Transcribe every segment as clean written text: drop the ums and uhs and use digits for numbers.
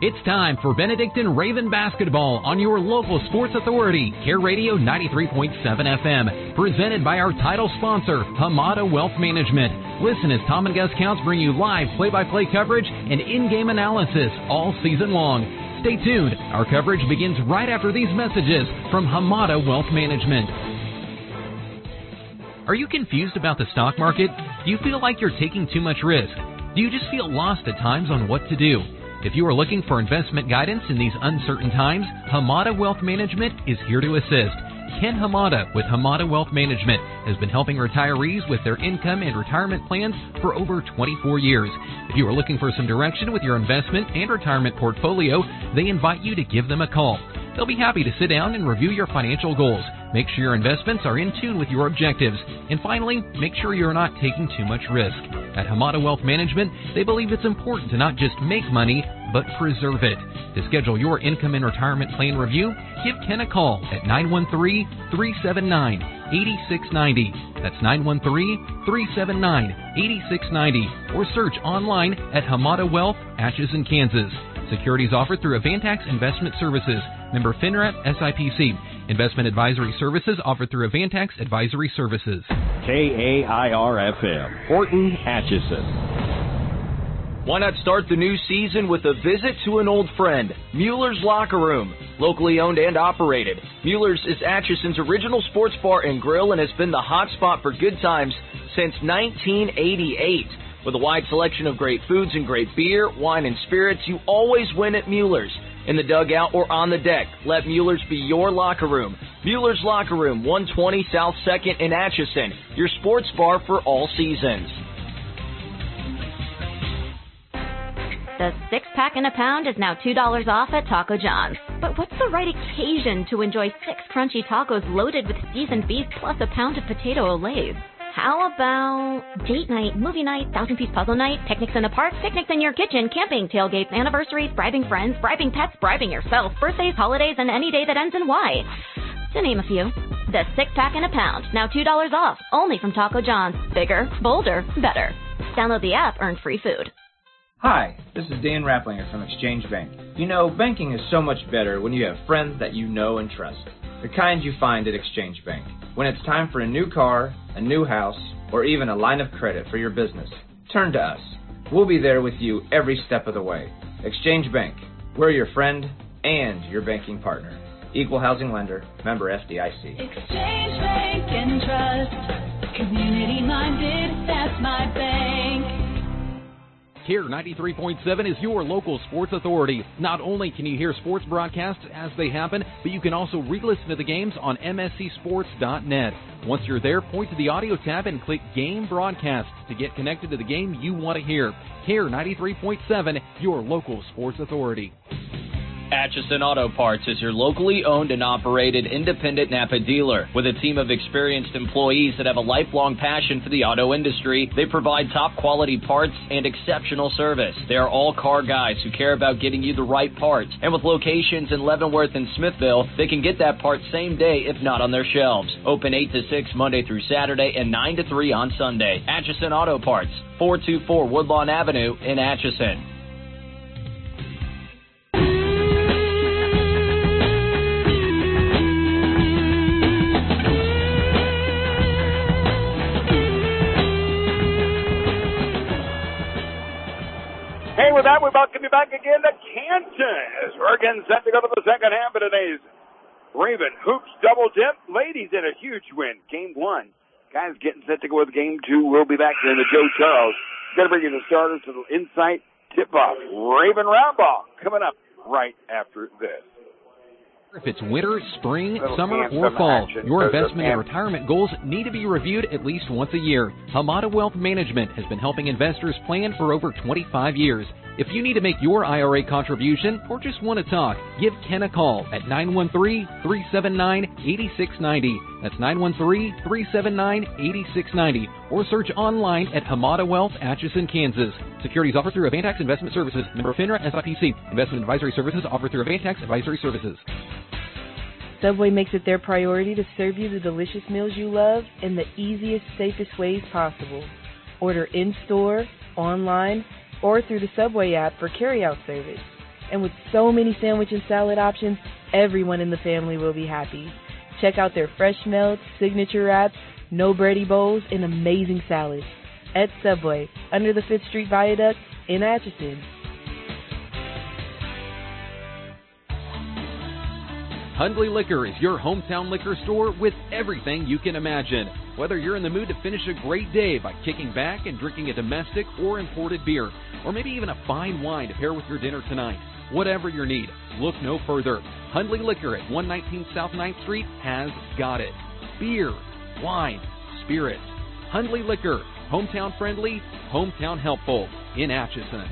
It's time for Benedictine Raven basketball on your local sports authority, Care Radio 93.7 FM, presented by our title sponsor, Hamada Wealth Management. Listen as Tom and Gus Counts bring you live play-by-play coverage and in-game analysis all season long. Stay tuned. Our coverage begins right after these messages from Hamada Wealth Management. Are you confused about the stock market? Do you feel like you're taking too much risk? Do you just feel lost at times on what to do? If you are looking for investment guidance in these uncertain times, Hamada Wealth Management is here to assist. Ken Hamada with Hamada Wealth Management has been helping retirees with their income and retirement plans for over 24 years. If you are looking for some direction with your investment and retirement portfolio, they invite you to give them a call. They'll be happy to sit down and review your financial goals. Make sure your investments are in tune with your objectives. And finally, make sure you're not taking too much risk. At Hamada Wealth Management, they believe it's important to not just make money, but preserve it. To schedule your income and retirement plan review, give Ken a call at 913-379-8690. That's 913-379-8690. Or search online at Hamada Wealth, Atchison, Kansas. Securities offered through Avantax Investment Services. Member FINRA SIPC. Investment advisory services offered through Avantax Advisory Services. KAIR-FM, Horton, Atchison. Why not start the new season with a visit to an old friend, Mueller's Locker Room. Locally owned and operated, Mueller's is Atchison's original sports bar and grill and has been the hot spot for good times since 1988. With a wide selection of great foods and great beer, wine, and spirits, you always win at Mueller's. In the dugout or on the deck, let Mueller's be your locker room. Mueller's Locker Room, 120 South 2nd in Atchison, your sports bar for all seasons. The 6-pack in a pound is now $2 off at Taco John's. But what's the right occasion to enjoy 6 crunchy tacos loaded with seasoned beef plus a pound of potato olays? How about date night, movie night, 1,000-piece puzzle night, picnics in the park, picnics in your kitchen, camping, tailgates, anniversaries, bribing friends, bribing pets, bribing yourself, birthdays, holidays, and any day that ends in Y, to name a few. The 6-pack in a pound, now $2 off, only from Taco John's. Bigger, bolder, better. Download the app, earn free food. Hi, this is Dan Rapplinger from Exchange Bank. You know, banking is so much better when you have friends that you know and trust. The kind you find at Exchange Bank. When it's time for a new car, a new house, or even a line of credit for your business, turn to us. We'll be there with you every step of the way. Exchange Bank. We're your friend and your banking partner. Equal housing lender. Member FDIC. Exchange Bank and Trust. Community minded, that's my bank. Care 93.7 is your local sports authority. Not only can you hear sports broadcasts as they happen, but you can also re-listen to the games on mscsports.net. Once you're there, point to the audio tab and click Game Broadcasts to get connected to the game you want to hear. Care 93.7, your local sports authority. Atchison Auto Parts is your locally owned and operated independent Napa dealer. With a team of experienced employees that have a lifelong passion for the auto industry, they provide top quality parts and exceptional service. They are all car guys who care about getting you the right parts. And with locations in Leavenworth and Smithville, they can get that part same day if not on their shelves. Open 8 to 6 Monday through Saturday and 9 to 3 on Sunday. Atchison Auto Parts, 424 Woodlawn Avenue in Atchison. Hey, with that, we welcome you back again to Canton as we're getting set to go to the second half of today's Raven Hoops Double Dip. Ladies in a huge win, Game 1. Guys getting set to go with Game 2. We'll be back in the Joe Charles. Going to bring you the starters to the Insight Tip-Off. Raven Roundball coming up right after this. If it's winter, spring, summer, or fall, your investment and retirement goals need to be reviewed at least once a year. Hamada Wealth Management has been helping investors plan for over 25 years. If you need to make your IRA contribution or just want to talk, give Ken a call at 913-379-8690. That's 913-379-8690. Or search online at Hamada Wealth, Atchison, Kansas. Securities offered through Avantax Investment Services. Member FINRA SIPC. Investment advisory services offered through Avantax Advisory Services. Subway makes it their priority to serve you the delicious meals you love in the easiest, safest ways possible. Order in-store, online, or through the Subway app for carry-out service. And with so many sandwich and salad options, everyone in the family will be happy. Check out their fresh melts, signature wraps, no bready bowls, and amazing salads at Subway, under the 5th Street Viaduct in Atchison. Hundley Liquor is your hometown liquor store with everything you can imagine. Whether you're in the mood to finish a great day by kicking back and drinking a domestic or imported beer, or maybe even a fine wine to pair with your dinner tonight, whatever your need, look no further. Hundley Liquor at 119 South 9th Street has got it. Beer, wine, spirits. Hundley Liquor, hometown friendly, hometown helpful in Atchison.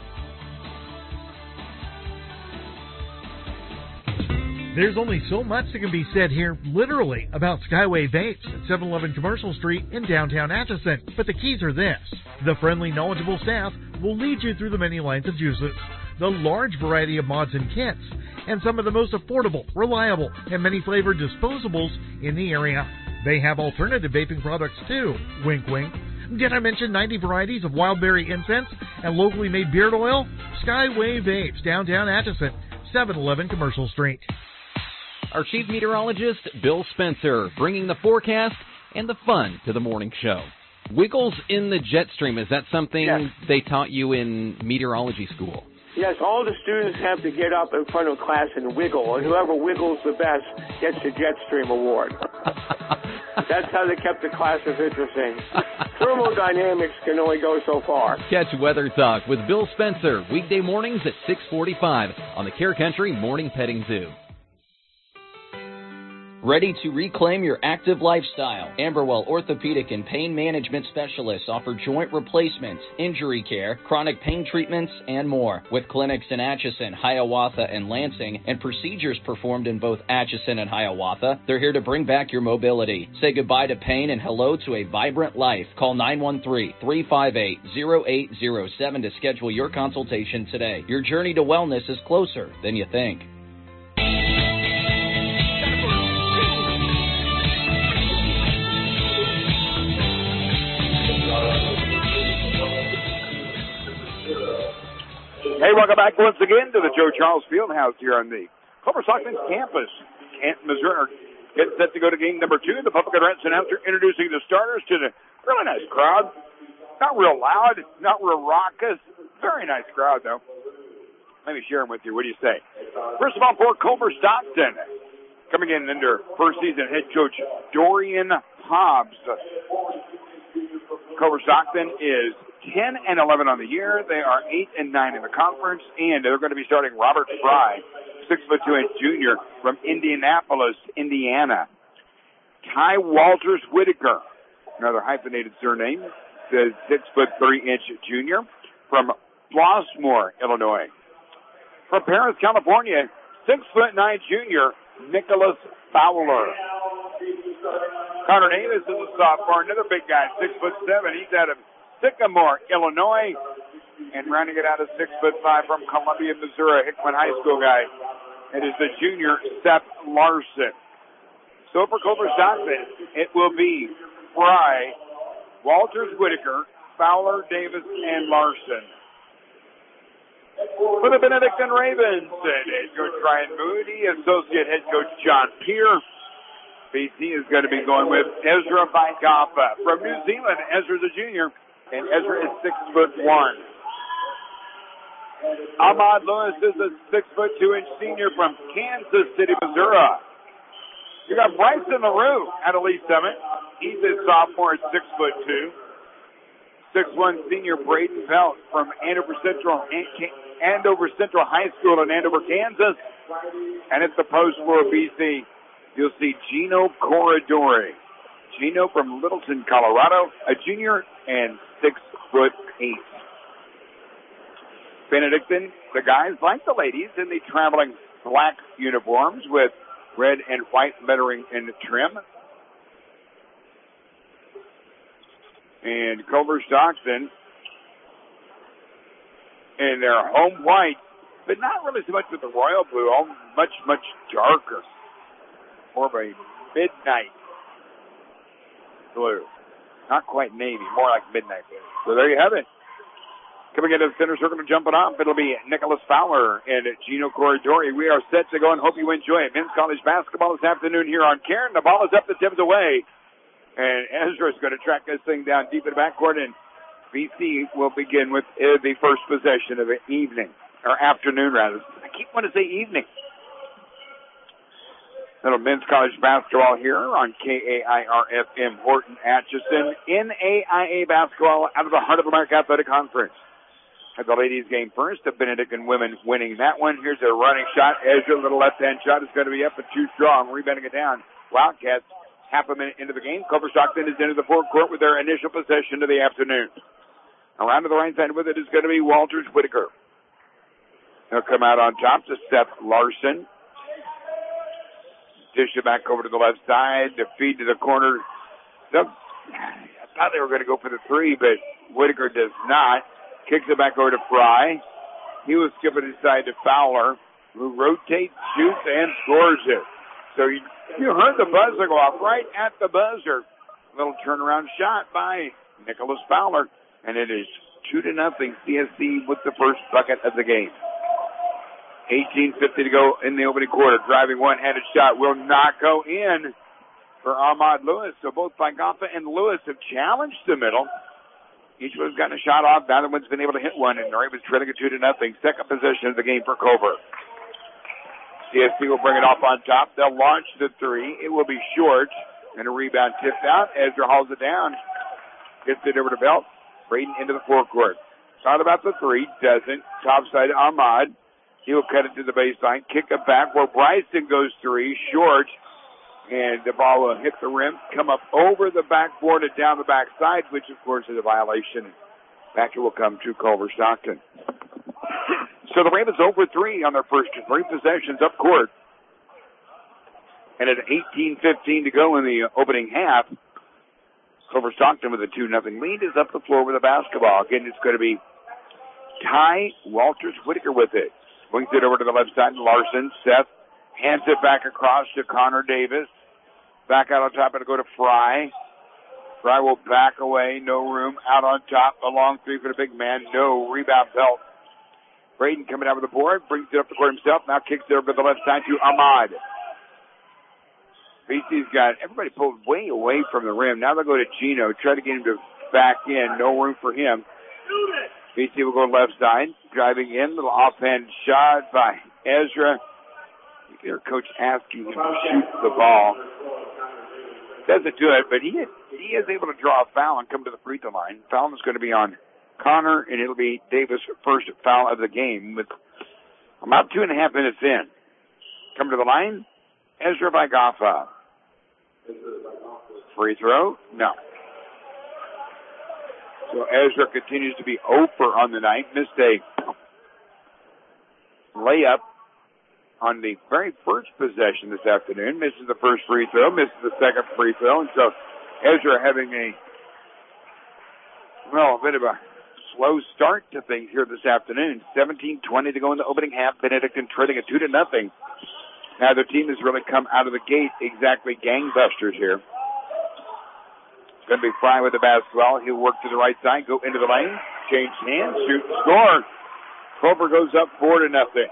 There's only so much that can be said here, literally, about Skyway Vapes at 711 Commercial Street in downtown Atchison. But the keys are this. The friendly, knowledgeable staff will lead you through the many lines of juices, the large variety of mods and kits, and some of the most affordable, reliable, and many flavored disposables in the area. They have alternative vaping products too. Wink, wink. Did I mention 90 varieties of wildberry incense and locally made beard oil? Skyway Vapes, downtown Atchison, 711 Commercial Street. Our chief meteorologist, Bill Spencer, bringing the forecast and the fun to the morning show. Wiggles in the jet stream, is that something they taught you in meteorology school? Yes, all the students have to get up in front of class and wiggle, and whoever wiggles the best gets the jet stream award. That's how they kept the classes interesting. Thermodynamics can only go so far. Catch Weather Talk with Bill Spencer, weekday mornings at 6:45 on the Care Country Morning Petting Zoo. Ready to reclaim your active lifestyle? Amberwell Orthopedic and Pain Management Specialists offer joint replacements, injury care, chronic pain treatments, and more. With clinics in Atchison, Hiawatha, and Lansing, and procedures performed in both Atchison and Hiawatha, they're here to bring back your mobility. Say goodbye to pain and hello to a vibrant life. Call 913-358-0807 to schedule your consultation today. Your journey to wellness is closer than you think. Hey, welcome back once again to the Joe Charles Fieldhouse here on the Clover Stockton campus. Canton, Missouri, getting set to go to game number 2. The public address announcer introducing the starters to the really nice crowd. Not real loud, not real raucous. Very nice crowd, though. Let me share them with you. What do you say? First of all, for Clover Stockton, coming in under first season head coach Dorian Hobbs. Clover Stockton is 10-11 on the year. They are 8-9 in the conference, and they're going to be starting Robert Fry, 6'2" junior from Indianapolis, Indiana. Ty Walters Whitaker, another hyphenated surname, the 6'3" junior from Flossmoor, Illinois. From Paris, California, 6'9" junior Nicholas Fowler. Connor Davis is a sophomore, another big guy, 6'7". He's out of Sycamore, Illinois, and rounding it out is 6'5" from Columbia, Missouri, Hickman High School guy. It is the junior Seth Larson. So for Clover Stockton, it will be Fry, Walters Whitaker, Fowler, Davis, and Larson. For the Benedictine Ravens, head coach Ryan Moody, associate head coach John Peer. BC is going to be going with Ezra Baikapa. From New Zealand, Ezra's a junior. And Ezra is 6'1". Ahmad Lewis is a 6'2" senior from Kansas City, Missouri. You got Bryson LaRue out of Lee Summit. He's a sophomore at 6'2". 6'1" senior Braden Pelt from Andover Central High School in Andover, Kansas. And at the post for BC, you'll see Gino Corridori. Gino from Littleton, Colorado, a junior and 6'8". Benedictine, the guys like the ladies in the traveling black uniforms with red and white lettering in the trim. And Clover Stockton in their home white, but not really so much with the royal blue, all much darker. More of a midnight blue. Not quite navy, more like midnight blue. So there you have it. Coming into the center circle and jumping off, it'll be Nicholas Fowler and Gino Corridori. We are set to go and hope you enjoy it. Men's college basketball this afternoon here on Karen. The ball is up, the tip's away. And Ezra's going to track this thing down deep in the backcourt, and BC will begin with the first possession of the evening, or afternoon rather. I keep wanting to say evening. Little men's college basketball here on KAIR-FM Horton Atchison. NAIA basketball out of the Heart of America Athletic Conference. Had the ladies game first, the Benedictine women winning that one. Here's a running shot. Ezra, little left-hand shot is going to be up and too strong. Rebounding it down. Wildcats half a minute into the game. Culver Stockton is into the forecourt with their initial possession of the afternoon. Around to the right side with it is going to be Walters Whitaker. He'll come out on top to Seth Larson. Dish it back over to the left side. The feed to the corner. I thought they were going to go for the three, but Whitaker does not. Kicks it back over to Fry. He was skipping inside to Fowler, who rotates, shoots, and scores it. So you heard the buzzer go off right at the buzzer. Little turnaround shot by Nicholas Fowler, and it is 2-0 CSC with the first bucket of the game. 18:50 to go in the opening quarter. Driving one-handed shot will not go in for Ahmad Lewis. So both Pagapa and Lewis have challenged the middle. Each one's gotten a shot off. The other one's been able to hit one, and the Ravens trailing it 2-0. Second possession of the game for Culver. CSC will bring it off on top. They'll launch the three. It will be short, and a rebound tipped out. Ezra hauls it down. Gets it over to Belt. Braden into the forecourt. Thought about the three. Doesn't. Top side Ahmad. He will cut it to the baseline. Kick it back where Bryson goes three. Short. And the ball will hit the rim, come up over the backboard and down the backside, which, of course, is a violation. Back it will come to Culver Stockton. So the Ravens over 3 on their first 3 possessions up court. And at 18:15 to go in the opening half, Culver Stockton with a 2-0 lead is up the floor with the basketball. Again, it's going to be Ty Walters Whitaker with it. Swings it over to the left side. Larson, Seth, hands it back across to Connor Davis. Back out on top, it'll go to Fry. Fry will back away, no room. Out on top, a long three for the big man, no. Rebound Belt. Braden coming out with the board, brings it up the court himself, now kicks it over to the left side to Ahmad. BC's got everybody pulled way away from the rim. Now they'll go to Gino, try to get him to back in, no room for him. BC will go left side, driving in, little offhand shot by Ezra. Their coach asking him to shoot the ball. Doesn't do it, but he is able to draw a foul and come to the free throw line. Foul is going to be on Connor, and it'll be Davis' first foul of the game with about 2.5 minutes in. Come to the line, Ezra Vagafa. Free throw? No. So Ezra continues to be 0 for on the night. Missed a layup on the very first possession this afternoon. Misses the first free throw, misses the second free throw, and so Ezra having a bit of a slow start to things here this afternoon. 17:20 to go in the opening half. Benedictine trailing at 2-0. Now the team has really come out of the gate exactly gangbusters here. It's going to be Fry with the basketball. He'll work to the right side, go into the lane, change hands, shoot, score. Culver goes up 4-0.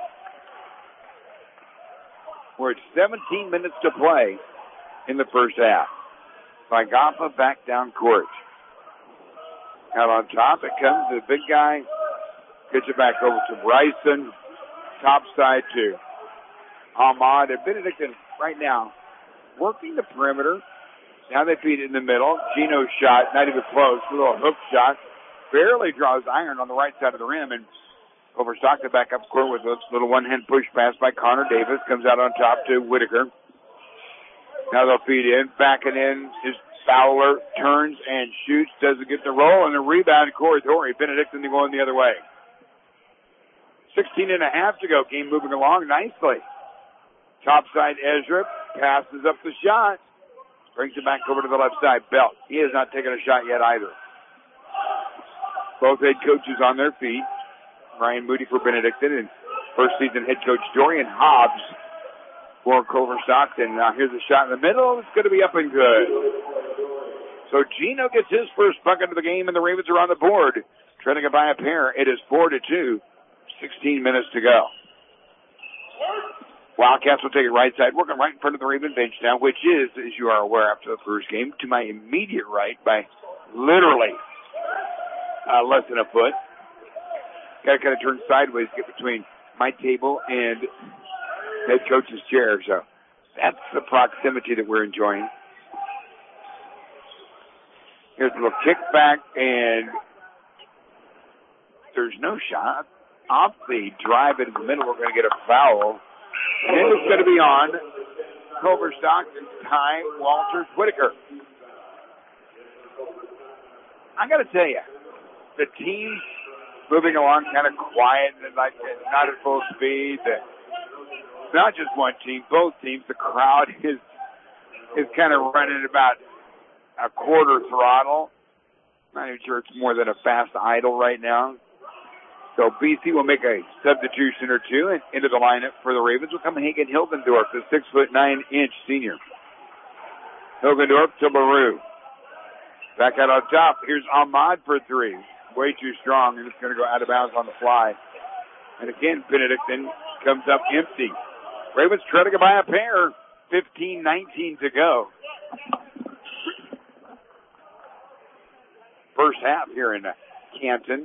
We're at 17 minutes to play in the first half. Vagafa back down court. Out on top, it comes the big guy. Gets it back over to Bryson. Top side to Ahmad. And Benedictine right now working the perimeter. Now they feed it in the middle. Gino's shot, not even close. A little hook shot. Barely draws iron on the right side of the rim. And Culver Stockton back up court with a little one-hand push pass by Connor Davis. Comes out on top to Whitaker. Now they'll feed in. Backing in is Fowler. Turns and shoots. Doesn't get the roll. And the rebound, Corridori. Benedictine going the other way. 16.5 to go. Game moving along nicely. Top side Ezra. Passes up the shot. Brings it back over to the left side. Belt. He has not taken a shot yet either. Both head coaches on their feet. Ryan Moody for Benedictine and first season head coach Dorian Hobbs for Culver Stockton. Now here's a shot in the middle. It's going to be up and good. So Gino gets his first bucket of the game, and the Ravens are on the board. trailing it by a pair. It is 4-2. 16 minutes to go. Wildcats will take it right side, working right in front of the Raven bench now, which is, as you are aware after the first game, to my immediate right by literally less than a foot. Got to kind of turn sideways, get between my table and head coach's chair. So that's the proximity that we're enjoying. Here's a little kickback, and there's no shot. Off the drive into the middle, we're going to get a foul. And it's going to be on Culver Stockton, Ty Walters Whitaker. I got to tell you, the team's moving along kind of quiet and like not at full speed. It's not just one team, both teams. The crowd is kind of running about a quarter throttle. Not even sure it's more than a fast idle right now. So BC will make a substitution or two, and into the lineup for the Ravens will come Hagen Hilgendorf, the 6'9" senior. Hilgendorf to LaRue. Back out on top. Here's Ahmad for three. Way too strong, and it's going to go out of bounds on the fly. And again, Benedictine comes up empty. Ravens trying to go by a pair. 15-19 to go. First half here in Canton.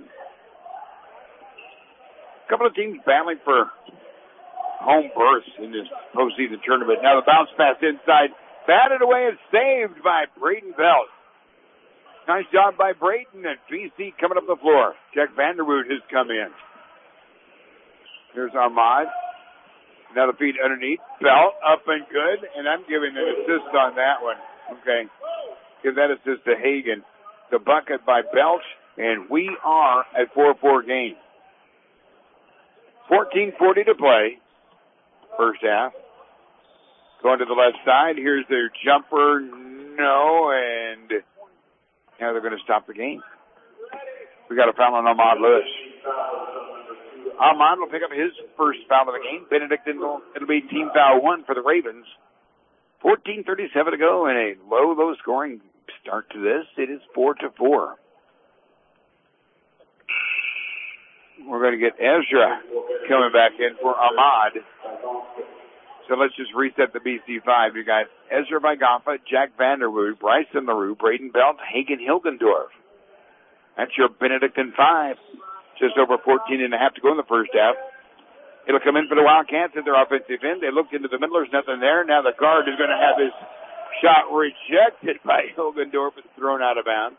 A couple of teams battling for home berths in this postseason tournament. Now the bounce pass inside, batted away and saved by Braden Belt. Nice job by Braden, and BC coming up the floor. Jack Vanderwood has come in. Here's Ahmad. Now the feed underneath. Belt up and good, and I'm giving an assist on that one. Okay. Give that assist to Hagen. The bucket by Belch, and we are at 4-4 game. 14:40 to play. First half. Going to the left side. Here's their jumper. No, and now they're going to stop the game. We got a foul on Ahmad Lewis. Ahmad will pick up his first foul of the game. Benedictine it'll be team foul 1 for the Ravens. 14:37 to go and a low scoring start to this. It is 4-4. We're going to get Ezra coming back in for Ahmad. So let's just reset the BC 5. You got Ezra Vigaffa, Jack Vanderwood, Bryson LaRue, Braden Belt, Hagen Hilgendorf. That's your Benedictine 5. Just over 14 and a half to go in the first half. It'll come in for the Wildcats at their offensive end. They looked into the middle. There's nothing there. Now the guard is going to have his shot rejected by Hilgendorf and thrown out of bounds.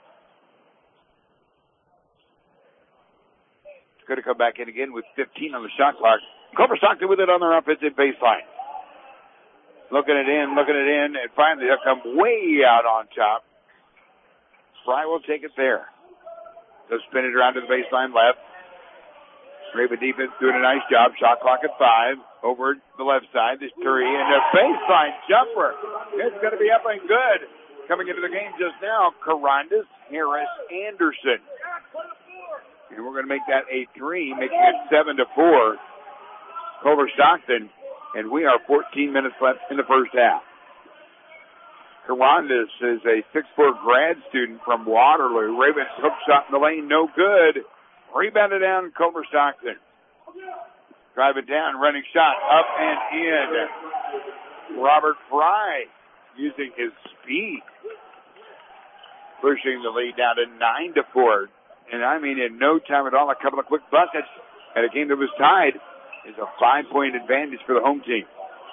It's going to come back in again with 15 on the shot clock. Culver Stockton with it on their offensive baseline. Looking it in, and finally they'll come way out on top. Fry will take it there. They'll spin it around to the baseline left. Raven defense doing a nice job. Shot clock at 5. Over the left side, this Turi, and a baseline jumper. It's going to be up and good. Coming into the game just now, Carandis, Harris, Anderson. And we're going to make that a 3, making it 7-4. Culver Stockton, and we are 14 minutes left in the first half. Carandis is a 6'4" grad student from Waterloo. Ravens hook shot in the lane, no good. Rebounded down, Culver Stockton. Driving down, running shot, up and in. Robert Fry using his speed. Pushing the lead down to 9-4. And I mean, in no time at all, a couple of quick buckets. And a game that was tied is a 5-point advantage for the home team.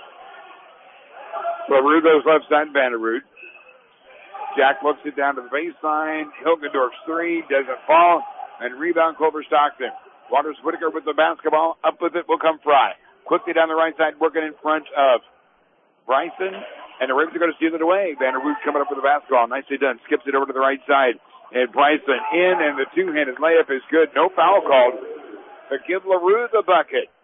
LaRue goes left side, Vanderwood. Jack looks it down to the baseline. Hilgendorf's 3 doesn't fall. And rebound Culver Stockton. Waters Whitaker with the basketball. Up with it will come Fry. Quickly down the right side, working in front of Bryson. And the Ravens are going to steal it away. Vanderwood coming up with the basketball. Nicely done. Skips it over to the right side. And Bryson in, and the two-handed layup is good. No foul called. But give LaRue the bucket.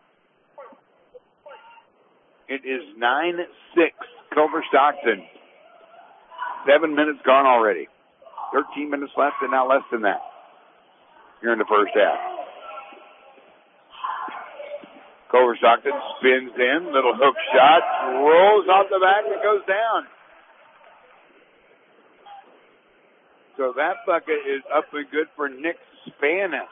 It is 9-6. Culver Stockton. 7 minutes gone already. 13 minutes left, and now less than that here in the first half. Culver Stockton spins in. Little hook shot. Rolls off the back and goes down. So that bucket is up and good for Nick Spanis.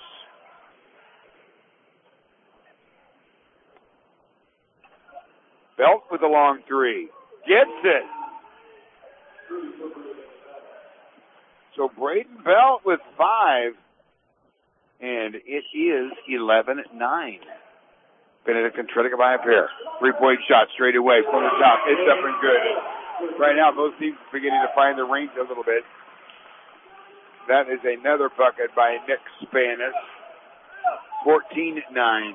Belt with a long three. Gets it. So Braden Belt with 5. And it is 11-9. Benedictine trying to get by a pair. 3-point shot straight away from the top. It's up and good. Right now, both teams are beginning to find the range a little bit. That is another bucket by Nick Spanis. 14-9.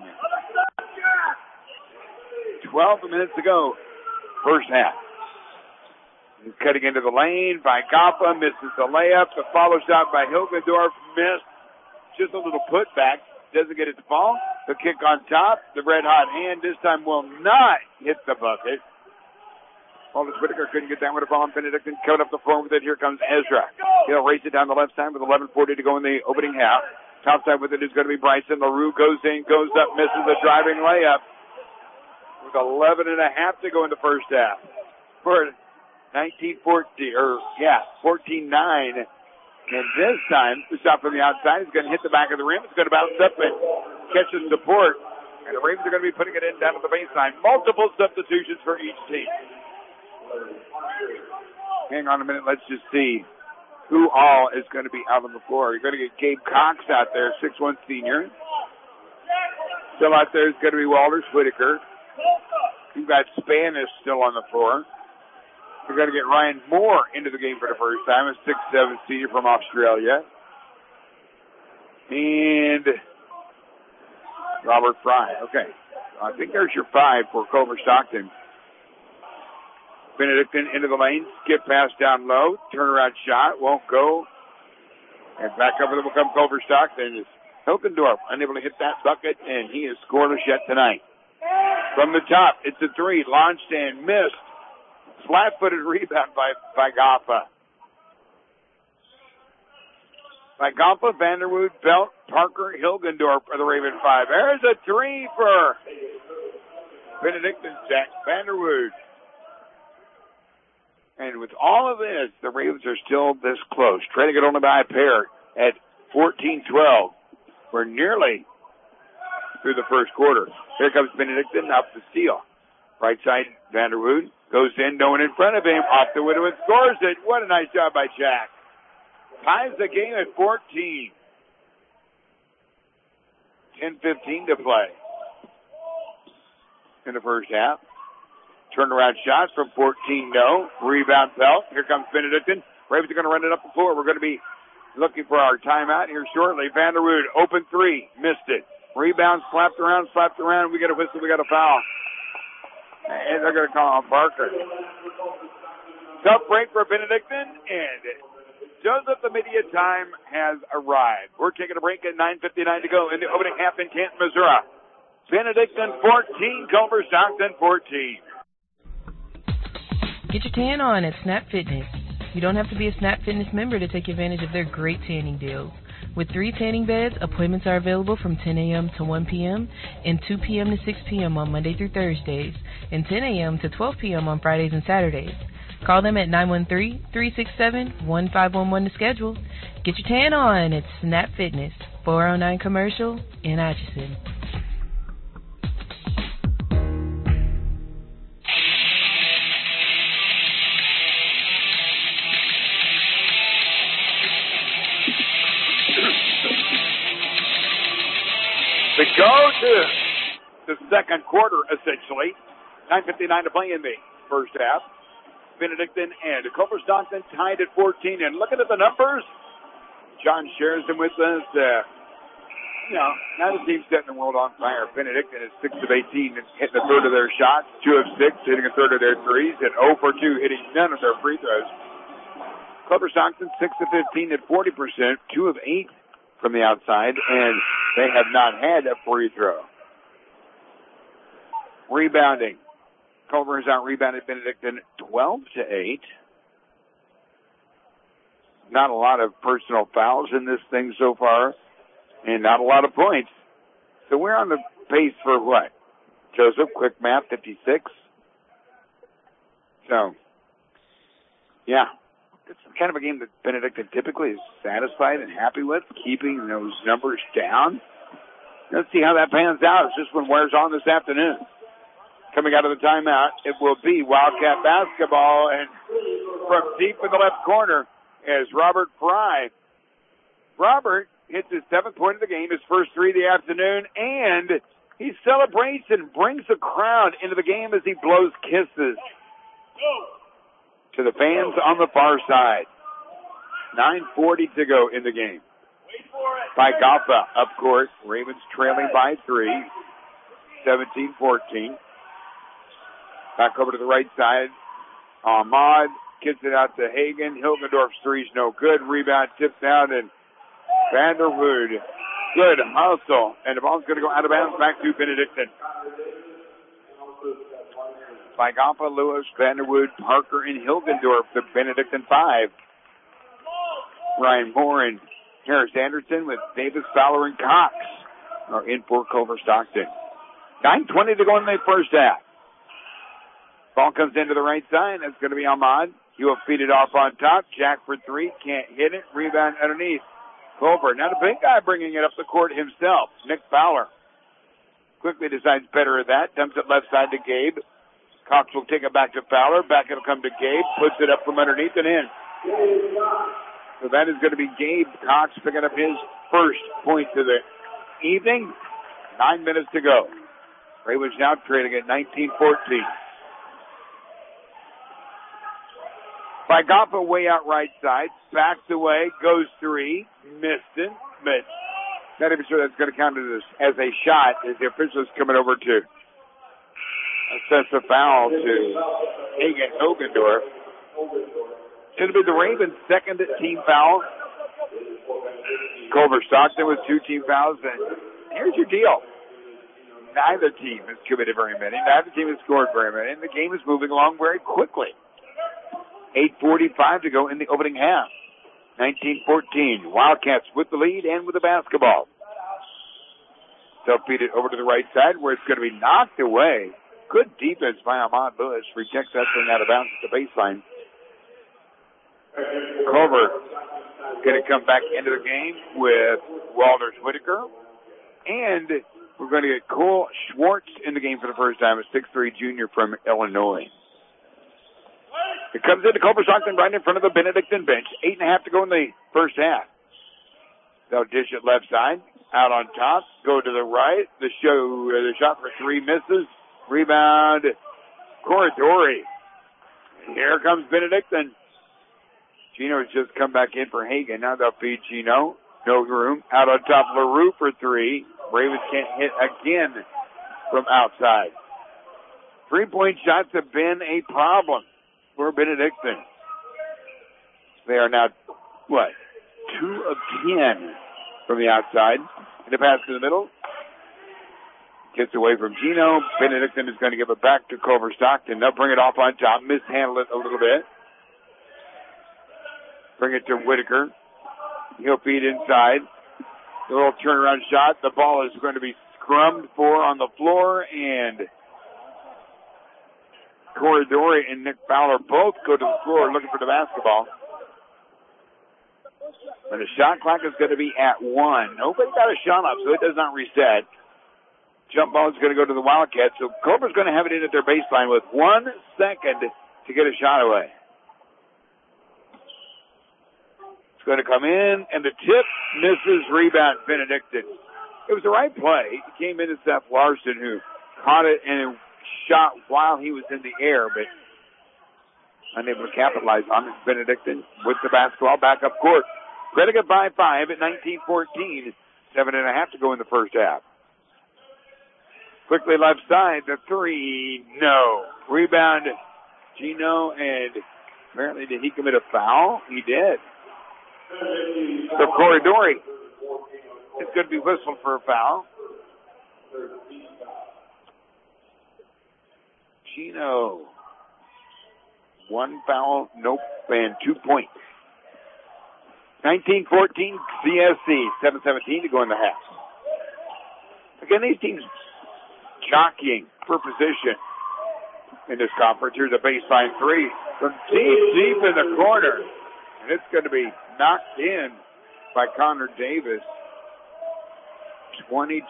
12 minutes to go. First half. Cutting into the lane by Goppa. Misses the layup. The follow shot by Hilgendorf. Missed. Just a little putback. Doesn't get it to fall. The kick on top. The red-hot hand this time will not hit the bucket. Aldous Whitaker couldn't get that one to fall. Benedictine coming up the floor with it. Here comes Ezra. He'll race it down the left side with 11:40 to go in the opening half. Top side with it is going to be Bryson. LaRue goes in, goes up, misses the driving layup. With 11 and a half to go in the first half. For 14-9. And this time, the shot from the outside is going to hit the back of the rim. It's going to bounce up and catch the support. And the Ravens are going to be putting it in down at the baseline. Multiple substitutions for each team. Hang on a minute. Let's just see who all is going to be out on the floor. You're going to get Gabe Cox out there, 6'1" senior. Still out there is going to be Aldous Whitaker. You've got Spanis still on the floor. We're going to get Ryan Moore into the game for the first time, a 6'7" senior from Australia. And Robert Fry. Okay. I think there's your 5 for Culver Stockton. Benedictine into the lane, skip pass down low, turnaround shot, won't go. And back up will come Culver Stockton. Hilgendorf unable to hit that bucket, and he is scoreless yet tonight. From the top, it's a 3, launched and missed. Flat-footed rebound by Goppa. By Goppa, Vanderwood, Belt, Parker, Hilgendorf for the Raven 5. There's a 3 for Benedictine Jack Vanderwood. And with all of this, the Ravens are still this close. Trying to get only by a pair at 14-12. We're nearly through the first quarter. Here comes Benedictine up the steal. Right side, Vanderwood goes in, no one in front of him. Off the window and scores it. What a nice job by Jack. Ties the game at 14. 10:15 to play in the first half. Turnaround shots from 14, no. Rebound Belt. Here comes Benedictine. Ravens are going to run it up the floor. We're going to be looking for our timeout here shortly. Vanderwood, open 3. Missed it. Rebound, slapped around. We got a whistle. We got a foul. And they're going to call on Parker. Tough break for Benedictine. And Joseph, the media time has arrived. We're taking a break at 9:59 to go in the opening half in Canton, Missouri. Benedictine 14, Culver Stockton 14. Get your tan on at Snap Fitness. You don't have to be a Snap Fitness member to take advantage of their great tanning deals. With 3 tanning beds, appointments are available from 10 a.m. to 1 p.m. and 2 p.m. to 6 p.m. on Monday through Thursdays, and 10 a.m. to 12 p.m. on Fridays and Saturdays. Call them at 913-367-1511 to schedule. Get your tan on at Snap Fitness, 409 Commercial in Atchison. To go to the second quarter, essentially. 9:59 to play in the first half. Benedictine and Culver Stockton tied at 14. And looking at the numbers, John shares them with us. Now the team's setting the world on fire. Benedictine is 6 of 18, hitting a third of their shots, 2 of 6, hitting a third of their threes, and 0 for 2, hitting none of their free throws. Culver Stockton 6 of 15 at 40%, 2 of 8 from the outside, and they have not had a free throw. Rebounding. Culver has out-rebounded Benedictine 12-8. Not a lot of personal fouls in this thing so far, and not a lot of points. So we're on the pace for what? Joseph, quick math, 56. So, yeah, it's kind of a game that Benedictine typically is satisfied and happy with, keeping those numbers down. Let's see how that pans out as this one wears on this afternoon. Coming out of the timeout, it will be Wildcat basketball, and from deep in the left corner is Robert Fry. Robert hits his 7th point of the game, his first 3 of the afternoon, and he celebrates and brings the crowd into the game as he blows kisses to the fans on the far side. 9:40 to go in the game. By Gaffa up court. Ravens trailing by 3. 17-14. Back over to the right side. Ahmad gets it out to Hagen. Hilgendorf's three's no good. Rebound tipped out, and Vanderwood. Good hustle. And the ball's going to go out of bounds back to Benedictine. By Gaffa, Lewis, Vanderwood, Parker, and Hilgendorf. The Benedictine 5. Ryan Moore and Harris Anderson with Davis, Fowler, and Cox are in for Culver Stockton. 9:20 to go in the first half. Ball comes into the right side. That's going to be Ahmad. He will feed it off on top. Jack for 3. Can't hit it. Rebound underneath. Culver. Now the big guy bringing it up the court himself. Nick Fowler. Quickly decides better at that. Dumps it left side to Gabe. Cox will take it back to Fowler. Back it'll come to Gabe. Puts it up from underneath and in. So that is going to be Gabe Cox picking up his first point of the evening. 9 minutes to go. Ravens now trailing at 19-14. By Gaffa way out right side. Backs away. Goes 3. Missed it. But not even sure that's going to count as a shot as the officials coming over to assess the foul to Hagen Hilgendorf. It's going to be the Ravens' second team foul. Culver Stockton with 2 team fouls. And here's your deal. Neither team has committed very many. Neither team has scored very many. And the game is moving along very quickly. 8:45 to go in the opening half. 19-14. Wildcats with the lead and with the basketball. They'll feed it over to the right side where it's going to be knocked away. Good defense by Ahmad Lewis. Rejects that thing out of bounds at the baseline. Culver going to come back into the game with Walters Whitaker. And we're going to get Cole Schwartz in the game for the first time, a 6'3" junior from Illinois. It comes into Culver Stockton right in front of the Benedictine bench. 8.5 to go in the first half. They'll dish it left side. Out on top. Go to the right. The shot for 3 misses. Rebound. Corridori. Here comes Benedictine. Gino's just come back in for Hagen. Now they'll feed Gino. No room. Out on top, LaRue for 3. Ravens can't hit again from outside. 3-point shots have been a problem for Benedictine. They are now, 2 of 10 from the outside. And the pass to the middle. Gets away from Gino. Benedictine is going to give it back to Culver Stockton. They'll bring it off on top. Mishandle it a little bit. Bring it to Whitaker. He'll feed inside. A little turnaround shot. The ball is going to be scrummed for on the floor, and Corridori and Nick Fowler both go to the floor looking for the basketball. And the shot clock is going to be at 1. Nobody got a shot up, so it does not reset. Jump ball is going to go to the Wildcats, so Culver's going to have it in at their baseline with 1 second to get a shot away. It's going to come in, and the tip misses. Rebound, Benedictine. It was the right play. It came into Seth Larson, who caught it and shot while he was in the air, but unable to capitalize on it. Benedictine with the basketball back up court. Predicate by 5 at 19-14. 7.5 to go in the first half. Quickly left side, the 3, no. Rebound, Gino, and apparently did he commit a foul? He did. So Corridori is going to be whistled for a foul. Gino, 1 foul, nope, and 2 points. 19-14 CSC, 7:17 to go in the half. Again, these teams jockeying for position in this conference. Here's a baseline 3 from deep in the corner. And it's going to be knocked in by Connor Davis. 22-14.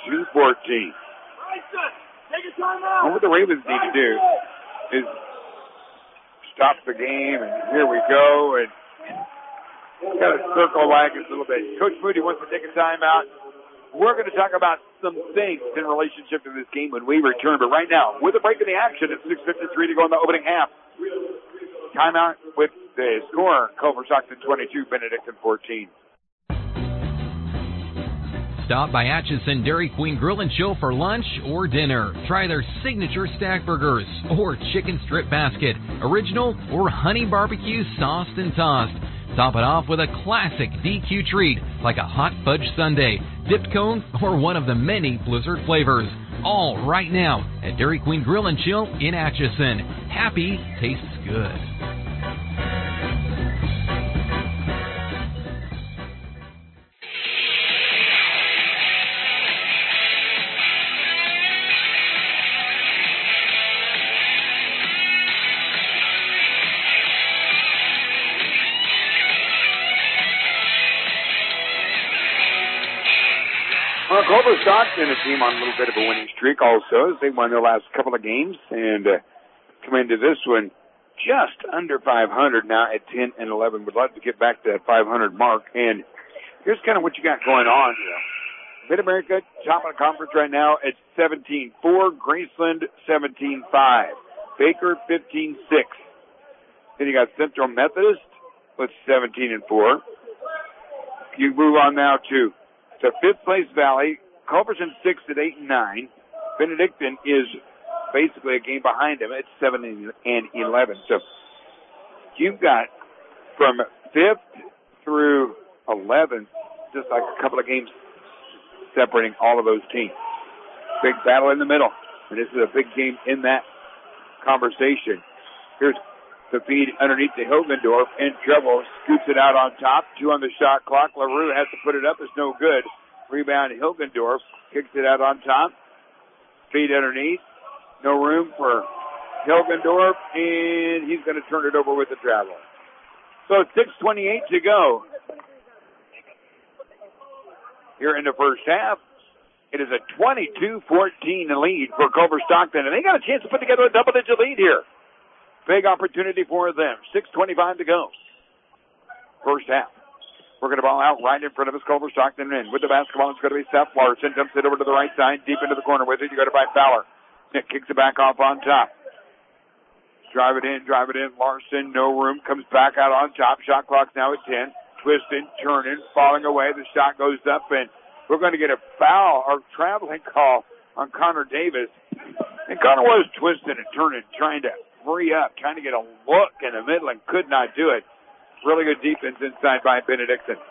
And what the Ravens need to do is stop the game, and here we go, and got to circle wagons a little bit. Coach Moody wants to take a timeout. We're going to talk about some things in relationship to this game when we return, but right now, with a break in the action, it's 6:53 to go in the opening half. Timeout with the score, Culver Stockton 22, Benedictine 14. Stop by Atchison Dairy Queen Grill and Chill for lunch or dinner. Try their signature stack burgers or chicken strip basket, original or honey barbecue sauced and tossed. Top it off with a classic DQ treat like a hot fudge sundae, dipped cone, or one of the many Blizzard flavors. All right now at Dairy Queen Grill and Chill in Atchison. Happy tastes good. Well, Culver Stockton, a team on a little bit of a winning streak also, as they won their last couple of games and come into this one just under 500 now at 10-11. Would love to get back to that 500 mark. And here's kind of what you got going on here. Mid-America, top of the conference right now at 17-4. Graceland, 17-5. Baker, 15-6. Then you got Central Methodist with 17-4. You move on now to fifth place Valley. Culverson 6th at 8-9. Benedictine is basically a game behind them at 7-11. So you've got from 5th through 11th, just like a couple of games separating all of those teams. Big battle in the middle. And this is a big game in that conversation. Here's the feed underneath the Hilgendorf in trouble. Scoots it out on top. 2 on the shot clock. LaRue has to put it up. It's no good. Rebound Hilgendorf. Kicks it out on top. Feed underneath. No room for Hilgendorf. And he's going to turn it over with the travel. So 6:28 to go here in the first half. It is a 22-14 lead for Culver Stockton. And they got a chance to put together a double-digit lead here. Big opportunity for them. 6:25 to go. First half. Working the ball out right in front of us. Culver Stockton in. With the basketball, it's going to be Seth Larson. Dumps it over to the right side, deep into the corner with it. You got to find Fowler. Nick kicks it back off on top. Drive it in. Larson, no room. Comes back out on top. Shot clock's now at 10. Twisting, turning, falling away. The shot goes up, and we're going to get a foul or traveling call on Connor Davis. And Connor was twisting and turning, trying to free up, trying to get a look in the middle and could not do it. Really good defense inside by Benedictine.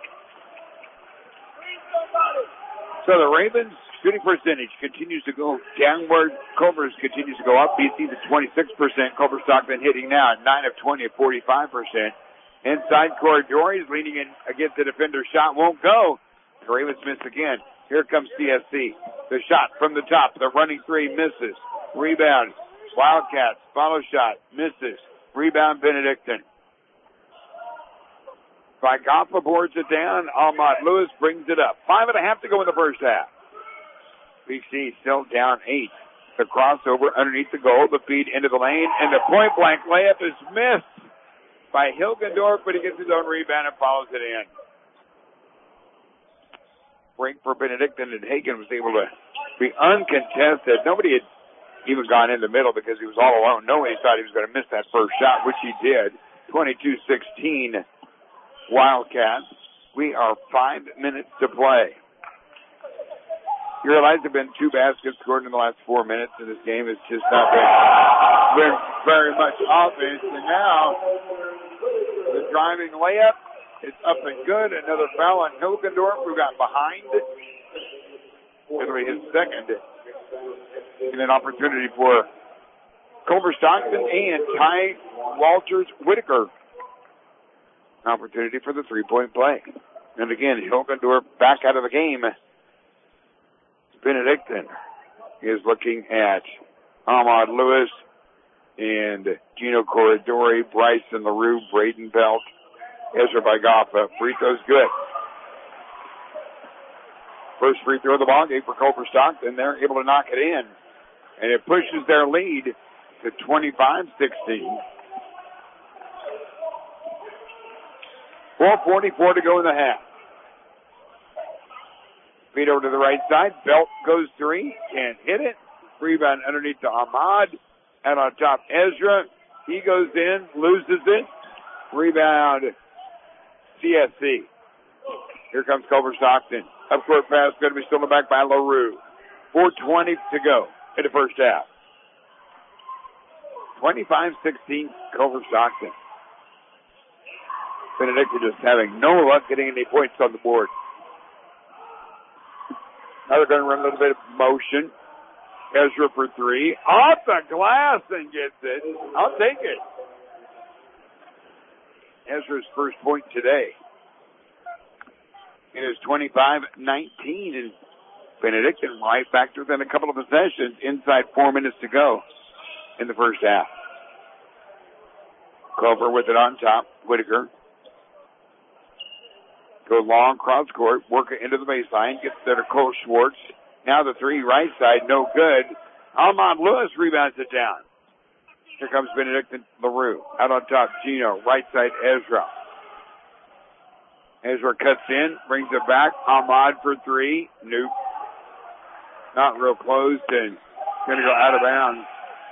So the Ravens shooting percentage continues to go downward. Culver's continues to go up. BC's at 26%. Culver Stockton hitting now at 9 of 20 at 45%. Inside Corridor, he's leaning in against the defender. Shot won't go. The Ravens miss again. Here comes CSC. The shot from the top. The running three misses. Rebound. Wildcats. Follow shot. Misses. Rebound Benedictine. Vigaffa boards it down. Ahmad Lewis brings it up. 5.5 to go in the first half. BC still down 8. The crossover underneath the goal. The feed into the lane. And the point blank layup is missed by Hilgendorf, but he gets his own rebound and follows it in. Break for Benedictine, and Hagen was able to be uncontested. Nobody had even gone in the middle because he was all alone. Nobody thought he was going to miss that first shot, which he did. 22-16 Wildcats. We are 5 minutes to play. You realize there have been 2 baskets scored in the last 4 minutes, and this game has just not been very much offense. And now the driving layup is up and good. Another foul on Hilgendorf, who got behind. It'll be his second. And an opportunity for Culver Stockton and Ty Walters-Whitaker. Opportunity for the 3-point play. And again, Hilgendorf back out of the game. Benedictine is looking at Ahmad Lewis and Gino Corridori, Bryson LaRue, Braden Belt, Ezra by Goff. Free throw's good. First free throw of the ball game for Culver Stockton. They're able to knock it in. And it pushes their lead to 25-16. 4:44 to go in the half. Feed over to the right side. Belt goes three. Can't hit it. Rebound underneath to Ahmad. And on top, Ezra. He goes in, loses it. Rebound, CSC. Here comes Culver Stockton. Up court pass, going to be stolen back by LaRue. 4:20 to go in the first half. 25-16, Culver Stockton. Benedictine just having no luck getting any points on the board. Now they're going to run a little bit of motion. Ezra for three. Off the glass and gets it. I'll take it. Ezra's first point today. It is 25-19, and Benedictine right back to within a couple of possessions inside 4 minutes to go in the first half. Culver with it on top. Whitaker. Go long cross court, work it into the baseline, gets there to Cole Schwartz. Now the three right side, no good. Almond Lewis rebounds it down. Here comes Benedictine LaRue. Out on top, Gino. Right side, Ezra. Ezra cuts in, brings it back. Ahmad for three. Nope. Not real close, and going to go out of bounds.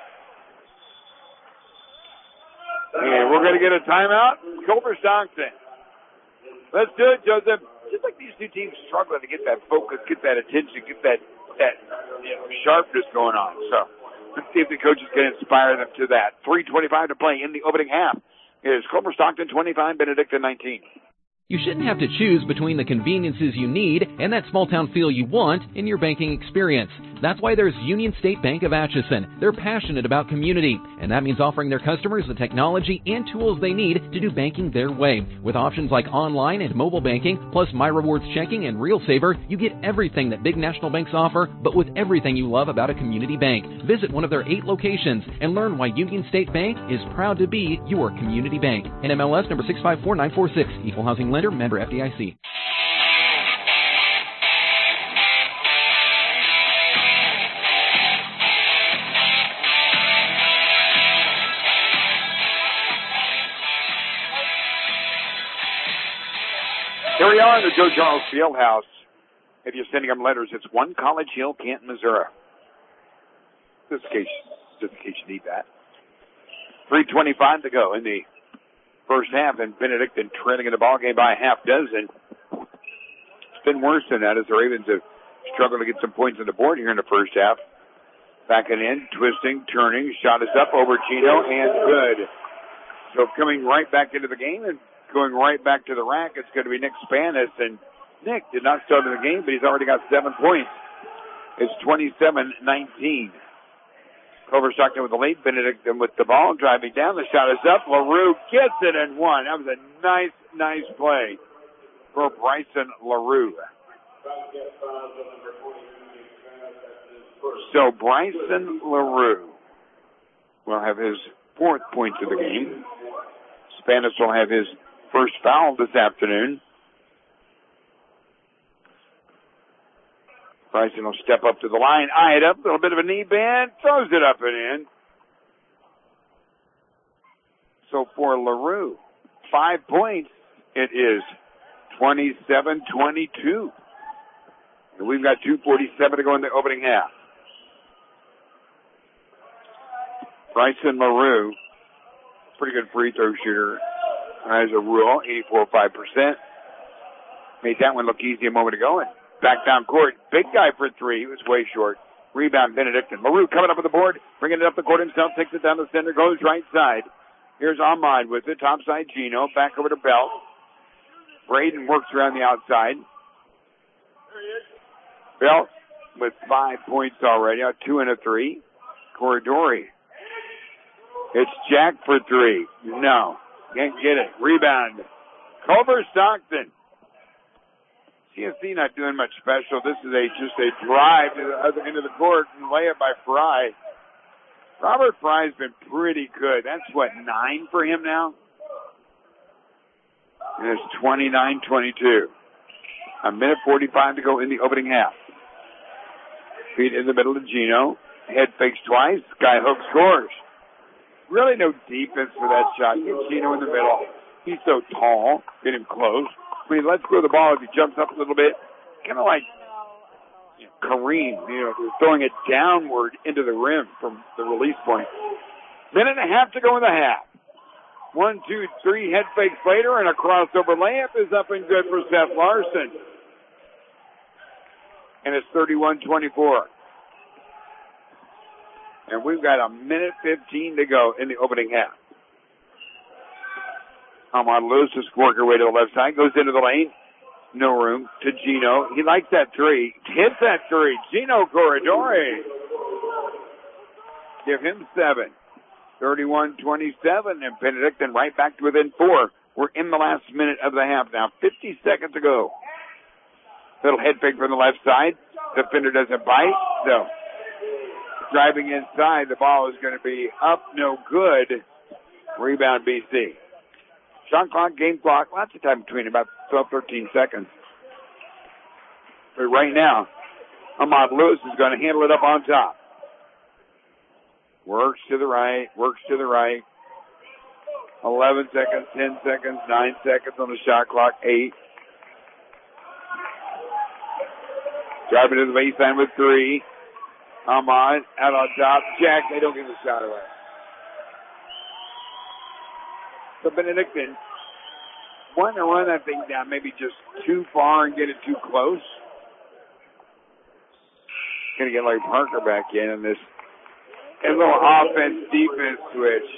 And we're going to get a timeout. Culver Stockton. Let's do it, Joseph. Just like these two teams struggling to get that focus, get that attention, get that sharpness going on. So let's see if the coaches can inspire them to that. 3:25 to play in the opening half. It is Culver Stockton 25, Benedictine 19. You shouldn't have to choose between the conveniences you need and that small-town feel you want in your banking experience. That's why there's Union State Bank of Atchison. They're passionate about community, and that means offering their customers the technology and tools they need to do banking their way. With options like online and mobile banking, plus My Rewards checking and Real Saver, you get everything that big national banks offer, but with everything you love about a community bank. Visit one of their 8 locations and learn why Union State Bank is proud to be your community bank. NMLS number 654946, Equal Housing Lender, member FDIC. Here we are in the Joe Charles Fieldhouse. If you're sending them letters, it's 1 College Hill, Canton, Missouri. Just in case you need that. 3:25 to go in the first half, and Benedictine trailing in the ballgame by a half dozen. It's been worse than that as the Ravens have struggled to get some points on the board here in the first half. Backing in, twisting, turning, shot is up over Gino, and good. So coming right back into the game and going right back to the rack, it's going to be Nick Spanis, and Nick did not start in the game, but he's already got 7 points. It's 27-19. Culver Stockton with the lead. Benedictine with the ball, driving down. The shot is up. LaRue gets it and one. That was a nice play for Bryson LaRue. So Bryson LaRue will have his 4th point of the game. Spanis will have his first foul this afternoon. Bryson will step up to the line, eye it up, a little bit of a knee bend, throws it up and in. So for LaRue, 5 points, it is 27-22. And we've got 2:47 to go in the opening half. Bryson LaRue, pretty good free throw shooter as a rule, 84.5%. Made that one look easy a moment ago, and back down court. Big guy for 3. He was way short. Rebound, Benedictine. LaRue coming up with the board, bringing it up the court himself, takes it down the center, goes right side. Here's Ahmad with it, top side Gino, back over to Belt. Braden works around the outside. Belt with 5 points already, 2 and a 3. Corridori. It's Jack for 3. No, can't get it. Rebound. Culver Stockton. CSC not doing much special. This is just a drive to the other end of the court and layup by Fry. Robert Fry's been pretty good. That's 9 for him now. And it's 29-22. A minute 45 to go in the opening half. Feet in the middle to Gino. Head fakes twice. Skyhook scores. Really no defense for that shot. Get Gino in the middle. He's so tall. Get him close. When he lets go of the ball, if he jumps up a little bit, kind of like Kareem, throwing it downward into the rim from the release point. Minute and a half to go in the half. 1, 2, 3 head fakes later, and a crossover layup is up and good for Seth Larson. And it's 31-24. And we've got a minute 15 to go in the opening half. Ahmad Lewis is working her way to the left side, goes into the lane. No room to Gino. He likes that three. Hits that three. Gino Corridore. Give him 7. 31-27, and Benedictine right back to within 4. We're in the last minute of the half now. 50 seconds to go. Little head fake from the left side. Defender doesn't bite. So, driving inside, the ball is going to be up, no good. Rebound BC. Shot clock, game clock, lots of time between, about 12, 13 seconds. But right now, Ahmad Lewis is going to handle it up on top. Works to the right. 11 seconds, 10 seconds, 9 seconds on the shot clock, 8. Driving to the baseline with 3. Ahmad out on top. Jack, they don't get the shot away. So Benedictine want to run that thing down maybe just too far and get it too close. Going to get Larry Parker back in this a little offense-defense switch.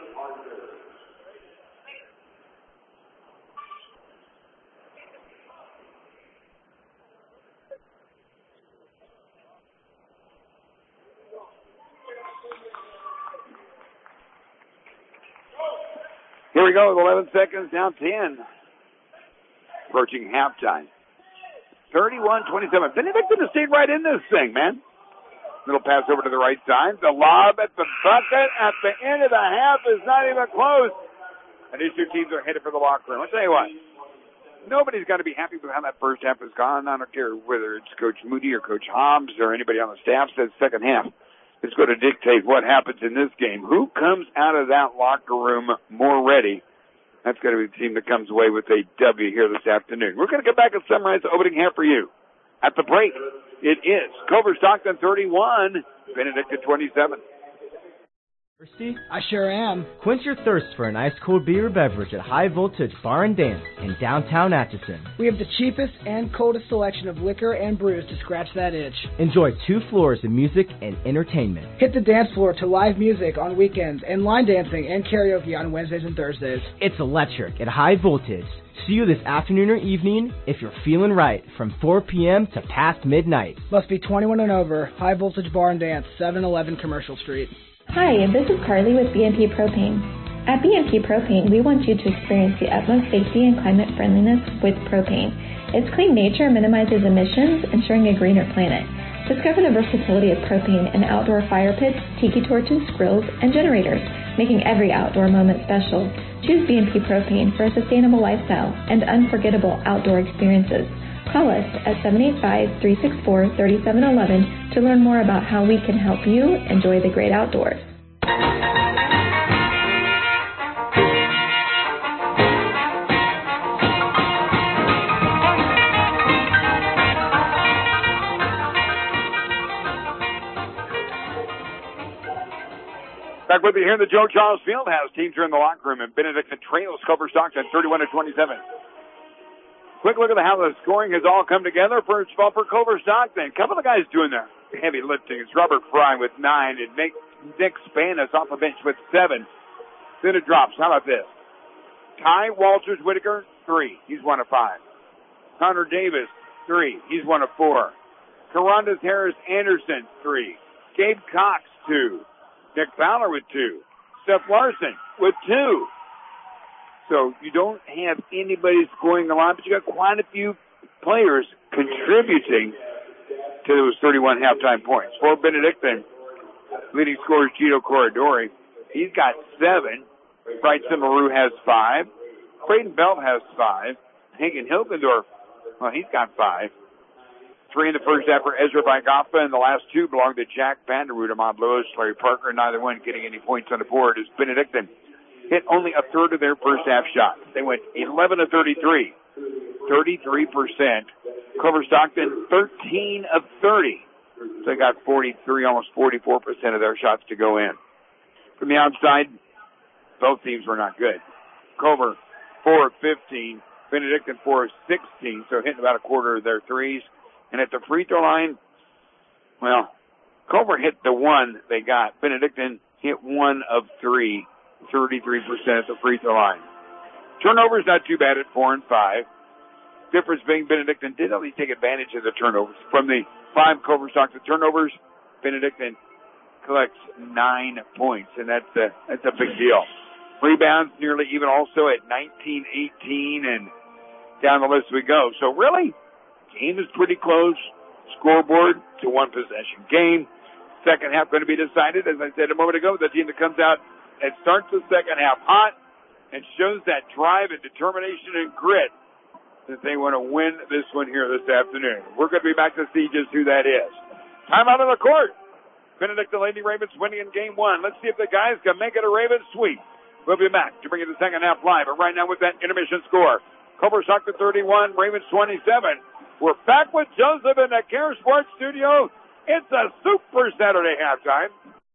Here we go with 11 seconds, down 10. Approaching halftime. 31-27. Benedictine has stayed right in this thing, man. Little pass over to the right side. The lob at the bucket at the end of the half is not even close. And these two teams are headed for the locker room. I'll tell you what. Nobody's going to be happy with how that first half has gone. I don't care whether it's Coach Moody or Coach Hobbs or anybody on the staff says second half is going to dictate what happens in this game. Who comes out of that locker room more ready? That's going to be the team that comes away with a W here this afternoon. We're going to get back and summarize the opening half for you. At the break, it is Culver Stockton 31, Benedictine 27. Thirsty? I sure am. Quench your thirst for an ice-cold beer or beverage at High Voltage Bar and Dance in downtown Atchison. We have the cheapest and coldest selection of liquor and brews to scratch that itch. Enjoy 2 floors of music and entertainment. Hit the dance floor to live music on weekends and line dancing and karaoke on Wednesdays and Thursdays. It's electric at High Voltage. See you this afternoon or evening if you're feeling right from 4 p.m. to past midnight. Must be 21 and over. High Voltage Bar and Dance, 711 Commercial Street. Hi, this is Carly with BNP Propane. At BNP Propane, we want you to experience the utmost safety and climate friendliness with propane. Its clean nature minimizes emissions, ensuring a greener planet. Discover the versatility of propane in outdoor fire pits, tiki torches, grills, and generators, making every outdoor moment special. Choose BNP Propane for a sustainable lifestyle and unforgettable outdoor experiences. Call us at 785-364-3711 to learn more about how we can help you enjoy the great outdoors. Back with you here in the Joe Charles Fieldhouse. Teams are in the locker room, and Benedictine trails Culver Stockton 31-27. Quick look at how the scoring has all come together for Culver Stockton. A couple of guys doing their heavy lifting. It's Robert Fry with 9 and Nick Spanis off the bench with 7. Then it drops. How about this? Ty Walters Whitaker, 3. He's 1 of 5. Connor Davis, 3. He's 1 of 4. Carondas Harris Anderson, 3. Gabe Cox, 2. Nick Fowler with 2. Seth Larson with 2. So you don't have anybody scoring a lot, but you got quite a few players contributing to those 31 halftime points. For Benedictine, leading scorer Gino Corridore. He's got 7. Bryson LaRue has 5. Creighton Belt has 5. Hagen Hilgendorf, well, he's got 5. 3 in the first half for Ezra Bygoffa, and the last 2 belong to Jack Vanderwood, Ahmad Lewis, Larry Parker, neither one getting any points on the board, as Benedictine hit only a third of their first half shots. They went 11 of 33, 33%. Clover Stockton, 13 of 30. So they got 43, almost 44% of their shots to go in. From the outside, both teams were not good. Clover, 4 of 15. Benedictine, 4 of 16, so hitting about a quarter of their threes. And at the free throw line, well, Clover hit the one they got. Benedictine hit 1 of 3, 33% at the free throw line. Turnovers not too bad at 4 and 5. Difference being Benedictine did at least take advantage of the turnovers. From the 5 Clover Stockton turnovers, Benedictine collects 9 points, and that's a big deal. Rebounds nearly even also at 19-18, and down the list we go. So really, game is pretty close. Scoreboard, it's a one-possession game. Second half going to be decided, as I said a moment ago, the team that comes out and starts the second half hot and shows that drive and determination and grit that they want to win this one here this afternoon. We're going to be back to see just who that is. Time out on the court. Benedictine Lady Ravens winning in game 1. Let's see if the guys can make it a Ravens sweep. We'll be back to bring you the second half live. But right now with that intermission score, Clover Stockton 31, Ravens 27. We're back with Joseph in the Care Sports Studio. It's a Super Saturday halftime.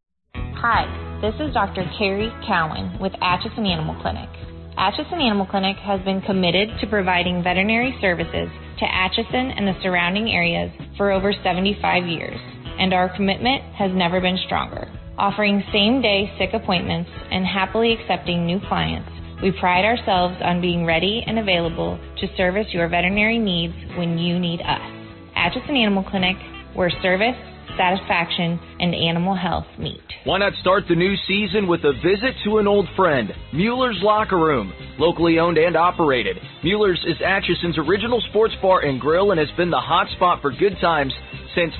Hi, this is Dr. Carrie Cowan with Atchison Animal Clinic. Atchison Animal Clinic has been committed to providing veterinary services to Atchison and the surrounding areas for over 75 years, and our commitment has never been stronger. Offering same-day sick appointments and happily accepting new clients, we pride ourselves on being ready and available to service your veterinary needs when you need us. Atchison Animal Clinic, where service, satisfaction, and animal health meet. Why not start the new season with a visit to an old friend, Mueller's Locker Room. Locally owned and operated, Mueller's is Atchison's original sports bar and grill and has been the hot spot for good times since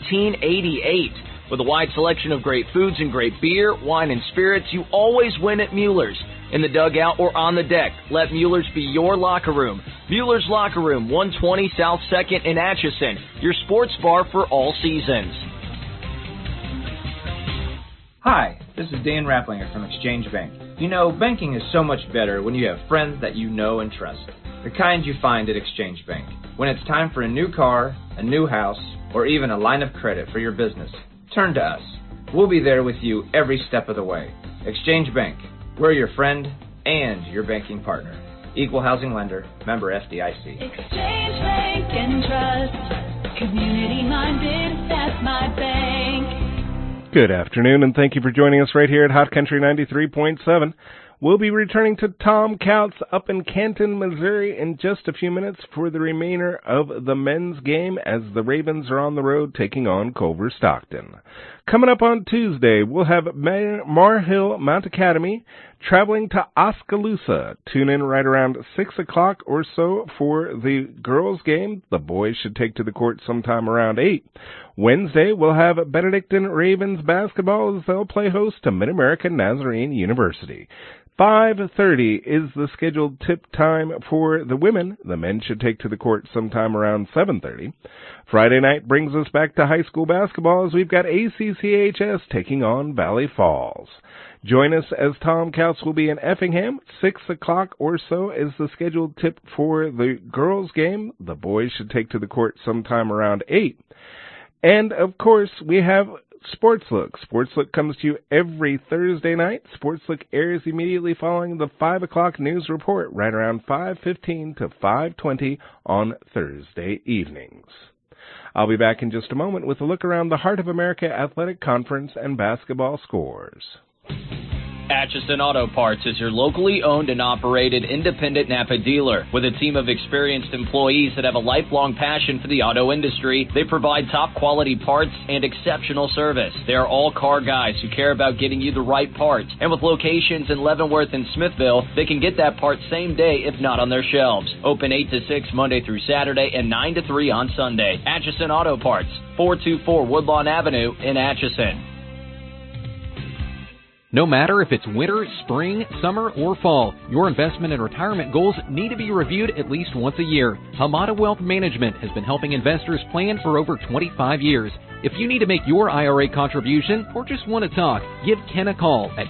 1988. With a wide selection of great foods and great beer, wine, and spirits, you always win at Mueller's. In the dugout or on the deck, let Mueller's be your locker room. Mueller's Locker Room, 120 South 2nd in Atchison, your sports bar for all seasons. Hi, this is Dan Rapplinger from Exchange Bank. You know, banking is so much better when you have friends that you know and trust. The kind you find at Exchange Bank. When it's time for a new car, a new house, or even a line of credit for your business, turn to us. We'll be there with you every step of the way. Exchange Bank. We're your friend and your banking partner. Equal housing lender, member FDIC. Exchange Bank and Trust, community minded, that's my bank. Good afternoon, and thank you for joining us right here at Hot Country 93.7. We'll be returning to Tom Couts up in Canton, Missouri in just a few minutes for the remainder of the men's game as the Ravens are on the road taking on Culver Stockton. Coming up on Tuesday, we'll have Marhill Mount Academy traveling to Oskaloosa. Tune in right around 6 o'clock or so for the girls' game. The boys should take to the court sometime around 8. Wednesday, we'll have Benedictine Ravens basketball as they'll play host to Mid-American Nazarene University. 5:30 is the scheduled tip time for the women. The men should take to the court sometime around 7:30. Friday night brings us back to high school basketball as we've got ACCHS taking on Valley Falls. Join us as Tom Couts will be in Effingham. 6 o'clock or so is the scheduled tip for the girls' game. The boys should take to the court sometime around 8. And, of course, we have Sports Look. Sports Look comes to you every Thursday night. Sports Look airs immediately following the 5 o'clock news report, right around 5:15 to 5:20 on Thursday evenings. I'll be back in just a moment with a look around the Heart of America Athletic Conference and basketball scores. Atchison Auto Parts is your locally owned and operated independent Napa dealer. With a team of experienced employees that have a lifelong passion for the auto industry, they provide top quality parts and exceptional service. They are all car guys who care about getting you the right parts. And with locations in Leavenworth and Smithville, they can get that part same day if not on their shelves. Open 8 to 6 Monday through Saturday and 9 to 3 on Sunday. Atchison Auto Parts, 424 Woodlawn Avenue in Atchison. No matter if it's winter, spring, summer, or fall, your investment and retirement goals need to be reviewed at least once a year. Hamada Wealth Management has been helping investors plan for over 25 years. If you need to make your IRA contribution or just want to talk, give Ken a call at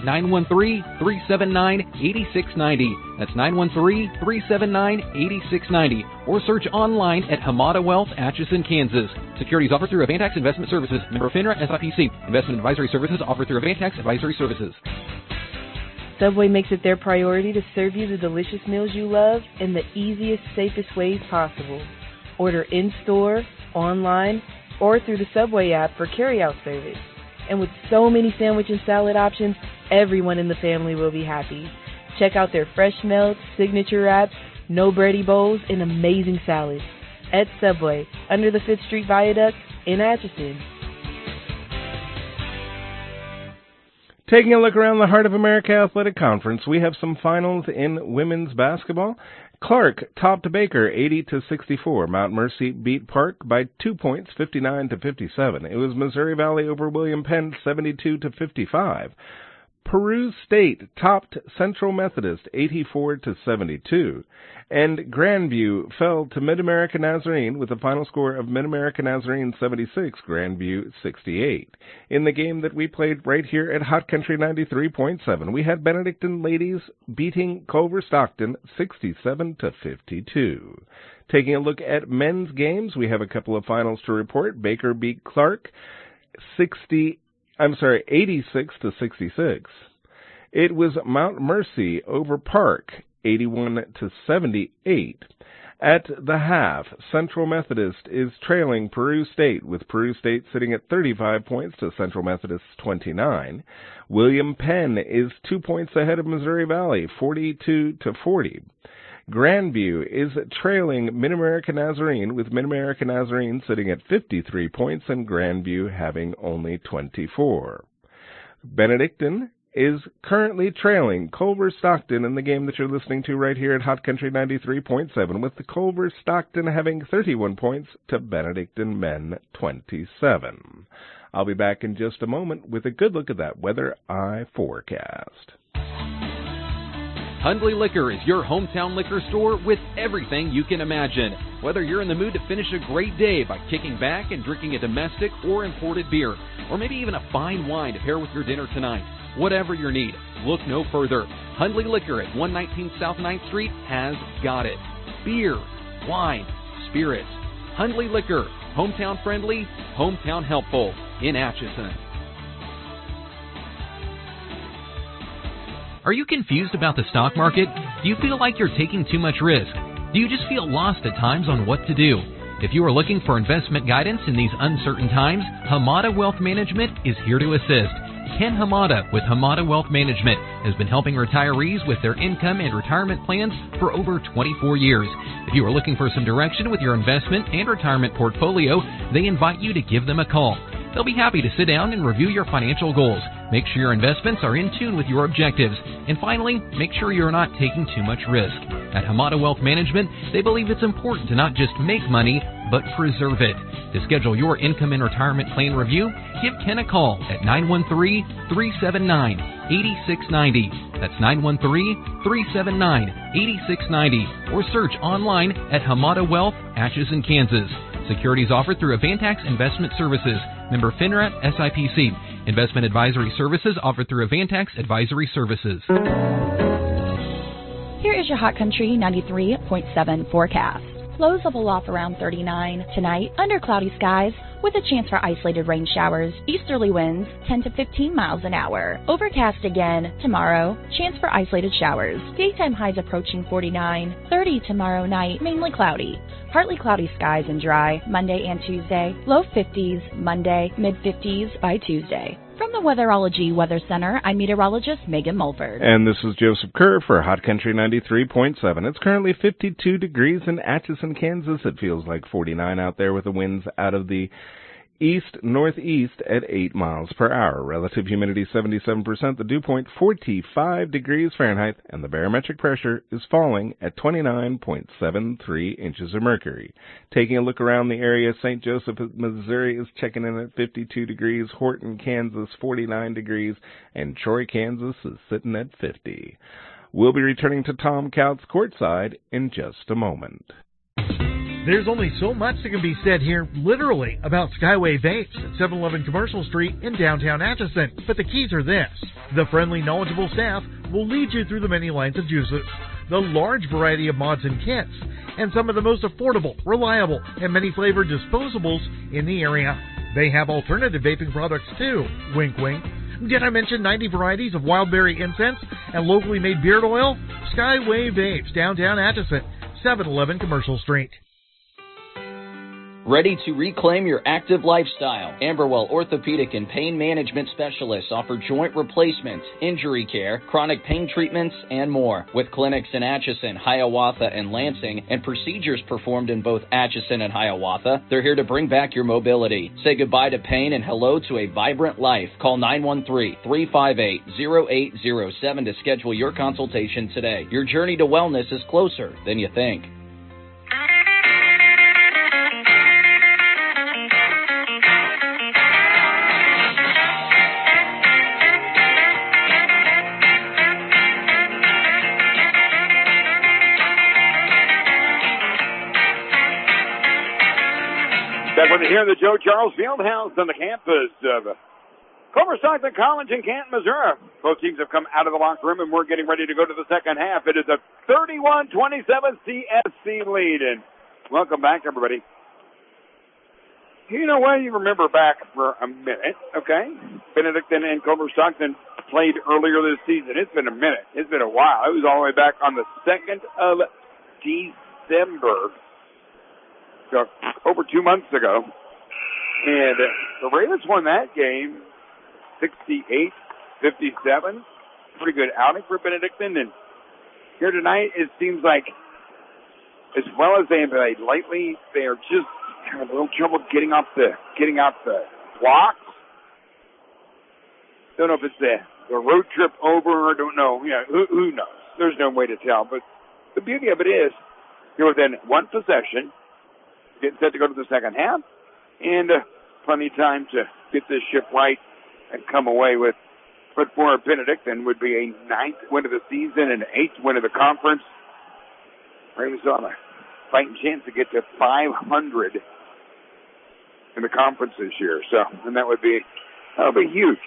913-379-8690. That's 913-379-8690. Or search online at Hamada Wealth, Atchison, Kansas. Securities offered through Avantax Investment Services. Member FINRA SIPC. Investment advisory services offered through Avantax Advisory Services. Subway makes it their priority to serve you the delicious meals you love in the easiest, safest ways possible. Order in-store, online, or through the Subway app for carry-out service. And with so many sandwich and salad options, everyone in the family will be happy. Check out their fresh melts, signature wraps, no bready bowls, and amazing salads at Subway under the 5th Street Viaduct in Atchison. Taking a look around the Heart of America Athletic Conference, we have some finals in women's basketball. Clark topped Baker 80-64. Mount Mercy beat Park by 2 points, 59-57. It was Missouri Valley over William Penn 72-55. Peru State topped Central Methodist 84-72. And Grandview fell to Mid-America Nazarene with a final score of Mid-America Nazarene 76, Grandview 68. In the game that we played right here at Hot Country 93.7, we had Benedictine ladies beating Culver Stockton 67-52. Taking a look at men's games, we have a couple of finals to report. Baker beat Clark 86-66. It was Mount Mercy over Park 81-78. At the half, Central Methodist is trailing Peru State, with Peru State sitting at 35 points to Central Methodist's 29. William Penn is 2 points ahead of Missouri Valley, 42-40. Grandview is trailing Mid-America Nazarene, with Mid-America Nazarene sitting at 53 points and Grandview having only 24. Benedictine is currently trailing Culver Stockton in the game that you're listening to right here at Hot Country 93.7, with the Culver Stockton having 31 points to Benedictine men 27. I'll be back in just a moment with a good look at that weather eye forecast. Hundley Liquor is your hometown liquor store with everything you can imagine. Whether you're in the mood to finish a great day by kicking back and drinking a domestic or imported beer, or maybe even a fine wine to pair with your dinner tonight, whatever your need, look no further. Hundley Liquor at 119 South 9th Street has got it. Beer, wine, spirits. Hundley Liquor, hometown friendly, hometown helpful in Atchison. Are you confused about the stock market? Do you feel like you're taking too much risk? Do you just feel lost at times on what to do? If you are looking for investment guidance in these uncertain times, Hamada Wealth Management is here to assist. Ken Hamada with Hamada Wealth Management has been helping retirees with their income and retirement plans for over 24 years. If you are looking for some direction with your investment and retirement portfolio, they invite you to give them a call. They'll be happy to sit down and review your financial goals. Make sure your investments are in tune with your objectives. And finally, make sure you're not taking too much risk. At Hamada Wealth Management, they believe it's important to not just make money, but preserve it. To schedule your income and retirement plan review, give Ken a call at 913-379-8690. That's 913-379-8690. Or search online at Hamada Wealth, Atchison, Kansas. Securities offered through Avantax Investment Services. Member FINRA SIPC. Investment advisory services offered through Avantax Advisory Services. Here is your Hot Country 93.7 forecast. Lows level off around 39 tonight, under cloudy skies, with a chance for isolated rain showers. Easterly winds 10 to 15 miles an hour. Overcast again tomorrow, chance for isolated showers. Daytime highs approaching 49, 30 tomorrow night, mainly cloudy. Partly cloudy skies and dry Monday and Tuesday. Low 50s Monday, mid 50s by Tuesday. From the Weatherology Weather Center, I'm meteorologist Megan Mulford. And this is Joseph Kerr for Hot Country 93.7. It's currently 52 degrees in Atchison, Kansas. It feels like 49 out there with the winds out of the east-northeast at 8 miles per hour. Relative humidity 77%, the dew point 45 degrees Fahrenheit, and the barometric pressure is falling at 29.73 inches of mercury. Taking a look around the area, St. Joseph, Missouri is checking in at 52 degrees, Horton, Kansas 49 degrees, and Troy, Kansas is sitting at 50. We'll be returning to Tom Couts courtside in just a moment. There's only so much that can be said here, literally, about Skyway Vapes at 711 Commercial Street in downtown Atchison. But the keys are this. The friendly, knowledgeable staff will lead you through the many lines of juices, the large variety of mods and kits, and some of the most affordable, reliable, and many flavored disposables in the area. They have alternative vaping products too. Wink, wink. Did I mention 90 varieties of wild berry incense and locally made beard oil? Skyway Vapes, downtown Atchison, 711 Commercial Street. Ready to reclaim your active lifestyle? Amberwell Orthopedic and Pain Management Specialists offer joint replacement, injury care, chronic pain treatments, and more. With clinics in Atchison, Hiawatha, and Lansing, and procedures performed in both Atchison and Hiawatha, they're here to bring back your mobility. Say goodbye to pain and hello to a vibrant life. Call 913-358-0807 to schedule your consultation today. Your journey to wellness is closer than you think. Back with you here in the Joe Charles Fieldhouse on the campus of Culver-Stockton College in Canton, Missouri. Both teams have come out of the locker room, and we're getting ready to go to the second half. It is a 31-27 CSC lead, and welcome back, everybody. You know what? You remember back for a minute, okay? Benedictine and Culver-Stockton played earlier this season. It's been a minute. It's been a while. It was all the way back on the 2nd of December. So, over 2 months ago. And the Ravens won that game 68-57. Pretty good outing for Benedictine. And here tonight, it seems like, as well as they have played lately, they are just having a little trouble getting out the blocks. Don't know if it's the road trip over, or don't know. Yeah, who knows? There's no way to tell. But the beauty of it is, you're within one possession, getting set to go to the second half, and plenty of time to get this ship right and come away with what for Benedictine would be a 9th win of the season and 8th win of the conference. Ravens on a fighting chance to get to 500 in the conference this year. So, and that'll be huge.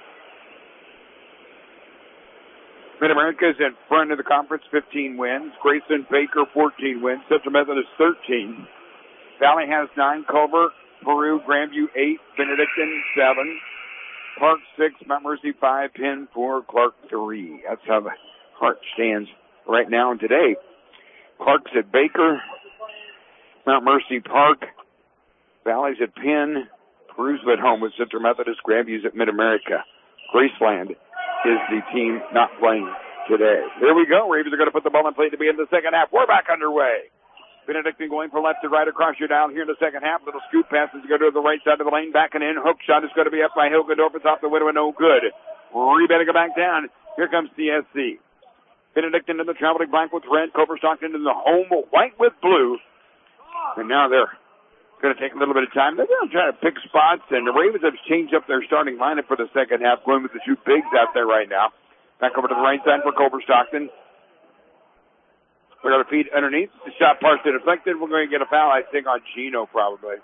Mid-America is in front of the conference, 15 wins. Grayson Baker, 14 wins. Central Methodist, 13. Valley has 9, Culver, Peru, Grandview 8, Benedictine 7, Clark 6, Mount Mercy 5, Penn 4, Clark 3. That's how the Clark stands right now and today. Clark's at Baker, Mount Mercy Park, Valley's at Penn, Peru's at home with Central Methodist, Grandview's at Mid-America. Graceland is the team not playing today. There we go. Ravens are going to put the ball in play to begin the second half. We're back underway. Benedictine going from left to right across your dial here in the second half. Little scoop passes to go to the right side of the lane. Back and in. Hook shot is going to be up by Hilgendorf. It's off the window and no good. Rebounding it back down. Here comes CSC. Benedictine in the traveling black with red. Culver-Stockton in the home white with blue. And now they're going to take a little bit of time. They're going to try to pick spots. And the Ravens have changed up their starting lineup for the second half, going with the two bigs out there right now. Back over to the right side for Culver-Stockton. We're going to feed underneath. The shot partially deflected. We're going to get a foul, I think, on Gino probably.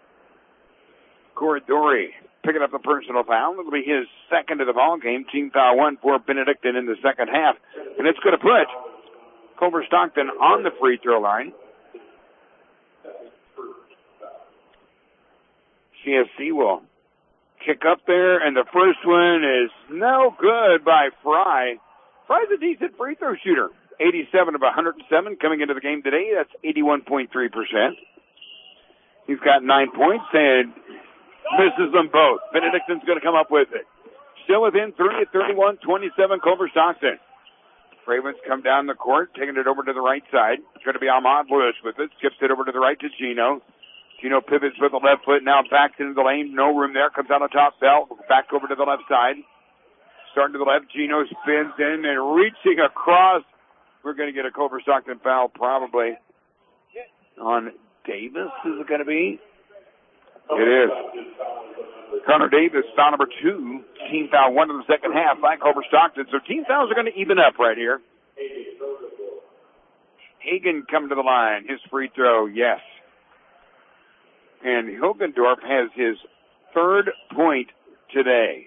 Corridori picking up a personal foul. It'll be his second of the ball game. Team foul 1 for Benedictine in the second half. And it's going to put Culver-Stockton on the free throw line. CSC will kick up there, and the first one is no good by Fry. Fry's a decent free throw shooter. 87 of 107 coming into the game today. That's 81.3%. He's got 9 points and misses them both. Benedictine's going to come up with it. Still within 3 at 31-27, Culver-Stockton. Ravens come down the court, taking it over to the right side. It's going to be Ahmad Lewis with it. Skips it over to the right to Gino. Gino pivots with the left foot, now backs into the lane. No room there. Comes out on top. Belt back over to the left side. Starting to the left. Gino spins in and reaching across. We're going to get a Culver Stockton foul probably on Davis. Is it going to be? It is. Connor Davis, foul number 2. Team foul 1 in the second half by Culver Stockton. So team fouls are going to even up right here. Hagen coming to the line. His free throw, yes. And Hilgendorf has his 3rd point today.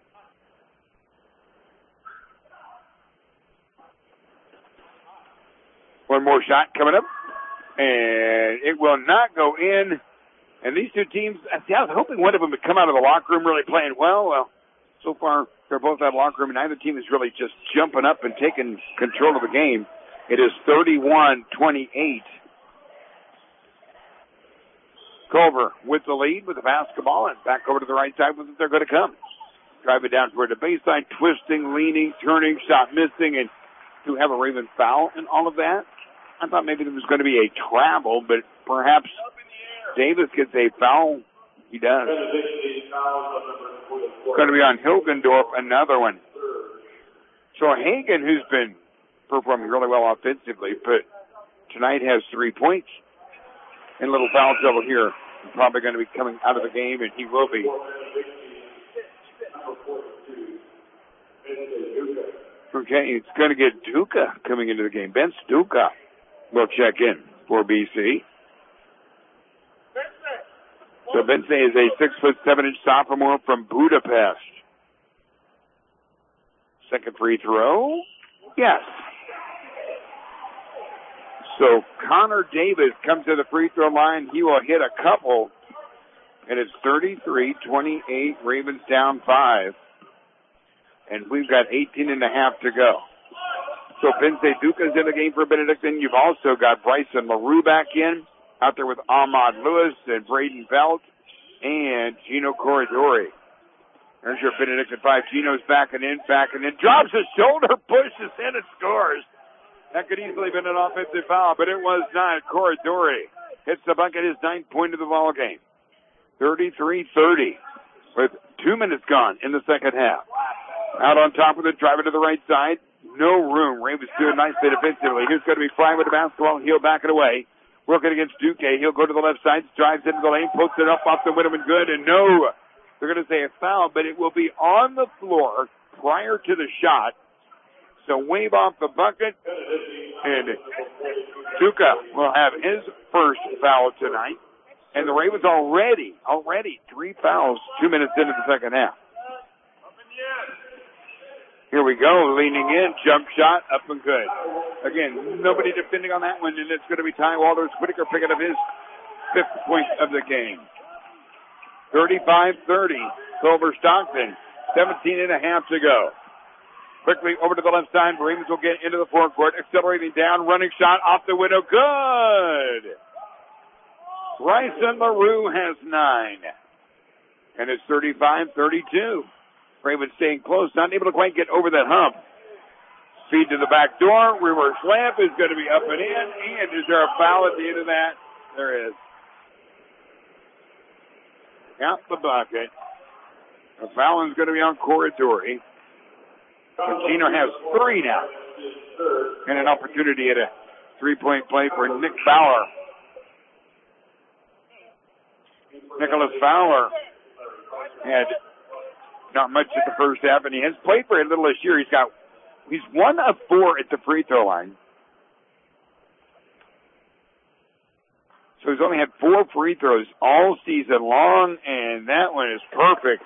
One more shot coming up. And it will not go in. And these two teams, I was hoping one of them would come out of the locker room really playing well. Well, so far they're both out of the locker room, and neither team is really just jumping up and taking control of the game. It is 31-28. Culver with the lead with the basketball and back over to the right side with it. They're going to come. Drive it down toward the baseline, twisting, leaning, turning, shot missing, and to have a Raven foul and all of that. I thought maybe there was going to be a travel, but perhaps Davis gets a foul. He does. Going to be on Hilgendorf, another one. So Hagen, who's been performing really well offensively, but tonight has 3 points. And a little foul trouble here. Probably going to be coming out of the game, and he will be. Okay, it's going to get Duca coming into the game. Ben Stuka will check in for BC. So Bense is a 6'7" sophomore from Budapest. Second free throw. Yes. So Connor Davis comes to the free throw line. He will hit a couple. And it's 33-28. Ravens down 5. And we've got 18 and a half to go. So Bense Duca's in the game for Benedictine. You've also got Bryson LaRue back in. Out there with Ahmad Lewis and Braden Belt and Gino Corridori. There's your Benedictine 5. Gino's backing in. Drops his shoulder, pushes in and scores. That could easily have been an offensive foul, but it was not. Corridori hits the bucket, his 9th point of the ball game. 33-30 with 2 minutes gone in the second half. Out on top of it, driving to the right side. No room. Ravens doing nicely defensively. Here's going to be Fry with the basketball. He'll back it away. Working against Duque. He'll go to the left side, drives into the lane, puts it up off the window and good. And no, they're going to say a foul, but it will be on the floor prior to the shot. So wave off the bucket, and Duque will have his first foul tonight. And the Ravens already 3 fouls 2 minutes into the second half. Here we go, leaning in, jump shot, up and good. Again, nobody defending on that one, and it's going to be Ty Walters. Whitaker picking up his 5th point of the game. 35-30, Culver Stockton, 17 and a half to go. Quickly over to the left side, Ravens will get into the forecourt, accelerating down, running shot off the window, good! Bryson LaRue has 9. And it's 35-32. Ravens staying close, not able to quite get over that hump. Feed to the back door. Reverse layup is going to be up and in. And is there a foul at the end of that? There is. Count the bucket. The foul is going to be on Corridori. Gino has 3 now. And an opportunity at a 3-point play for Nick Fowler. Nicholas Fowler had not much at the first half, and he has played very little this year. He's 1 of 4 at the free throw line. So he's only had 4 free throws all season long, and that one is perfect.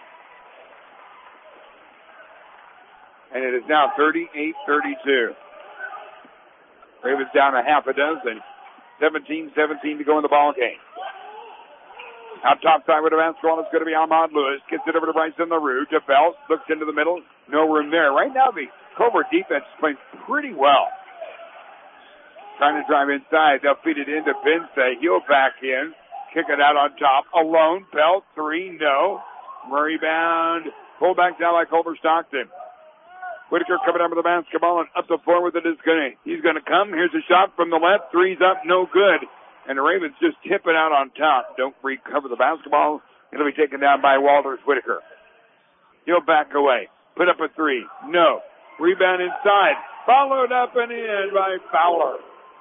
And it is now 38-32. Ravens down a half a dozen. 17-17 to go in the ball game. Out top side with the basketball, it's going to be Ahmad Lewis. Gets it over to Bryson LaRue. To Belt, looks into the middle. No room there. Right now, the Culver defense is playing pretty well. Trying to drive inside. They'll feed it into Bense. He'll back in. Kick it out on top. Alone. Belt, 3, no. Rebound. Pulled back down by Culver Stockton. Whitaker coming up with the basketball and up the floor with it. He's going to come. Here's a shot from the left. 3's up. No good. And the Ravens just tip it out on top. Don't recover the basketball. It'll be taken down by Walters Whitaker. He'll back away. Put up a three. No. Rebound inside. Followed up and in by Fowler.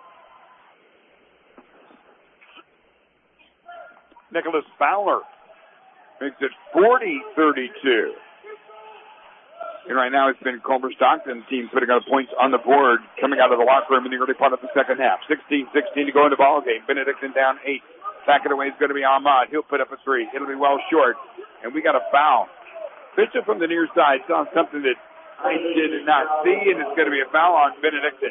Nicholas Fowler makes it 40-32. And right now it's been Culver Stockton's team putting up points on the board coming out of the locker room in the early part of the second half. 16-16 to go in the ball game. Benedictine down 8. Back it away is going to be Ahmad. He'll put up a three. It'll be well short. And we got a foul. Bishop from the near side saw something that I did not see, and it's going to be a foul on Benedictine.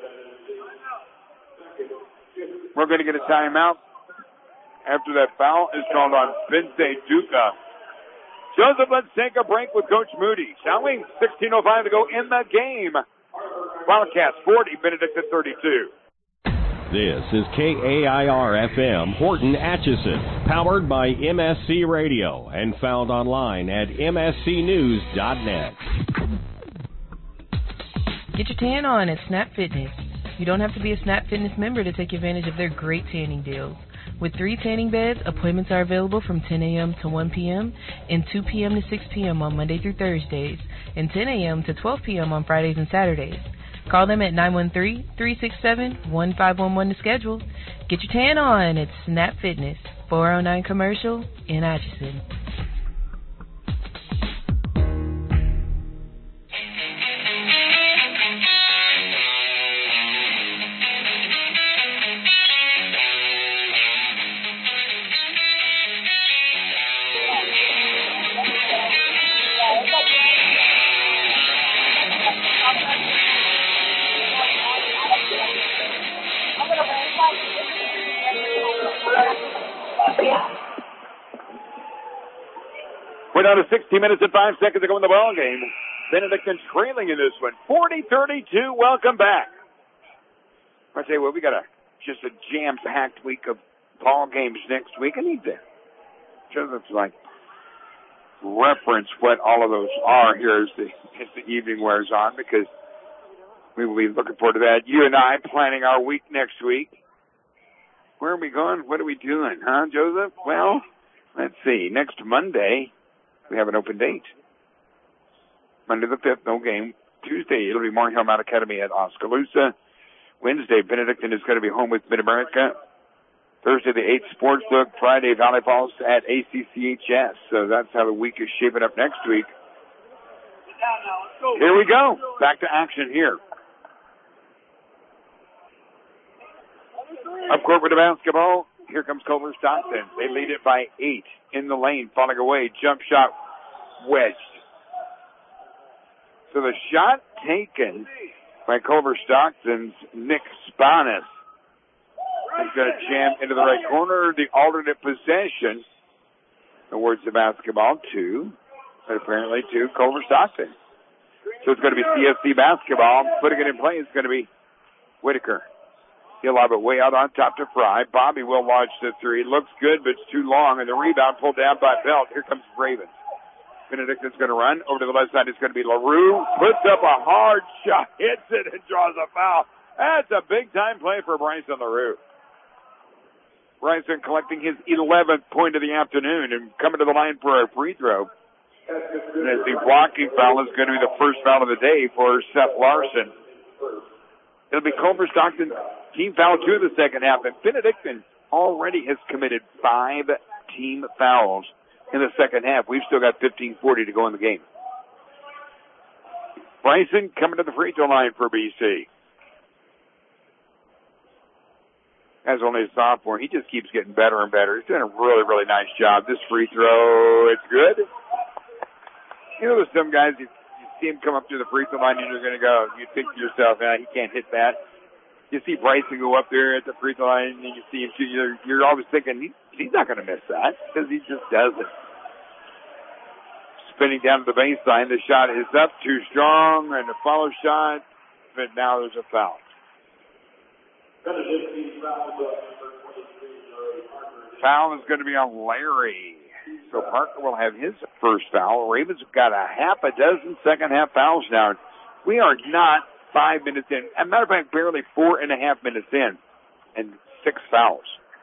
We're going to get a timeout after that foul is called on Vince Duca. Joseph, let's take a break with Coach Moody, shall we? 16:05 to go in the game. Wildcats 40, Benedictine 32. This is KAIR-FM Horton Atchison, powered by MSC Radio and found online at mscnews.net. Get your tan on at Snap Fitness. You don't have to be a Snap Fitness member to take advantage of their great tanning deals. With 3 tanning beds, appointments are available from 10 a.m. to 1 p.m. and 2 p.m. to 6 p.m. on Monday through Thursdays, and 10 a.m. to 12 p.m. on Fridays and Saturdays. Call them at 913-367-1511 to schedule. Get your tan on at Snap Fitness, 409 Commercial in Atchison. We're down to 60 minutes and 5 seconds to go in the ball game. Benedictine trailing in this one, 40-32. Welcome back. I tell you what, we got just a jam-packed week of ball games next week. I need to just reference what all of those are here as the evening wears on, because we will be looking forward to that. You and I planning our week next week. Where are we going? What are we doing, huh, Joseph? Well, let's see. Next Monday, we have an open date. Monday the 5th, no game. Tuesday, it'll be Moore-Hill Mount Academy at Oskaloosa. Wednesday, Benedictine is going to be home with Mid-America. Thursday, the 8th Sports Book. Friday, Valley Falls at ACCHS. So that's how the week is shaping up next week. Here we go. Back to action here. Up court with the basketball. Here comes Culver Stockton. They lead it by 8 in the lane. Falling away. Jump shot wedged. So the shot taken by Culver Stockton's Nick Spanis is going to jam into the right corner. The alternate possession awards the basketball to, but apparently to Culver Stockton. So it's going to be CSC basketball. Putting it in play is going to be Whitaker. He'll lob it way out on top to Fry. Bobby will launch the three. Looks good, but it's too long. And the rebound pulled down by Belt. Here comes Ravens. Benedictine's going to run. Over to the left side, it's going to be LaRue. Puts up a hard shot, hits it, and draws a foul. That's a big-time play for Bryson LaRue. Bryson collecting his 11th point of the afternoon and coming to the line for a free throw. And as the blocking foul is going to be the first foul of the day for Seth Larson. It'll be Culver Stockton team foul 2 in the second half. And Benedictine already has committed 5 team fouls in the second half. We've still got 15:40 to go in the game. Bryson coming to the free throw line for BC. As only a sophomore, he just keeps getting better and better. He's doing a really, really nice job. This free throw, it's good. You know, there's some guys, you see him come up to the free throw line and you're going to go, you think to yourself, he can't hit that. You see Bryson go up there at the free throw line and you see him shoot. You're always thinking, he's not going to miss that, because he just doesn't. Spinning down to the baseline, the shot is up, too strong, and a follow shot, but now there's a foul. Foul is going to be on Larry. So Parker will have his first foul. Ravens have got a half a dozen second half fouls now. We are not 5 minutes in. As a matter of fact, barely 4.5 minutes in. And 6 fouls.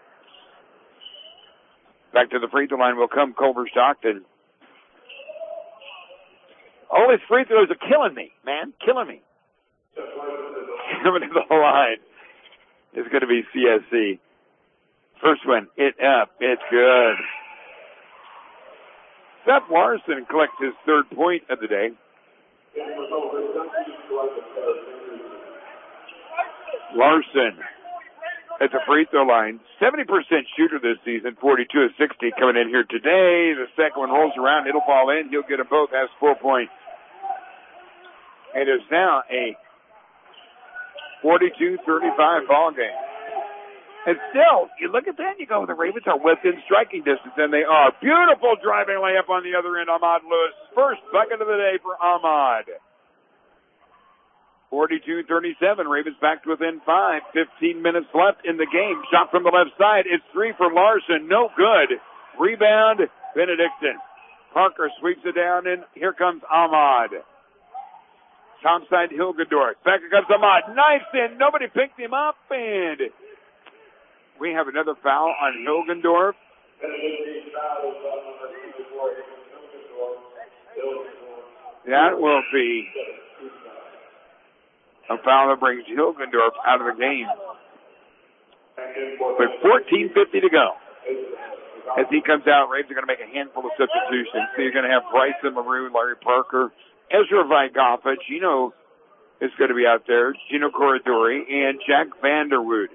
Back to the free throw line will come Culver Stockton. All his free throws are killing me, man. Killing me. Coming to the line is going to be CSC. First one, it's good. Seth Larson collects his 3rd point of the day. Larson at the free throw line. 70% shooter this season, 42 of 60 coming in here today. The second one rolls around. It'll fall in. He'll get them both. Has 4 points. It is now a 42-35 ball game. And still, you look at that and you go, the Ravens are within striking distance, and they are. Beautiful driving layup on the other end, Ahmad Lewis. First bucket of the day for Ahmad. 42-37, Ravens back to within 5. 15 minutes left in the game. Shot from the left side. It's 3 for Larson. No good. Rebound, Benedictine. Parker sweeps it down, and here comes Ahmad. Topside Hilgendorf. Back comes Ahmad. Knifes in. Nobody picked him up, and we have another foul on Hilgendorf. That will be a foul that brings Hilgendorf out of the game. With 14:50 to go. As he comes out, Ravens are going to make a handful of substitutions. So you're going to have Bryson LaRue, Larry Parker, Ezra Vigaffa, Gino is going to be out there, Gino Corridori, and Jack Vanderwood.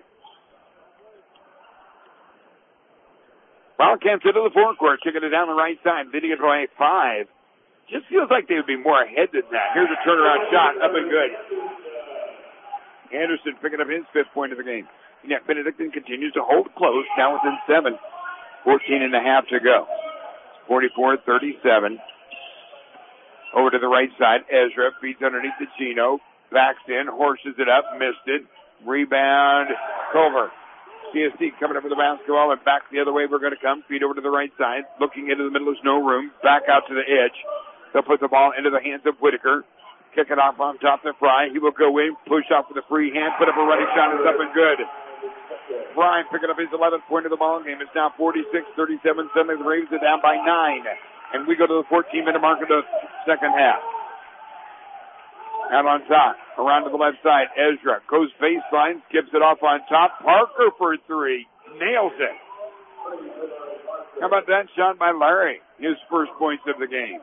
Wildcats into the forecourt, kicking it down the right side, leading it by 5. Just feels like they would be more ahead than that. Here's a turnaround shot, up and good. Anderson picking up his 5th point of the game. Yet Benedictine continues to hold close, down within 7. 14.5 to go. 44-37. Over to the right side, Ezra feeds underneath the Gino. Backs in, horses it up, missed it. Rebound, Culver. CSC coming up with the basketball and back the other way we're going to come. Feed over to the right side. Looking into the middle, there's no room. Back out to the edge. They'll put the ball into the hands of Whitaker. Kick it off on top to Fry. He will go in, push off with a free hand, put up a running shot. It's up and good. Fry picking up his 11th point of the ball game. It's now 46-37. Suddenly the Ravens are down by 9. And we go to the 14-minute mark of the second half. Out on top, around to the left side, Ezra goes baseline, skips it off on top. Parker for 3, nails it. How about that shot by Larry? His first points of the game.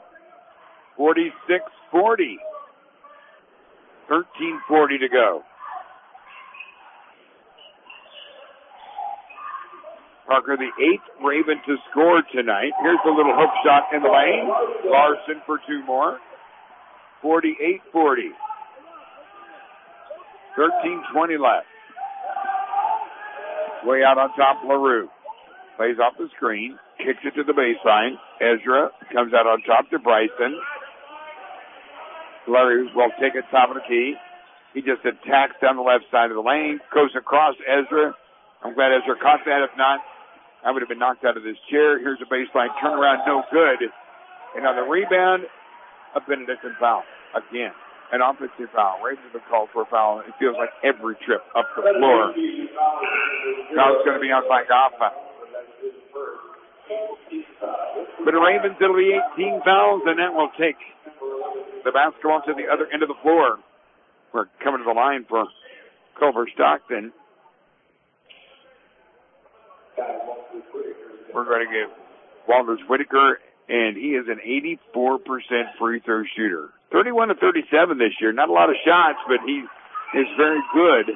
46-40. 13:40 to go. Parker, the 8th Raven to score tonight. Here's a little hook shot in the lane. Larson for 2 more. 48-40. 13:20 left. Way out on top, LaRue. Plays off the screen. Kicks it to the baseline. Ezra comes out on top to Bryson. Larry will take it top of the key. He just attacks down the left side of the lane. Goes across Ezra. I'm glad Ezra caught that. If not, I would have been knocked out of this chair. Here's a baseline turnaround, no good. And on the rebound, a Benedictine foul. Again, an offensive foul. Ravens have been called for a foul. It feels like every trip up the floor. Foul's going to be on by Gaffa. For the Ravens, it'll be 18 fouls, and that will take the basketball to the other end of the floor. We're coming to the line for Culver Stockton. We're going to give Walters Whitaker, and he is an 84% free throw shooter. 31 of 37 this year. Not a lot of shots, but he is very good.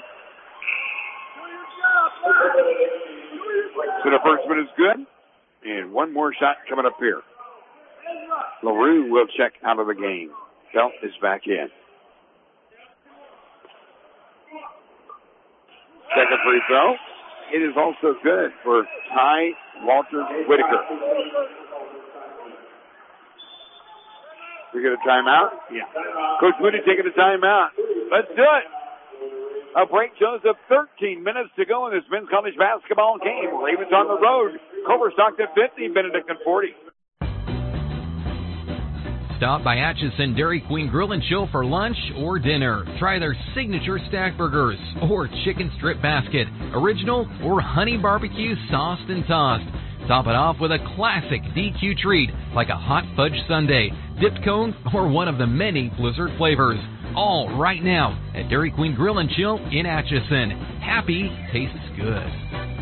So the first one is good. And one more shot coming up here. LaRue will check out of the game. Belt is back in. Second free throw. It is also good for Ty Walter Whitaker. We get a timeout? Yeah. Coach Moody taking a timeout. Let's do it. A break shows up 13 minutes to go in this men's college basketball game. Ravens on the road. Culver Stockton 50, Benedictine 40. Stop by Atchison Dairy Queen Grill and Chill for lunch or dinner. Try their signature stack burgers or chicken strip basket, original or honey barbecue sauced and tossed. Top it off with a classic DQ treat like a hot fudge sundae, dipped cone, or one of the many Blizzard flavors. All right now at Dairy Queen Grill and Chill in Atchison. Happy tastes good.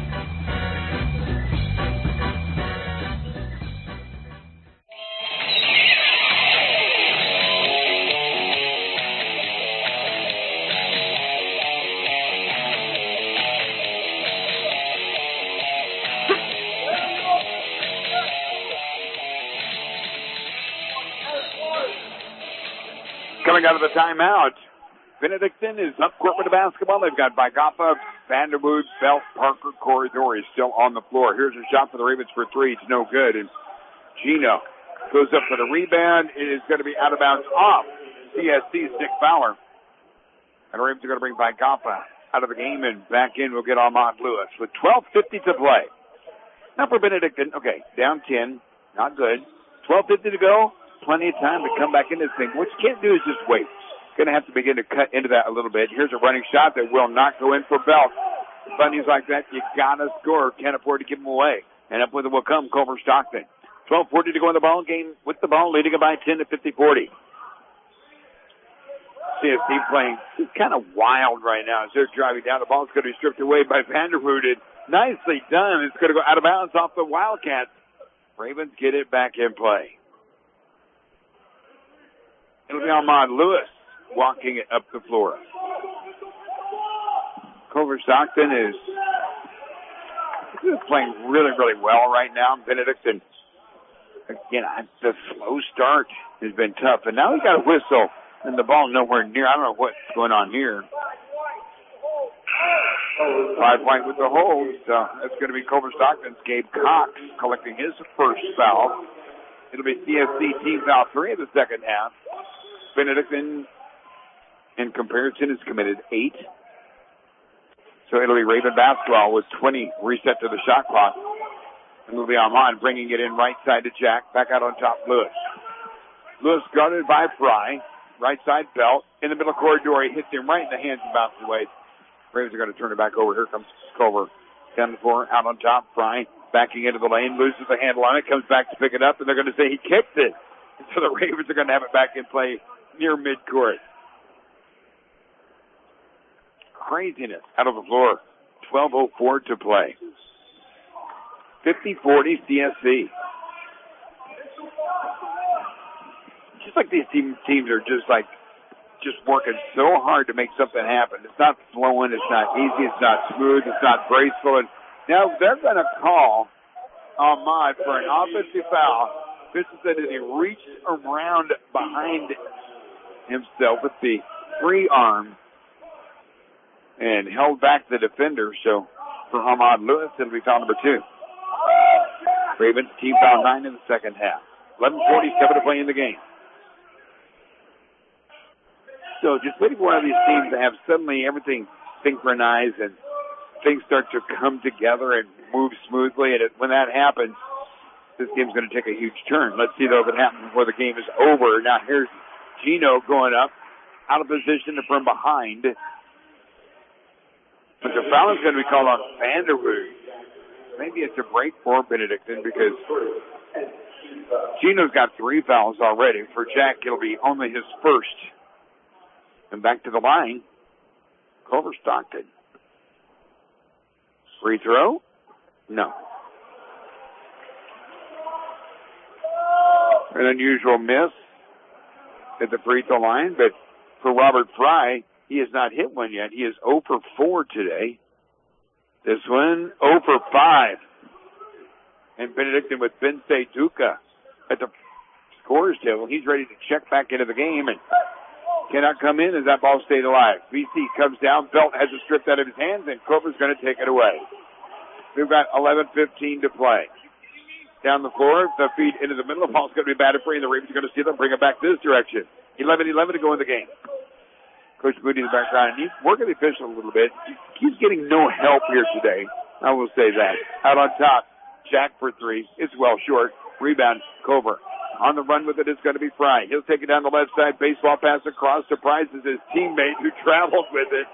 Coming out of the timeout, Benedictine is up court with the basketball. They've got Bygapa, Vanderwood, Belt, Parker, Corridor is still on the floor. Here's a shot for the Ravens for three. It's no good. And Gino goes up for the rebound. It is going to be out of bounds off CSC's Nick Fowler. And the Ravens are going to bring Bygapa out of the game, and back in will get Ahmad Lewis with 12:50 to play. Now for Benedictine, okay, down 10, not good. 12:50 to go. Plenty of time to come back in this thing. What you can't do is just wait. Going to have to begin to cut into that a little bit. Here's a running shot that will not go in for Belt. Bunnies like that, you got to score. Can't afford to give them away. And up with it will come Culver Stockton. 12:40 to go in the ball game with the ball, leading it by 10 to 50-40. CSC playing kind of wild right now as they're driving down. The ball's going to be stripped away by Vanderwood. Nicely done. It's going to go out of bounds off the Wildcats. Ravens get it back in play. It'll be Ahmad Lewis walking it up the floor. Culver Stockton is playing really, really well right now. Benedictine, again, the slow start has been tough. And now we got a whistle and the ball nowhere near. I don't know what's going on here. 5-point with the hold. So that's going to be Culver Stockton's Gabe Cox collecting his first foul. It'll be CSC team foul 3 of the second half. Benedictine, in comparison, has committed 8. So it'll be Raven basketball with 20 reset to the shot clock. And it'll be Ahmad bringing it in right side to Jack. Back out on top, Lewis. Lewis guarded by Fry. Right side, Belt. In the middle corridor, he hits him right in the hands and bounces away. Ravens are going to turn it back over. Here comes Culver. Down the floor, out on top, Fry. Backing into the lane, loses the handle on it, comes back to pick it up, and they're going to say he kicked it. And so the Ravens are going to have it back in play near midcourt. Craziness out of the floor. 12:04 to play. 50-40 CSC. Just like these teams are just working so hard to make something happen. It's not flowing, it's not easy, it's not smooth, it's not graceful. And now they're going to call Ahmad for an offensive foul. This is that he reached around behind himself with the free arm and held back the defender. So for Ahmad Lewis, it'll be foul number 2. Ravens team foul 9 in the second half. 11:47 to play in the game. So just waiting for one of these teams to have suddenly everything synchronized and things start to come together and move smoothly. And when that happens, this game's going to take a huge turn. Let's see, though, if it happens before the game is over. Now here's Gino going up, out of position from behind. But the foul is going to be called on Vanderwood. Maybe it's a break for Benedictine because Gino's got 3 fouls already. For Jack, it'll be only his first. And back to the line, Culver Stockton. Free throw? No. An unusual miss at the free throw line, but for Robert Fry, he has not hit one yet. He is 0 for 4 today. This one, 0 for 5. And Benedictine with Bensei Duca at the scorer's table. He's ready to check back into the game and cannot come in as that ball stayed alive. BC comes down. Belt has it stripped out of his hands, and Culver's going to take it away. We've got 11:15 to play. Down the floor, the feed into the middle. The ball's going to be batted free, and the Ravens are going to see them bring it back this direction. 11-11 to go in the game. Coach Moody in the background. He's working the official a little bit. He's getting no help here today. I will say that. Out on top, Jack for 3. It's well short. Rebound, Culver. On the run with it is going to be Fry. He'll take it down the left side. Baseball pass across. Surprises his teammate who traveled with it.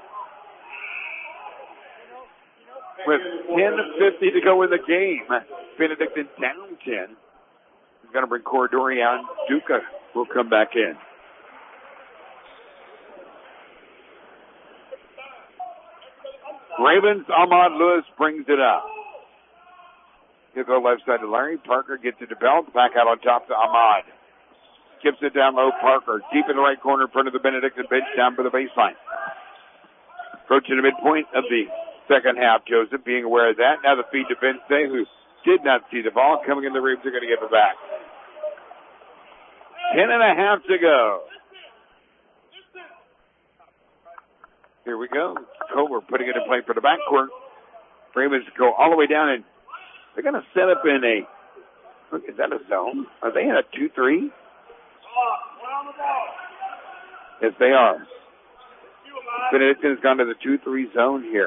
With 10:50 to go in the game, Benedictine down 10. He's going to bring Corridori on. Duca will come back in. Ravens, Ahmad Lewis brings it up. He'll go left side to Larry. Parker gets it to Belt. Back out on top to Ahmad. Skips it down low. Parker deep in the right corner in front of the Benedictine bench down for the baseline. Approaching the midpoint of the second half, Joseph being aware of that. Now the feed to Vince, who did not see the ball. Coming in the Ravens are going to give it back. 10:30 to go. Here we go. Cover putting it in play for the backcourt. Ravens go all the way down, and they're going to set up in a, look, is that a zone? Are they in a 2-3? Yes, they are. Benedictine has gone to the 2-3 zone here.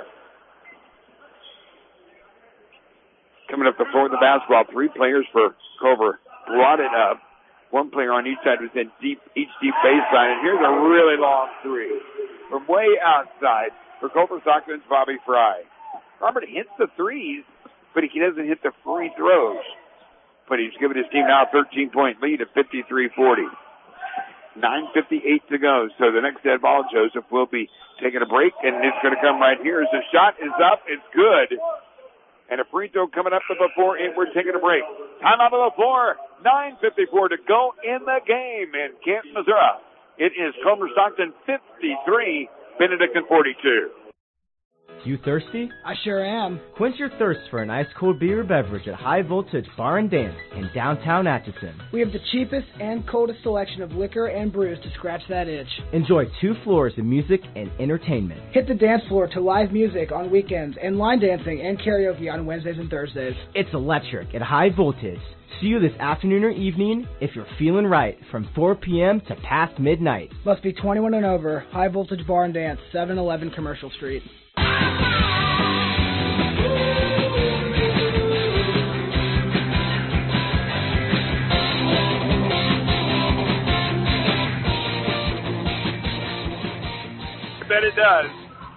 Coming up the floor with the basketball, 3 players for Cover brought it up. 1 player on each side was in each deep baseline, and here's a really long 3 from way outside for Cover Stockton's Bobby Fry. Robert hits the threes, but he doesn't hit the free throws. But he's given his team now a 13-point lead at 53-40. 9:58 to go. So the next dead ball, Joseph, will be taking a break, and it's going to come right here. As the shot is up, it's good. And a free throw coming up before we're taking a break. Time out on the floor. 9:54 to go in the game in Canton, Missouri. It is Comer Stockton 53, Benedictine 42. You thirsty? I sure am. Quench your thirst for an ice-cold beer or beverage at High Voltage Bar and Dance in downtown Atchison. We have the cheapest and coldest selection of liquor and brews to scratch that itch. Enjoy 2 floors of music and entertainment. Hit the dance floor to live music on weekends and line dancing and karaoke on Wednesdays and Thursdays. It's electric at High Voltage. See you this afternoon or evening if you're feeling right from 4 p.m. to past midnight. Must be 21 and over. High Voltage Bar and Dance, 711 Commercial Street. I bet it does.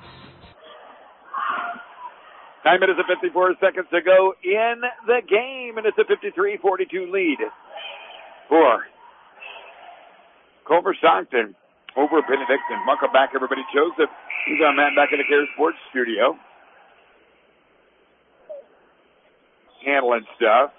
9 minutes and 54 seconds to go in the game, and it's a 53-42 lead for Culver Stockton over Benedictine. Welcome back, everybody. Joseph, he's on Matt back in the Care Sports Studio. Handling stuff.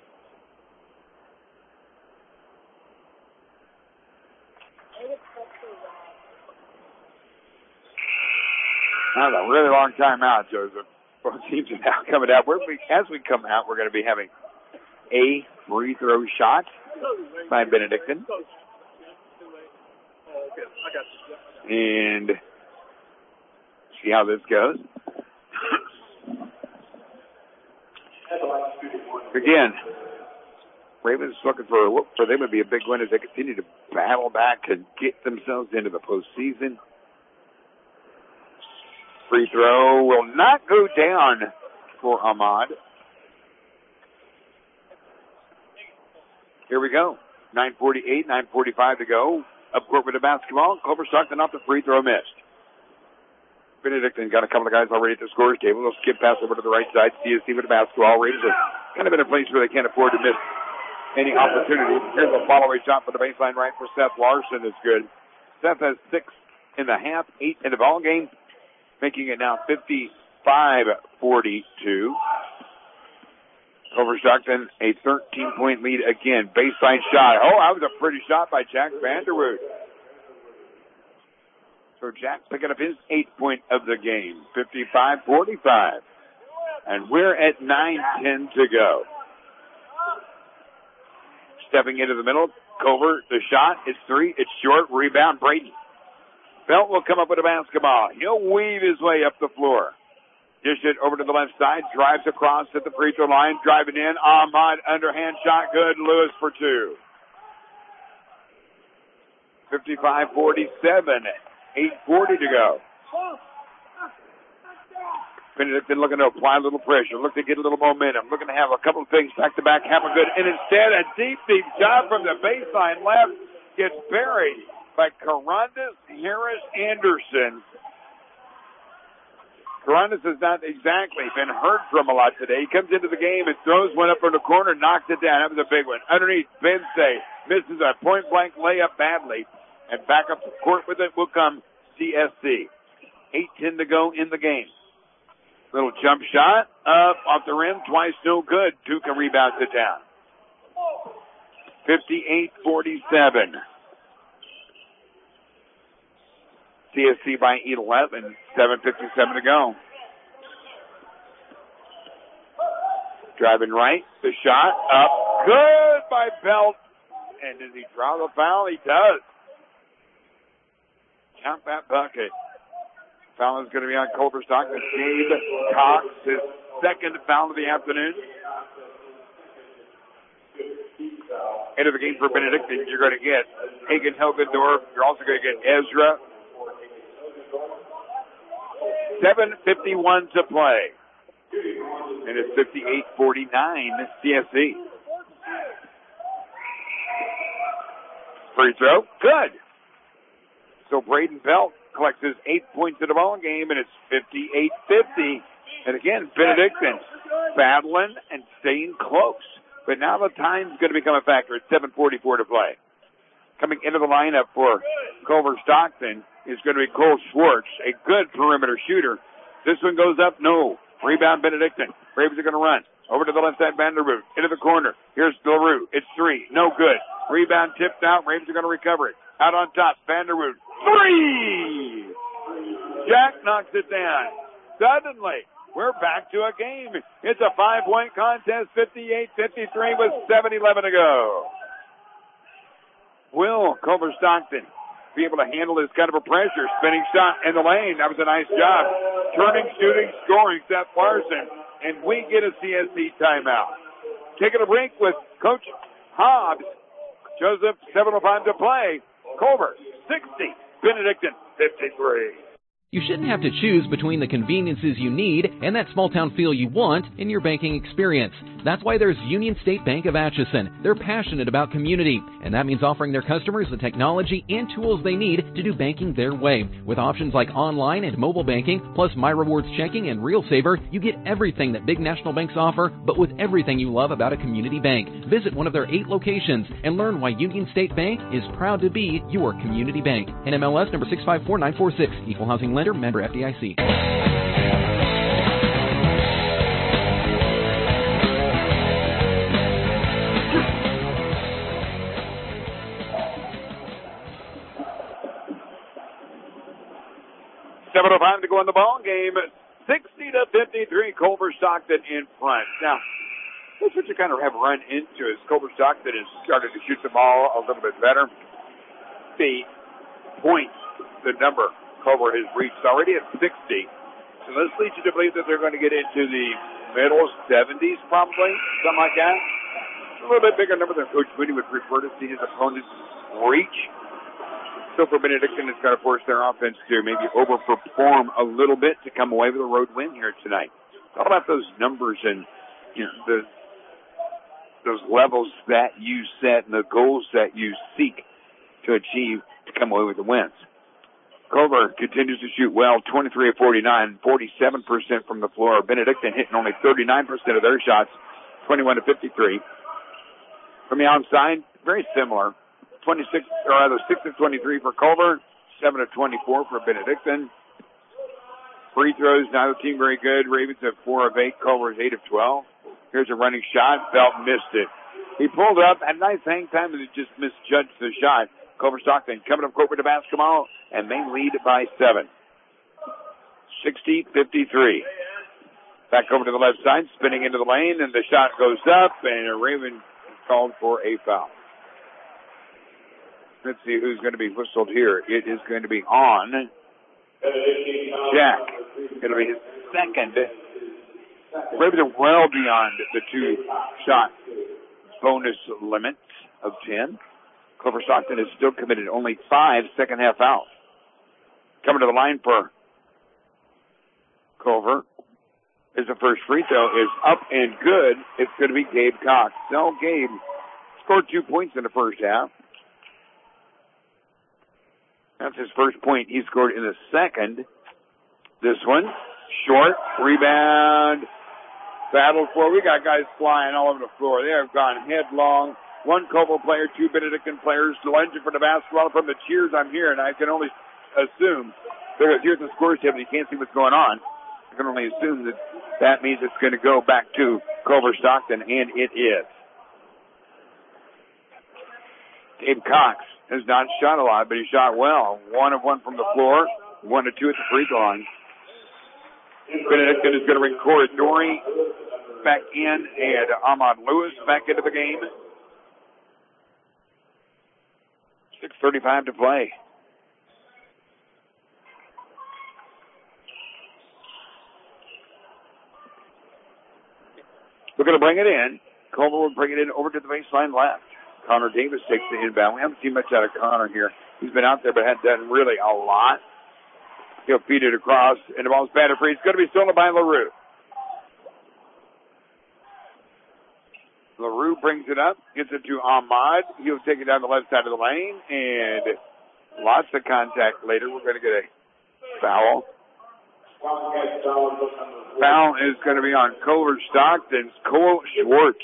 That was a really long time out, Joseph. Both teams are now coming out. As we come out, we're going to be having a free throw shot by Benedictine. And see how this goes. Again, Ravens looking for them would be a big win as they continue to battle back and get themselves into the postseason. Free throw will not go down for Ahmad. Here we go. 9:48, 9:45 to go. Up court with the basketball. Culver Stockton off the free throw missed. Benedictine got a couple of guys already at the scorer's table. They'll skip pass over to the right side. CSC with the basketball. Ravens are kind of in a place where they can't afford to miss any opportunity. Here's a follow-away shot for the baseline right for Seth Larson. Is good. Seth has 6 in the half, 8 in the ball game, making it now 55-42. Culver Stockton, a 13-point lead again. Baseline shot. Oh, that was a pretty shot by Jack Vanderwood. So Jack picking up his 8th point of the game. 55-45. And we're at 9:10 to go. Stepping into the middle, Culver, the shot is 3. It's short. Rebound, Brayton. Belt will come up with a basketball. He'll weave his way up the floor. Dish it over to the left side. Drives across at the free throw line. Driving in. Ahmad underhand shot. Good. Lewis for 2. 55-47. 8:40 to go. Benedictine looking to apply a little pressure, look to get a little momentum, looking to have a couple of things back-to-back happen good, and instead a deep shot from the baseline left gets buried by Carandis Harris Anderson. Carandis has not exactly been heard from a lot today. He comes into the game and throws one up from the corner, knocks it down. That was a big one. Underneath, Bensay misses a point-blank layup badly, and back up the court with it will come CSC. 8:10 to go in the game. Little jump shot up off the rim, twice no good. Tuca rebounds it down. 58-47. CSC by 11, 7:57 to go. Driving right, the shot up, good by Belt. And does he draw the foul? He does. Count that bucket. Foul is going to be on Culver Stockton. Gabe Cox, his second foul of the afternoon. End of the game for Benedictine. You're going to get Hagen Helgendorf. You're also going to get Ezra. 7:51 to play. And it's 58-49 CSC. Free throw. Good. So Braden Belt collects his 8 points in the ball game, and it's 58-50. And again, Benedictine battling and staying close. But now the time's going to become a factor. It's 7:44 to play. Coming into the lineup for Culver Stockton is going to be Cole Schwartz, a good perimeter shooter. This one goes up, no. Rebound Benedictine. Braves are going to run. Over to the left side, Vanderboot. Into the corner. Here's LaRue. It's three. No good. Rebound tipped out. Braves are going to recover it. Out on top, Vanderboot. Three! Jack knocks it down. Suddenly, we're back to a game. It's a 5-point contest, 58-53 with 7:11 to go. Will Culver Stockton be able to handle this kind of a pressure? Spinning shot in the lane. That was a nice job. Turning, shooting, scoring, Seth Larson. And we get a CSC timeout. Taking a break with Coach Hobbs. Joseph, 7:05 to play. Culver, 60. Benedictine, 53. You shouldn't have to choose between the conveniences you need and that small-town feel you want in your banking experience. That's why there's Union State Bank of Atchison. They're passionate about community, and that means offering their customers the technology and tools they need to do banking their way. With options like online and mobile banking, plus My Rewards checking and Real Saver, you get everything that big national banks offer, but with everything you love about a community bank. Visit one of their 8 locations and learn why Union State Bank is proud to be your community bank. NMLS number 654946, Equal Housing Lender, member FDIC. .05 to go in the ball game. 60-53, Culver Stockton in front. Now, that's what you kind of have run into is Culver Stockton has started to shoot the ball a little bit better. The points, the number Culver has reached already at 60. So this leads you to believe that they're going to get into the middle 70s probably, something like that. It's a little bit bigger number than Coach Mooney would prefer to see his opponents reach. So for Benedictine, it's going to force their offense to maybe overperform a little bit to come away with a road win here tonight. It's all about those numbers and those levels that you set and the goals that you seek to achieve to come away with the wins. Culver continues to shoot well, 23 of 49, 47% from the floor. Benedictine hitting only 39% of their shots, 21 to 53. From the outside, very similar. 6 of 23 for Culver, 7 of 24 for Benedictine. Free throws, neither team very good. Ravens have 4 of 8, Culver's 8 of 12. Here's a running shot. Belt missed it. He pulled up, had a nice hang time, and he just misjudged the shot. Culver Stockton coming up court with the basketball, and they lead by 7. 60-53. Back over to the left side, spinning into the lane, and the shot goes up, and a Raven called for a foul. Let's see who's going to be whistled here. It is going to be on Jack. It'll be his second. Ravens are well beyond the 2-shot bonus limit of 10. Culver Stockton is still committed only 5 second-half fouls. Coming to the line for Culver as the first free throw is up and good. It's going to be Gabe Cox. So Gabe scored 2 points in the first half. That's his first point he scored in the second. This one, short, rebound, battle for. We got guys flying all over the floor. They have gone headlong. One Coval player, 2 Benedictine players lunging for the basketball. From the cheers I'm hearing, I can only assume, because here's the score table, you can't see what's going on. I can only assume that that means it's going to go back to Culver Stockton, and it is. Gabe Cox has not shot a lot, but he shot well. 1 of 1 from the floor, 1 of 2 at the free throw line. Benedictine is going to bring Corey Dory back in and Ahmad Lewis back into the game. 6:35 to play. We're going to bring it in. Culver will bring it in over to the baseline left. Connor Davis takes the inbound. We haven't seen much out of Connor here. He's been out there but hadn't done really a lot. He'll feed it across, and the ball's batted free. It's going to be stolen by LaRue. LaRue brings it up, gets it to Ahmad. He'll take it down the left side of the lane, and lots of contact later. We're going to get a foul. Foul is going to be on Culver Stockton's Cole Schwartz.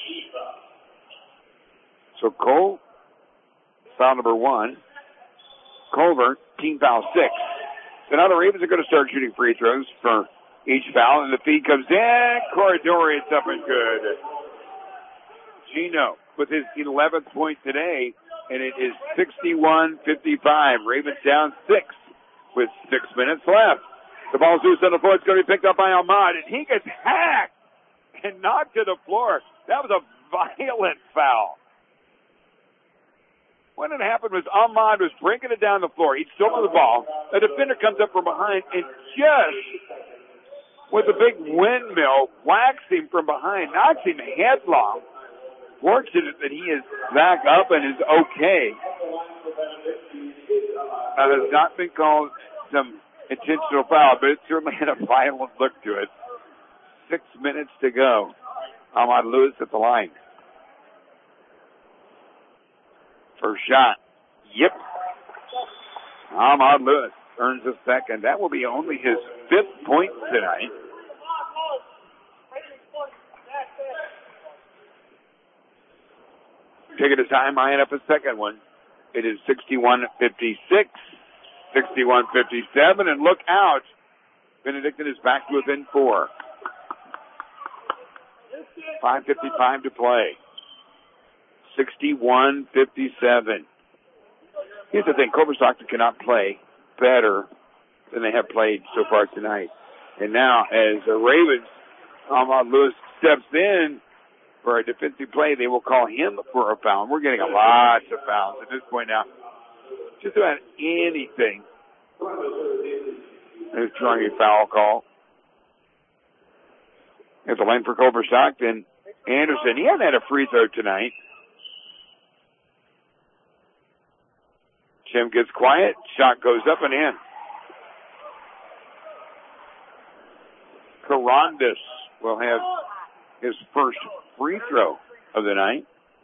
So Cole, foul number 1. Culver, team foul 6. So now the Ravens are going to start shooting free throws for each foul, and the feed comes in. Corey Dory, it's up and good. Gino with his 11th point today, and it is 61-55. Ravens down 6 with 6 minutes left. The ball's loose on the floor. It's going to be picked up by Ahmad, and he gets hacked and knocked to the floor. That was a violent foul. What had happened was Ahmad was bringing it down the floor. He'd stolen the ball. A defender comes up from behind and just with a big windmill whacks him from behind, knocks him headlong. Fortunate that he is back up and is okay. Now, has not been called some intentional foul, but it certainly had a violent look to it. 6 minutes to go. Ahmad Lewis at the line. First shot. Yep. Ahmad Lewis earns a second. That will be only his 5th point tonight. Taking his time, eyeing up a second one. It is 61-56, 61-57, and look out. Benedictine is back to within 4. 5:55 to play. 61-57. Here's the thing, Culver Stockton cannot play better than they have played so far tonight. And now, as the Ravens, Ahmad Lewis steps in for a defensive play, they will call him for a foul. We're getting a lot of fouls at this point now. Just about anything. There's throwing a foul call. At the line for Culver Stockton, Anderson, he hasn't had a free throw tonight. Jim gets quiet. Shot goes up and in. Karandis will have his first free throw of the night.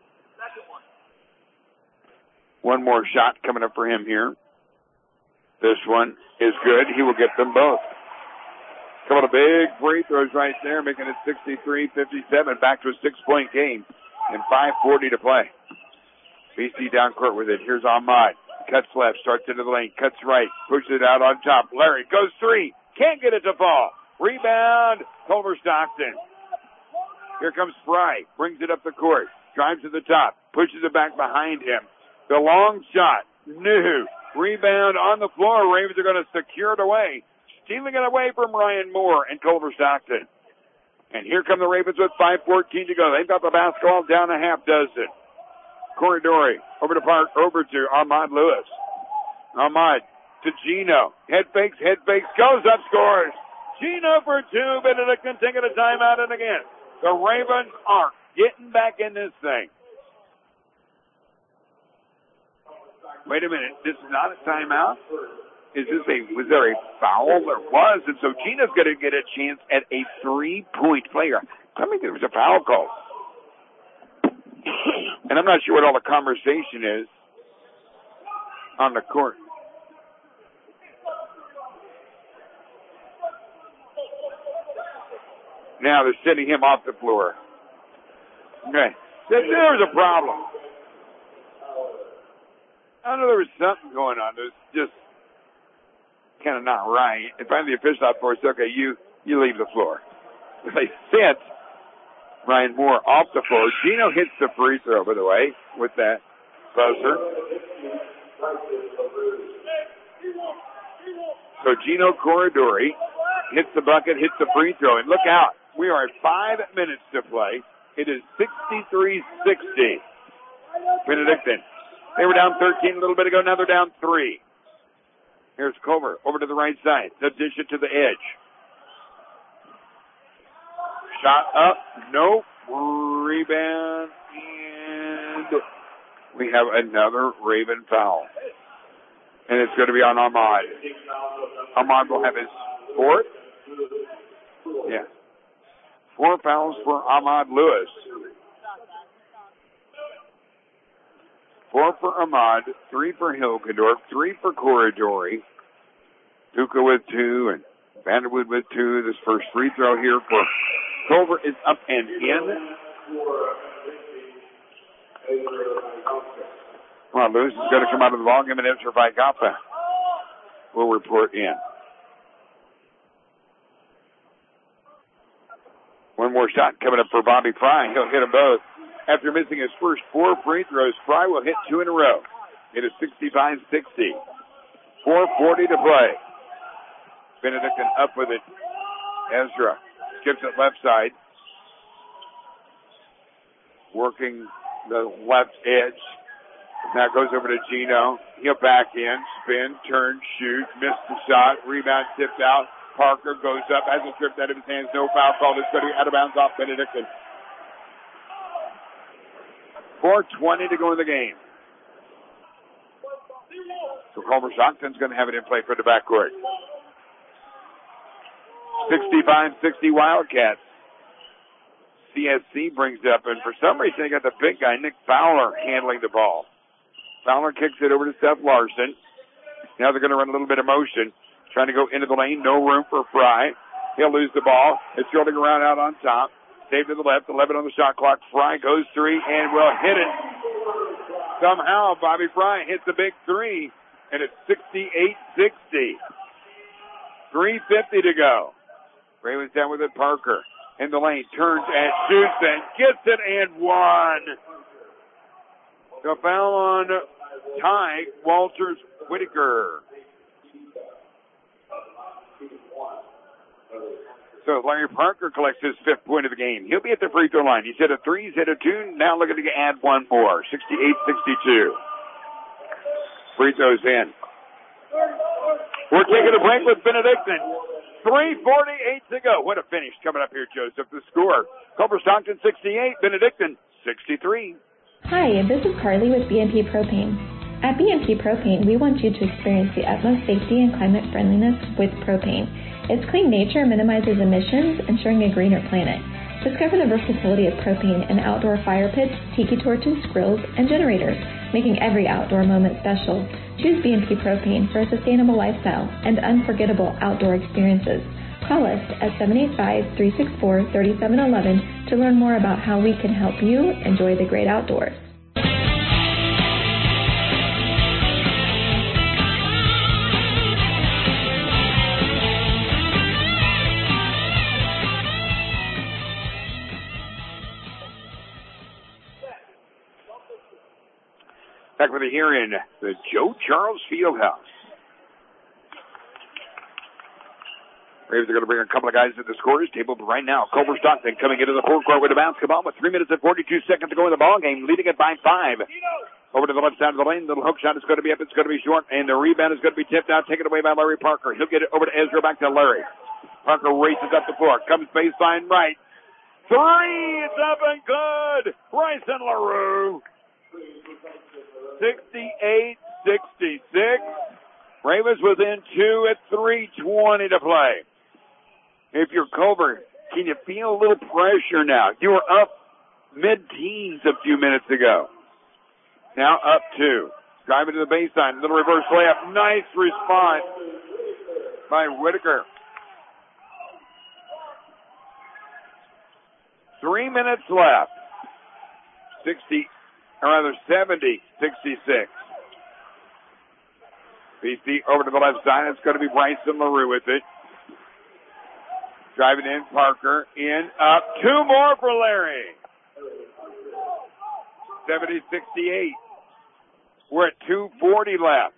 One more shot coming up for him here. This one is good. He will get them both. Couple of big free throws right there, making it 63-57. Back to a 6-point game and 5:40 to play. BC down court with it. Here's Ahmad. Cuts left, starts into the lane, cuts right, pushes it out on top. Larry goes 3. Can't get it to fall. Rebound, Culver Stockton. Here comes Fry. Brings it up the court. Drives to the top. Pushes it back behind him. The long shot. No. Rebound on the floor. Ravens are going to secure it away. Stealing it away from Ryan Moore and Culver Stockton. And here come the Ravens with 5:14 to go. They've got the basketball down a half dozen. Corey Dory over to Ahmad Lewis. Ahmad to Gino. Head fakes, goes up, scores. Gino for 2. Benedictine taking a timeout, and again, the Ravens are getting back in this thing. Wait a minute. This is not a timeout. was there a foul? There was, and so Gino's going to get a chance at a 3-point play. I mean, there was a foul call. And I'm not sure what all the conversation is on the court. Now they're sending him off the floor. Okay. There's a problem. I know there was something going on. There's just kind of not right. And finally the official out for us, okay, you leave the floor. They sent Ryan Moore off the floor. Gino hits the free throw, by the way, with that buzzer. So Gino Corridori hits the bucket, hits the free throw, and look out. We are at 5 minutes to play. It is 63-60. Benedictine. They were down 13 a little bit ago. Now they're down 3. Here's Culver over to the right side. Addition to the edge. Shot up. Nope. Rebound. And we have another Raven foul. And it's going to be on Ahmad. Ahmad will have his 4th. Yeah. 4 fouls for Ahmad Lewis. 4 for Ahmad, 3 for Hilgendorf, 3 for Corridori. Tuca with 2 and Vanderwood with 2. This first free throw here for Culver is up and in. Well, Lewis is going to come out of the ballgame, and Ezra Vaigapa will report in. One more shot coming up for Bobby Fry. He'll hit them both. After missing his first 4 free throws, Fry will hit 2 in a row. It is 65-60. 4:40 to play. Benedictine up with it. Ezra skips it left side. Working the left edge. Now goes over to Gino. He'll back in, spin, turn, shoot, missed the shot, rebound tipped out. Parker goes up, hasn't stripped out of his hands, no foul call. It's going to be out of bounds off Benedictine. 4:20 to go in the game. So Culver Stockton's going to have it in play for the backcourt. 65-60 Wildcats. CSC brings it up, and for some reason they got the big guy, Nick Fowler, handling the ball. Fowler kicks it over to Seth Larson. Now they're going to run a little bit of motion, trying to go into the lane. No room for Fry. He'll lose the ball. It's rolling around out on top. Save to the left, 11 on the shot clock. Fry goes 3 and will hit it. Somehow Bobby Fry hits the big 3, and it's 68-60. 3:50 to go. Ravens down with it. Parker in the lane, turns and shoots and gets it and 1. The foul on Ty Walters Whitaker. So Larry Parker collects his 5th point of the game. He'll be at the free throw line. He's hit a 3, he's hit a 2. Now looking to add 1 more. 68-62. Free throws in. We're taking a break with Benedictine. 3:48 to go. What a finish coming up here, Joseph. The score. Culver Stockton 68, Benedictine 63. Hi, this is Carly with BNP Propane. At BNP Propane, we want you to experience the utmost safety and climate friendliness with propane. Its clean nature minimizes emissions, ensuring a greener planet. Discover the versatility of propane in outdoor fire pits, tiki torches, grills, and generators, making every outdoor moment special. Choose BNP Propane for a sustainable lifestyle and unforgettable outdoor experiences. Call us at 785-364-3711 to learn more about how we can help you enjoy the great outdoors. Back with you here in the Joe Charles Fieldhouse. Ravens are going to bring a couple of guys to the scorers table right now. Culver Stockton coming into the forecourt with a basketball with 3 minutes and 42 seconds to go in the ball game, leading it by 5. Over to the left side of the lane. Little hook shot is going to be up. It's going to be short, and the rebound is going to be tipped out, taken away by Larry Parker. He'll get it over to Ezra, back to Larry. Parker races up the floor, comes baseline right. 3, it's up and good. Bryson LaRue. 68-66. Ravens within 2 at 3:20 to play. If you're Culver, can you feel a little pressure now? You were up mid-teens a few minutes ago. Now up 2. Driving to the baseline. Little reverse layup. Nice response by Whitaker. 3 minutes left. 70-66. BC over to the left side. It's going to be Bryson LaRue with it. Driving in, Parker. In, up. 2 more for Larry. 70-68. We're at 2:40 left.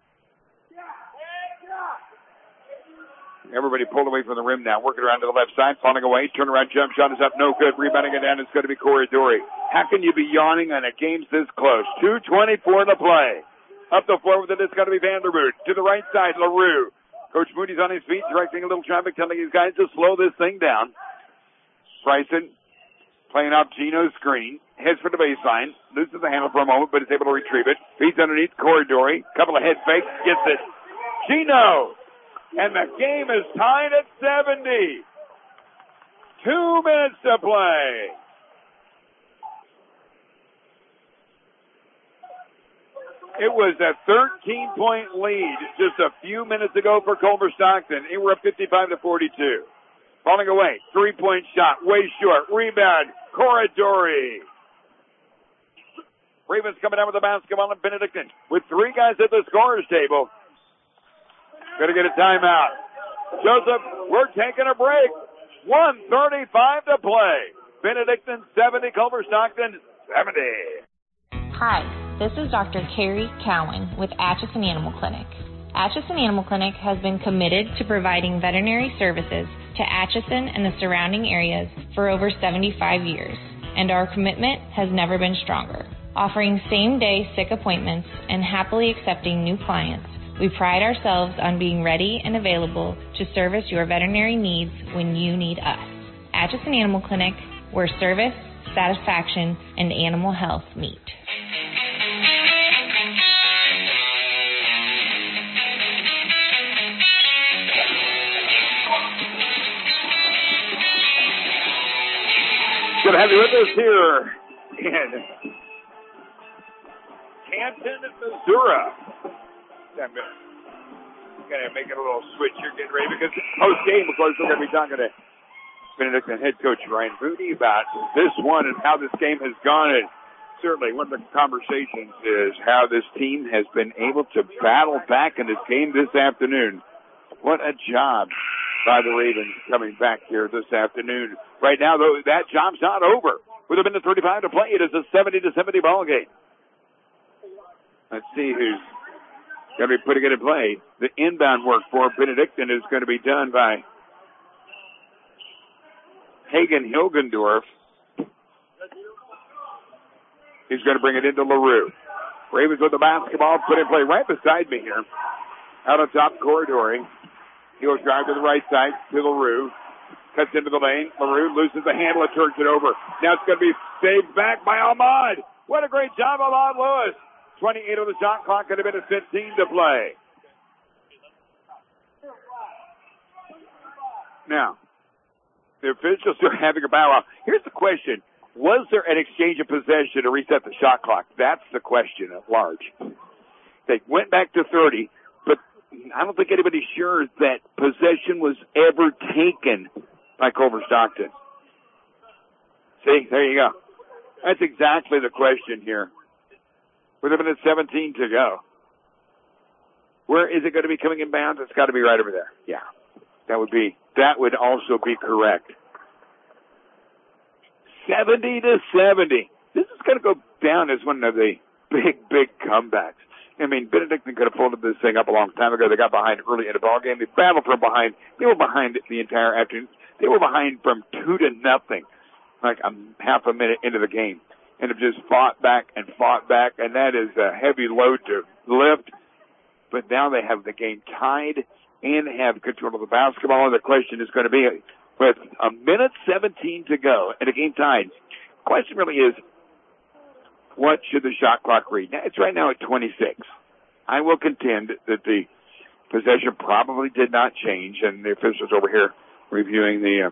Everybody pulled away from the rim now. Working around to the left side. Falling away. Turnaround jump shot is up. No good. Rebounding it down. It's going to be Corey Dory. How can you be yawning on a game this close? 2:24 to play. Up the floor with it. It's going to be Vanderboot. To the right side, LaRue. Coach Moody's on his feet, directing a little traffic, telling his guys to slow this thing down. Bryson playing off Gino's screen. Heads for the baseline. Loses the handle for a moment, but is able to retrieve it. Feeds underneath Corey Dory. Couple of head fakes. Gets it. Gino! And the game is tied at 70. 2 minutes to play. It was a 13-point lead just a few minutes ago for Culver Stockton. They were up 55-42. Falling away. 3-point shot. Way short. Rebound. Cora Dory. Ravens coming down with the basketball, and Benedictine with 3 guys at the scorer's table. Gonna get a timeout. Joseph, we're taking a break. 1:35 to play. Benedictine 70, Culver Stockton 70. Hi, this is Dr. Carrie Cowan with Atchison Animal Clinic. Atchison Animal Clinic has been committed to providing veterinary services to Atchison and the surrounding areas for over 75 years, and our commitment has never been stronger. Offering same-day sick appointments and happily accepting new clients, we pride ourselves on being ready and available to service your veterinary needs when you need us. Atchison Animal Clinic, where service, satisfaction, and animal health meet. Good to have you with us here in Canton, Missouri. I'm going to make it a little switch here, getting ready, because post-game, of course, we're going to be talking to Benedictine head coach Ryan Moody about this one and how this game has gone. And certainly one of the conversations is how this team has been able to battle back in this game this afternoon. What a job by the Ravens coming back here this afternoon. Right now, though, that job's not over. With a minute 35 to play, it is a 70-70 ball game. Let's see who's going to be putting it in play. The inbound work for Benedictine is going to be done by Hagen Hilgendorf. He's going to bring it into LaRue. Ravens with the basketball, put in play right beside me here. Out on top, Corridori. He'll drive to the right side to LaRue. Cuts into the lane. LaRue loses the handle and turns it over. Now it's going to be saved back by Ahmad. What a great job, Ahmad Lewis. 28 on the shot clock, could have been a 15 to play. Now, the officials are having a battle. Here's the question. Was there an exchange of possession to reset the shot clock? That's the question at large. They went back to 30, but I don't think anybody's sure that possession was ever taken by Culver Stockton. See, there you go. That's exactly the question here. With a minute 17 to go. Where is it going to be coming inbound? It's got to be right over there. Yeah. That would also be correct. 70-70. This is going to go down as one of the big comebacks. I mean, Benedictine could have pulled this thing up a long time ago. They got behind early in the ball game. They battled from behind. They were behind the entire afternoon. They were behind from 2-0, like a half a minute into the game. And have just fought back, and that is a heavy load to lift. But now they have the game tied and have control of the basketball. And the question is going to be, with a minute 17 to go and a game tied, the question really is, what should the shot clock read? Now, it's right now at 26. I will contend that the Possession probably did not change, and the officials over here reviewing the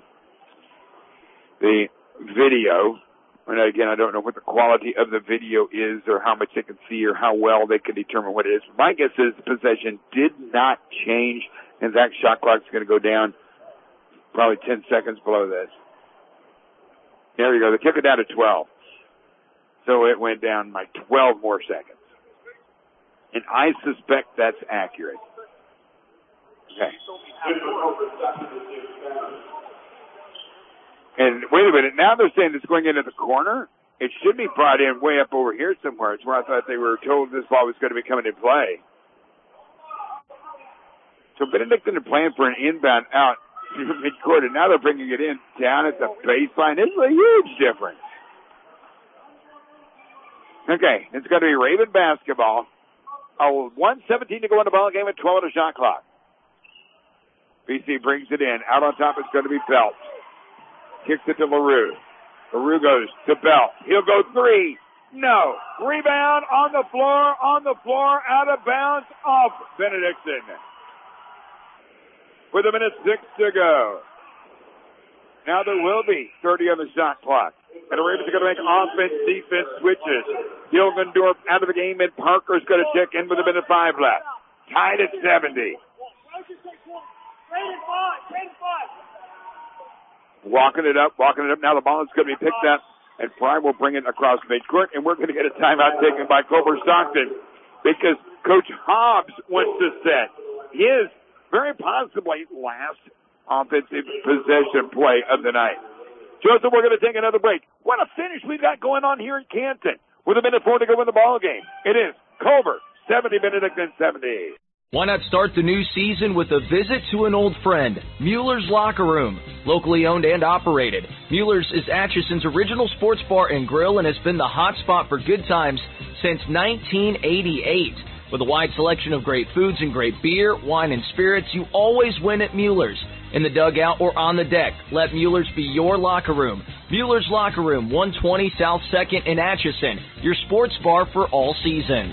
video. And again, I don't know what the quality of the video is or how much they can see or how well they can determine what it is. My guess is the possession did not change, and that shot clock is going to go down probably 10 seconds below this. There you go. They took it down to 12. So it went down like 12 more seconds. And I suspect that's accurate. Okay. And wait a minute, now they're saying it's going into the corner. It should be brought in way up over here somewhere. It's where I thought they were told this ball was going to be coming into play. So Benedictine are playing for an inbound out to midcourt, and now they're bringing it in down at the baseline. This is a huge difference. Okay, it's going to be Raven basketball. 1:17 to go in the ball game at 12 on the shot clock. BC brings it in. Out on top, it's going to be Belt. Kicks it to LaRue. LaRue goes to Belt. He'll go three. No. Rebound on the floor, out of bounds, off Benedictine. With 1:06 to go. Now there will be 30 on the shot clock. And the Ravens are going to make offense, defense switches. Hilgendorf out of the game, and Parker's going to check in with 1:05 left. Tied at 70. Walking it up. Now the ball is going to be picked up, and Fry will bring it across midcourt, and we're going to get a timeout taken by Culver Stockton because Coach Hobbs wants to set his very possibly last offensive possession play of the night. Joseph, we're going to take another break. What a finish we've got going on here in Canton. With 1:04 to go in the ball game. It is Culver 70, Benedictine 70. Why not start the new season with a visit to an old friend, Mueller's Locker Room. Locally owned and operated, Mueller's is Atchison's original sports bar and grill and has been the hot spot for good times since 1988. With a wide selection of great foods and great beer, wine, and spirits, you always win at Mueller's. In the dugout or on the deck, let Mueller's be your locker room. Mueller's Locker Room, 120 South 2nd in Atchison, your sports bar for all seasons.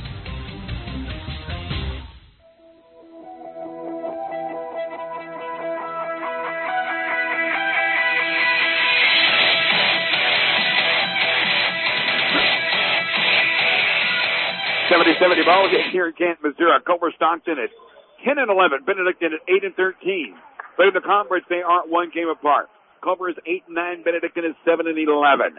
.70 ball game here in Canton, Missouri. Culver Stockton at 10-11. Benedictine at 8-13. But in the conference, they aren't one game apart. Culver is 8-9. Benedictine is 7-11.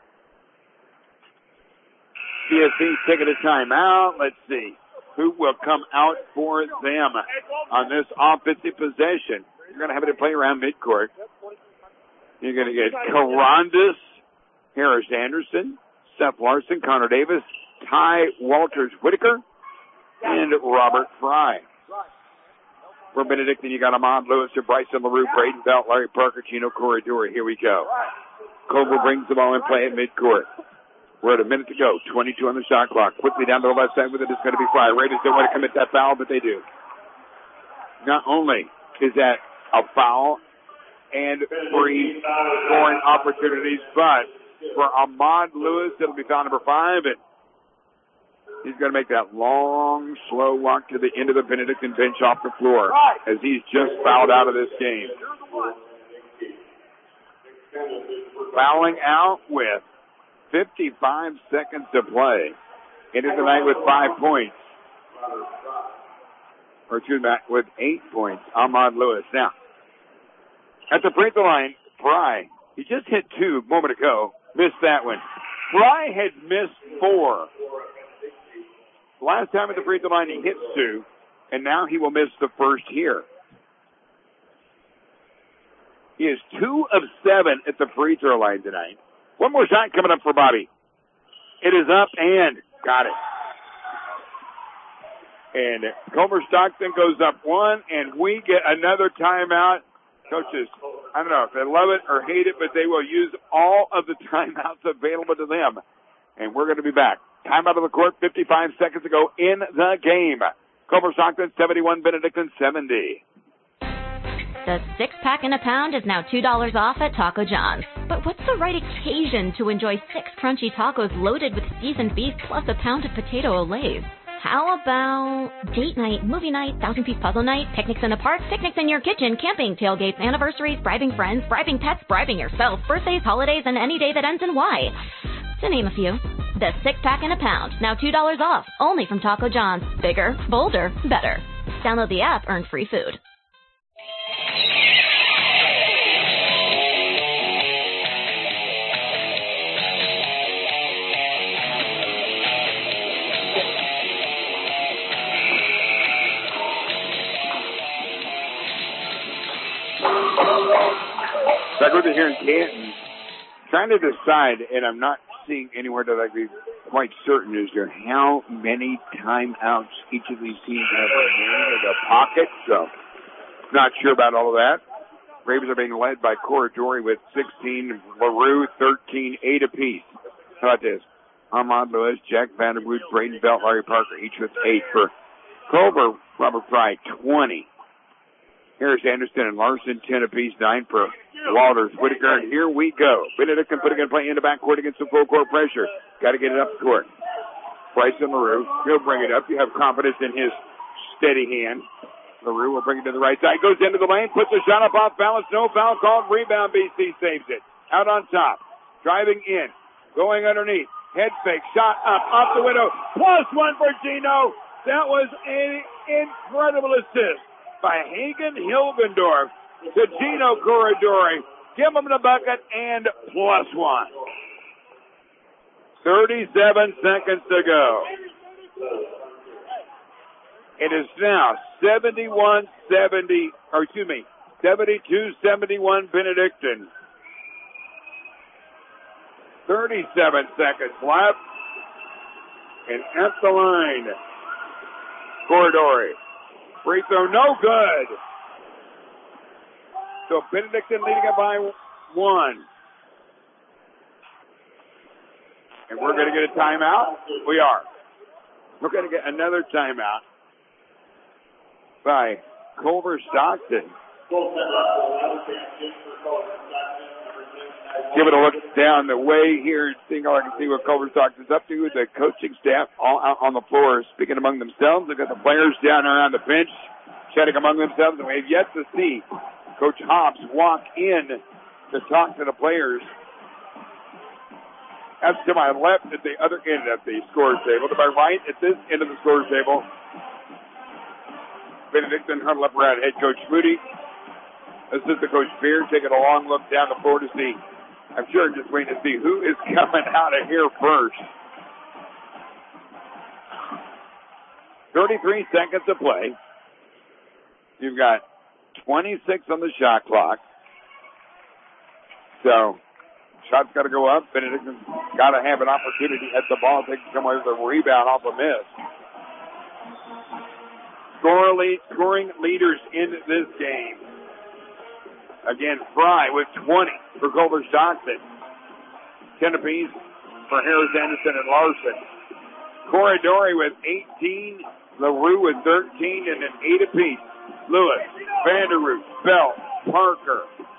CSC's taking a timeout. Let's see who will come out for them on this offensive possession. You're going to have it play around midcourt. You're going to get Karandis, Harris Anderson, Seth Larson, Connor Davis, Ty Walters-Whitaker, and Robert Fry. For Benedictine, you got Ahmad Lewis, Bryson LaRue, Braden Belt, Larry Parker, Chino Corridor. Here we go. Culver brings the ball in play at midcourt. We're at a minute to go. 22 on the shot clock. Quickly down to the left side with it. It's going to be Fry. Raiders don't want to commit that foul, but they do. Not only is that a foul and free scoring opportunities, but for Ahmad Lewis, it'll be foul number 5, and he's going to make that long, slow walk to the end of the Benedictine bench off the floor as he's just fouled out of this game. Fouling out with 55 seconds to play. Into the night with 5 points. Or with 8 points. Ahmad Lewis. Now, at the free throw line, Fry, he just hit 2 a moment ago. Missed that one. Fry had missed 4. Last time at the free throw line, he hit 2, and now he will miss the first here. He is 2 of 7 at the free throw line tonight. One more shot coming up for Bobby. It is up and got it. And Culver Stockton goes up 1, and we get another timeout. Coaches, I don't know if they love it or hate it, but they will use all of the timeouts available to them. And we're going to be back. Timeout of the court, 55 seconds ago in the game. Culver Stockton 71, Benedictine 70. The 6-pack in a pound is now $2 off at Taco John's. But what's the right occasion to enjoy 6 crunchy tacos loaded with seasoned beef plus a pound of potato olays? How about date night, movie night, 1,000-piece puzzle night, picnics in the park, picnics in your kitchen, camping, tailgates, anniversaries, bribing friends, bribing pets, bribing yourself, birthdays, holidays, and any day that ends in Y, to name a few. The 6-pack in a pound, now $2 off, only from Taco John's. Bigger, bolder, better. Download the app, earn free food. Back with it here in Canton, trying to decide, and I'm not seeing anywhere that I can be quite certain as to how many timeouts each of these teams have remaining in the pocket. So, not sure about all of that. Ravens are being led by Corridori with 16, LaRue 13, 8 apiece. How about this? Armand Lewis, Jack Vanderwood, Braden Belt, Larry Parker, each with 8 for Culver. Robert Fry, 20. Harris Anderson and Larson, 10 apiece, 9 for Walters. Whitaker, and here we go. Benedictine putting in play in the backcourt against some full court pressure. Got to get it up the court. Bryson LaRue, he'll bring it up. You have confidence in his steady hand. LaRue will bring it to the right side. Goes into the lane, puts a shot up off balance. No foul called. Rebound, BC saves it. Out on top. Driving in. Going underneath. Head fake. Shot up. Off the window. +1 for Gino. That was an incredible assist by Hagen Hilgendorf to Gino Corridori. Give him the bucket and +1. 37 seconds to go. It is now 72-71 Benedictine. 37 seconds left. And at the line, Corridori. Free throw, no good. So Benedictine leading it by 1. And we're going to get a timeout. We are. We're going to get another timeout by Culver Stockton. Give it a look down the way here, seeing all I can see what Culver Stockton's up to. The coaching staff all out on the floor speaking among themselves. They've got the players down around the bench chatting among themselves, and we have yet to see Coach Hobbs walk in to talk to the players. That's to my left at the other end of the scorer's table. To my right at this end of the scorer's table, Benedictine huddle up around head coach Moody. Assistant coach Beard taking a long look down the floor to see. I'm sure just waiting to see who is coming out of here first. 33 seconds to play. You've got 26 on the shot clock. So, shot's got to go up. Benedictine's got to have an opportunity at the ball. They can come away with a rebound off a miss. Scoring leaders in this game. Again, Fry with 20 for Culver Stockton. 10 apiece for Harris Anderson and Larson. Corridori with 18. LaRue with 13 and an 8 apiece. Lewis, Vanderroot, Bell, Parker.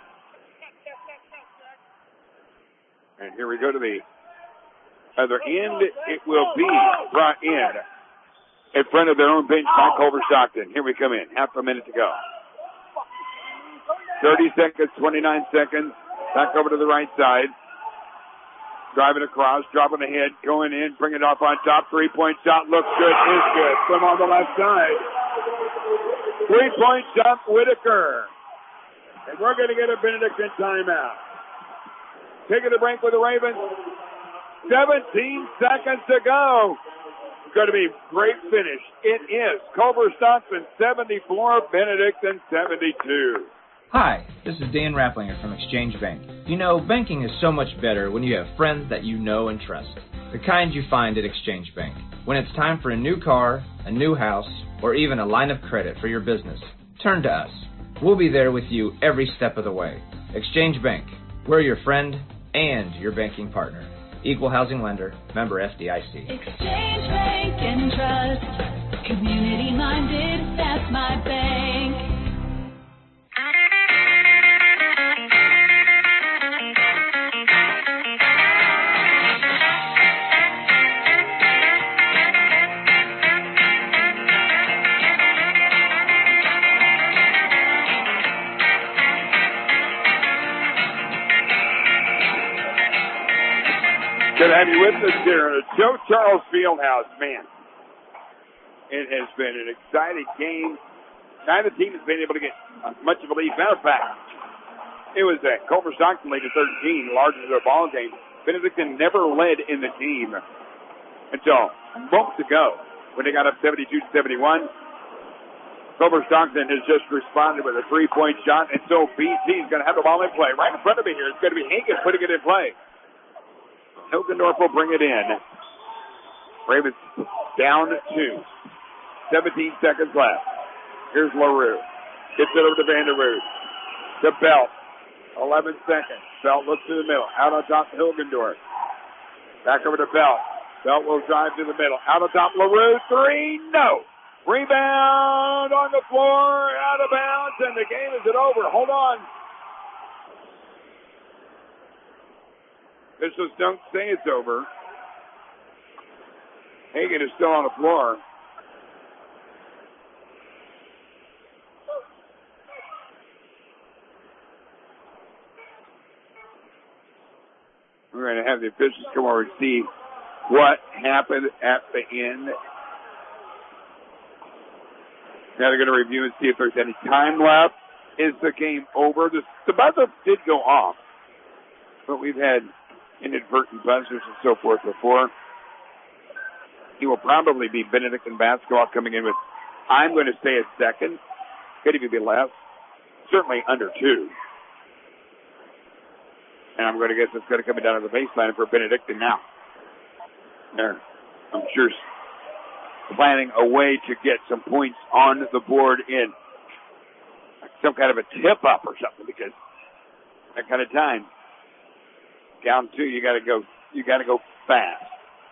And here we go to the other end. It will be brought in front of their own bench by Culver Stockton. Here we come in. Half a minute to go. 30 seconds, 29 seconds. Back over to the right side. Driving across, dropping ahead, going in, bringing it off on top. 3-point shot looks good, is good. From on the left side. 3-point shot, Whitaker. And we're going to get a Benedictine timeout. Taking the break with the Ravens. 17 seconds to go. It's going to be a great finish. It is Culver Stockton 74, Benedictine 72. Hi, this is Dan Rapplinger from Exchange Bank. You know, banking is so much better when you have friends that you know and trust. The kind you find at Exchange Bank. When it's time for a new car, a new house, or even a line of credit for your business, turn to us. We'll be there with you every step of the way. Exchange Bank. We're your friend and your banking partner. Equal housing lender, member FDIC. Exchange Bank and Trust. Community minded, that's my bank. Good to have you with us here at Joe Charles Fieldhouse. Man, it has been an exciting game. Neither team has been able to get much of a lead. Matter of fact, it was a Culver Stockton lead to 13, largest of the ball game. Benedictine never led in the team until moments ago when they got up 72-71. Culver Stockton has just responded with a three-point shot, and so BC is going to have the ball in play. Right in front of me here, it's going to be Hagen putting it in play. Hilgendorf will bring it in. Ravens down 2. 17 seconds left. Here's LaRue. Gets it over to Vanderwood. To Belt. 11 seconds. Belt looks to the middle. Out on top to Hilgendorf. Back over to Belt. Belt will drive to the middle. Out on top, LaRue. 3. No. Rebound on the floor. Out of bounds. And the game is over. Hold on. Officials don't say it's over. Hagen is still on the floor. We're going to have the officials come over and see what happened at the end. Now they're going to review and see if there's any time left. Is the game over? The buzzer did go off, but we've had inadvertent buzzers and so forth before. He will probably be Benedictine basketball coming in with, I'm going to say a second. Could even be less. Certainly under 2. And I'm going to guess it's going to come down to the baseline for Benedictine now. They're, I'm sure, planning a way to get some points on the board in some kind of a tip-up or something, because that kind of time. Down 2, you gotta go fast.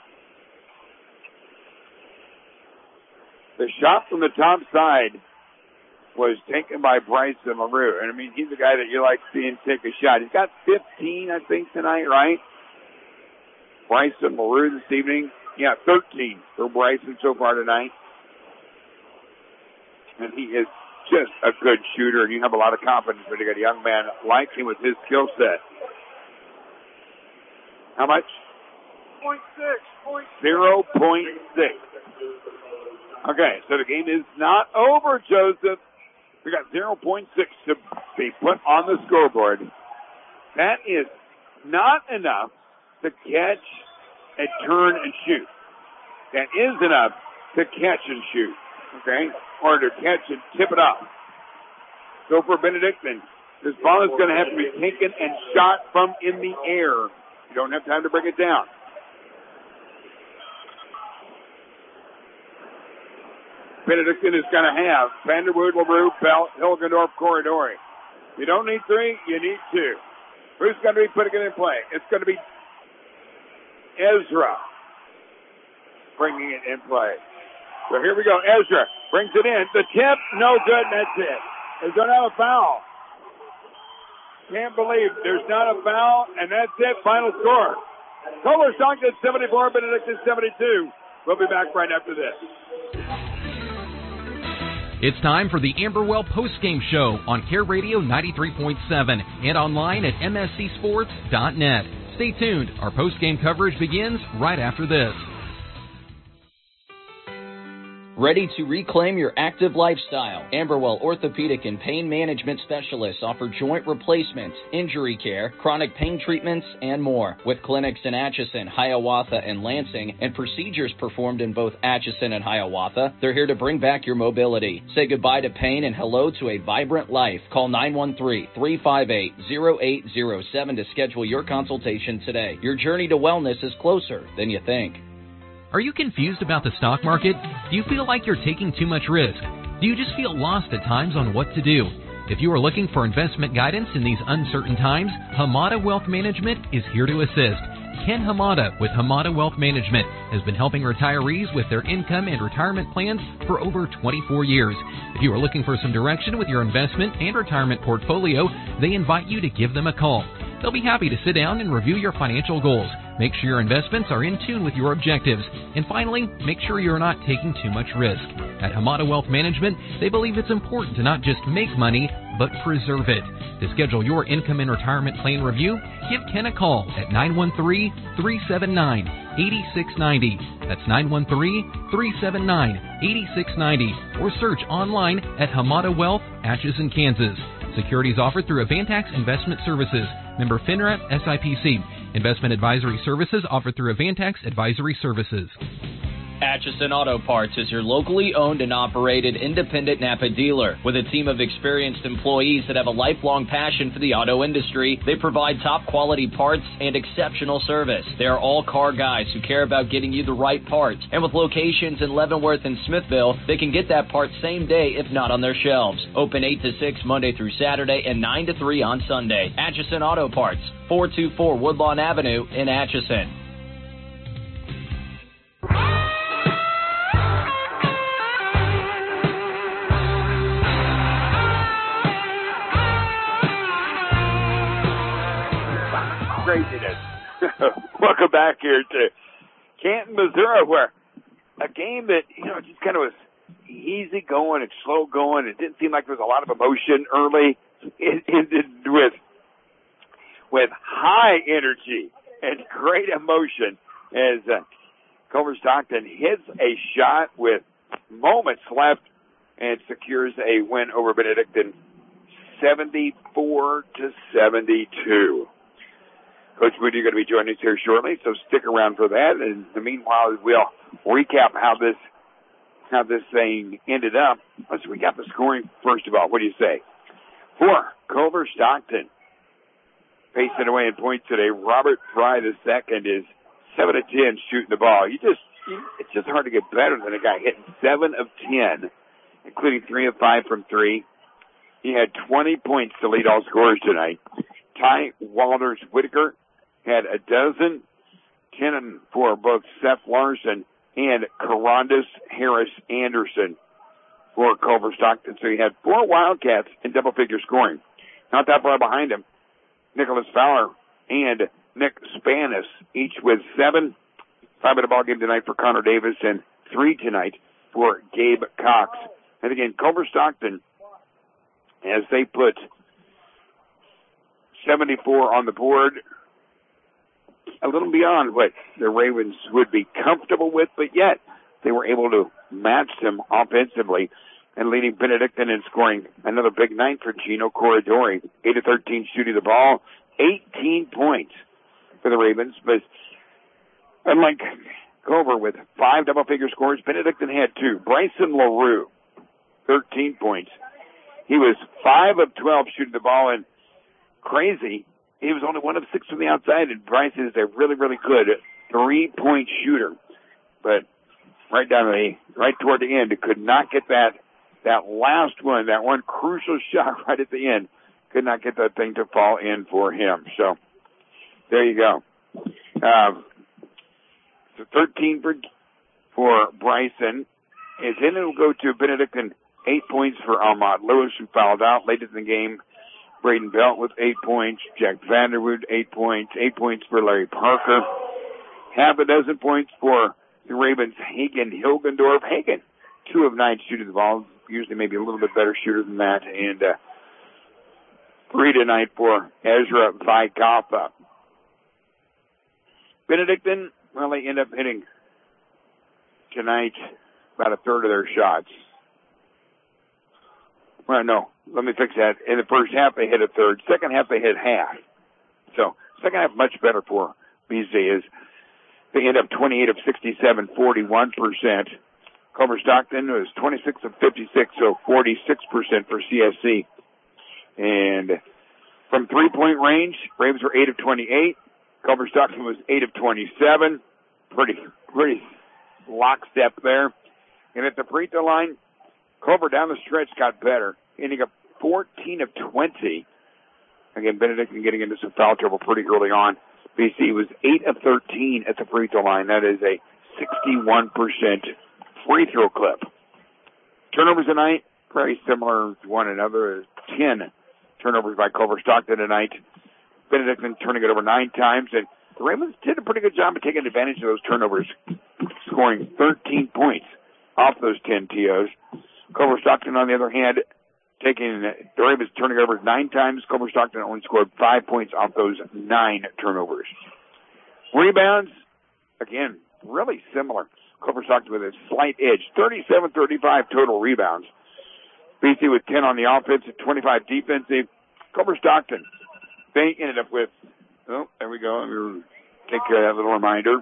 The shot from the top side was taken by Bryson LaRue. And I mean, he's a guy that you like seeing take a shot. He's got 15, I think, tonight, right? Bryson LaRue this evening. Yeah, 13 for Bryson so far tonight. And he is just a good shooter, and you have a lot of confidence when you got a young man like him with his skill set. How much? 0.6. Okay, so the game is not over, Joseph. We got 0.6 to be put on the scoreboard. That is not enough to catch and turn and shoot. That is enough to catch and shoot, okay? Or to catch and tip it up. So for Benedictine, this ball is going to have to be taken and shot from in the air. You don't have time to bring it down. Benedictine is going to have Vanderwood, LaRue, Belt, Hilgendorf, Corridori. You don't need 3, you need 2. Who's going to be putting it in play? It's going to be Ezra bringing it in play. So here we go. Ezra brings it in. The tip, no good, and that's it. There's not a foul. Can't believe there's not a foul, and that's it. Final score. Culver Stockton 74, Benedictine 72. We'll be back right after this. It's time for the Amberwell postgame show on Care Radio 93.7 and online at mscsports.net. Stay tuned. Our postgame coverage begins right after this. Ready to reclaim your active lifestyle? Amberwell Orthopedic and Pain Management Specialists offer joint replacements, injury care, chronic pain treatments, and more. With clinics in Atchison, Hiawatha, and Lansing, and procedures performed in both Atchison and Hiawatha, they're here to bring back your mobility. Say goodbye to pain and hello to a vibrant life. Call 913-358-0807 to schedule your consultation today. Your journey to wellness is closer than you think. Are you confused about the stock market? Do you feel like you're taking too much risk? Do you just feel lost at times on what to do? If you are looking for investment guidance in these uncertain times, Hamada Wealth Management is here to assist. Ken Hamada with Hamada Wealth Management has been helping retirees with their income and retirement plans for over 24 years. If you are looking for some direction with your investment and retirement portfolio, they invite you to give them a call. They'll be happy to sit down and review your financial goals. Make sure your investments are in tune with your objectives. And finally, make sure you're not taking too much risk. At Hamada Wealth Management, they believe it's important to not just make money, but preserve it. To schedule your income and retirement plan review, give Ken a call at 913-379-8690. That's 913-379-8690. Or search online at Hamada Wealth, Atchison, Kansas. Securities offered through Avantax Investment Services. Member FINRA SIPC. Investment advisory services offered through Avantax Advisory Services. Atchison Auto Parts is your locally owned and operated independent Napa dealer. With a team of experienced employees that have a lifelong passion for the auto industry, they provide top quality parts and exceptional service. They are all car guys who care about getting you the right parts. And with locations in Leavenworth and Smithville, they can get that part same day if not on their shelves. Open 8 to 6 Monday through Saturday and 9 to 3 on Sunday. Atchison Auto Parts, 424 Woodlawn Avenue in Atchison. Craziness. Welcome back here to Canton, Missouri, where a game that, just kind of was easy going and slow going. It didn't seem like there was a lot of emotion early. It ended with high energy and great emotion as Culver Stockton hits a shot with moments left and secures a win over Benedictine, 74-72. Coach Moody, you're going to be joining us here shortly, so stick around for that. And in the meanwhile, we'll recap how this thing ended up. Let's recap the scoring first of all. What do you say? For Culver Stockton, pacing away in points today, Robert Fry II is 7 of 10 shooting the ball. It's just hard to get better than a guy hitting 7 of 10, including 3 of 5 from 3. He had 20 points to lead all scorers tonight. Ty Walters Whitaker had a dozen, 10 for both Seth Larson and Carondis Harris Anderson for Culver Stockton. So he had 4 Wildcats in double-figure scoring. Not that far behind him, Nicholas Fowler and Nick Spanis, each with 7. 5 in the ball game tonight for Connor Davis and 3 tonight for Gabe Cox. And again, Culver Stockton, as they put 74 on the board, a little beyond what the Ravens would be comfortable with, but yet they were able to match them offensively and leading Benedictine in scoring. Another big night for Gino Corridori, 8 of 13 shooting the ball, 18 points for the Ravens. But unlike Culver with 5 double-figure scores, Benedictine had 2. Bryson LaRue, 13 points. He was 5 of 12 shooting the ball, and crazy, he was only 1 of 6 from the outside, and Bryce is a really, really good 3-point shooter. But right toward the end, could not get that last one, that one crucial shot right at the end, could not get that thing to fall in for him. So there you go. So 13 for Bryson. And then it will go to Benedictine, 8 points for Ahmad Lewis, who fouled out late in the game. Braden Belt with 8 points. Jack Vanderwood, 8 points. 8 points for Larry Parker. Half a dozen points for the Ravens' Hagen Hilgendorf. Hagen, 2 of 9 shooting the ball. Usually maybe a little bit better shooter than that. And 3 tonight for Ezra Vaikapa. Benedictine, well, they end up hitting tonight about a third of their shots. Well, no, let me fix that. In the first half, they hit a third. Second half, they hit half. So, second half, much better for BC as they end up 28 of 67, 41%. Culver Stockton was 26 of 56, so 46% for CSC. And from three-point range, Ravens were 8 of 28. Culver Stockton was 8 of 27. Pretty lockstep there. And at the free throw line, Culver down the stretch got better, ending up 14 of 20. Again, Benedictine getting into some foul trouble pretty early on. BC was 8 of 13 at the free throw line. That is a 61% free throw clip. Turnovers tonight, very similar to one another. 10 turnovers by Culver Stockton tonight. Benedictine turning it over 9 times, and the Ravens did a pretty good job of taking advantage of those turnovers, scoring 13 points off those 10 TOs. Culver Stockton, on the other hand, the Ravens turning over 9 times. Culver Stockton only scored 5 points off those 9 turnovers. Rebounds, again, really similar. Culver Stockton with a slight edge. 37-35 total rebounds. BC with 10 on the offensive, 25 defensive. Culver Stockton, they ended up with, there we go. We'll take care of that little reminder.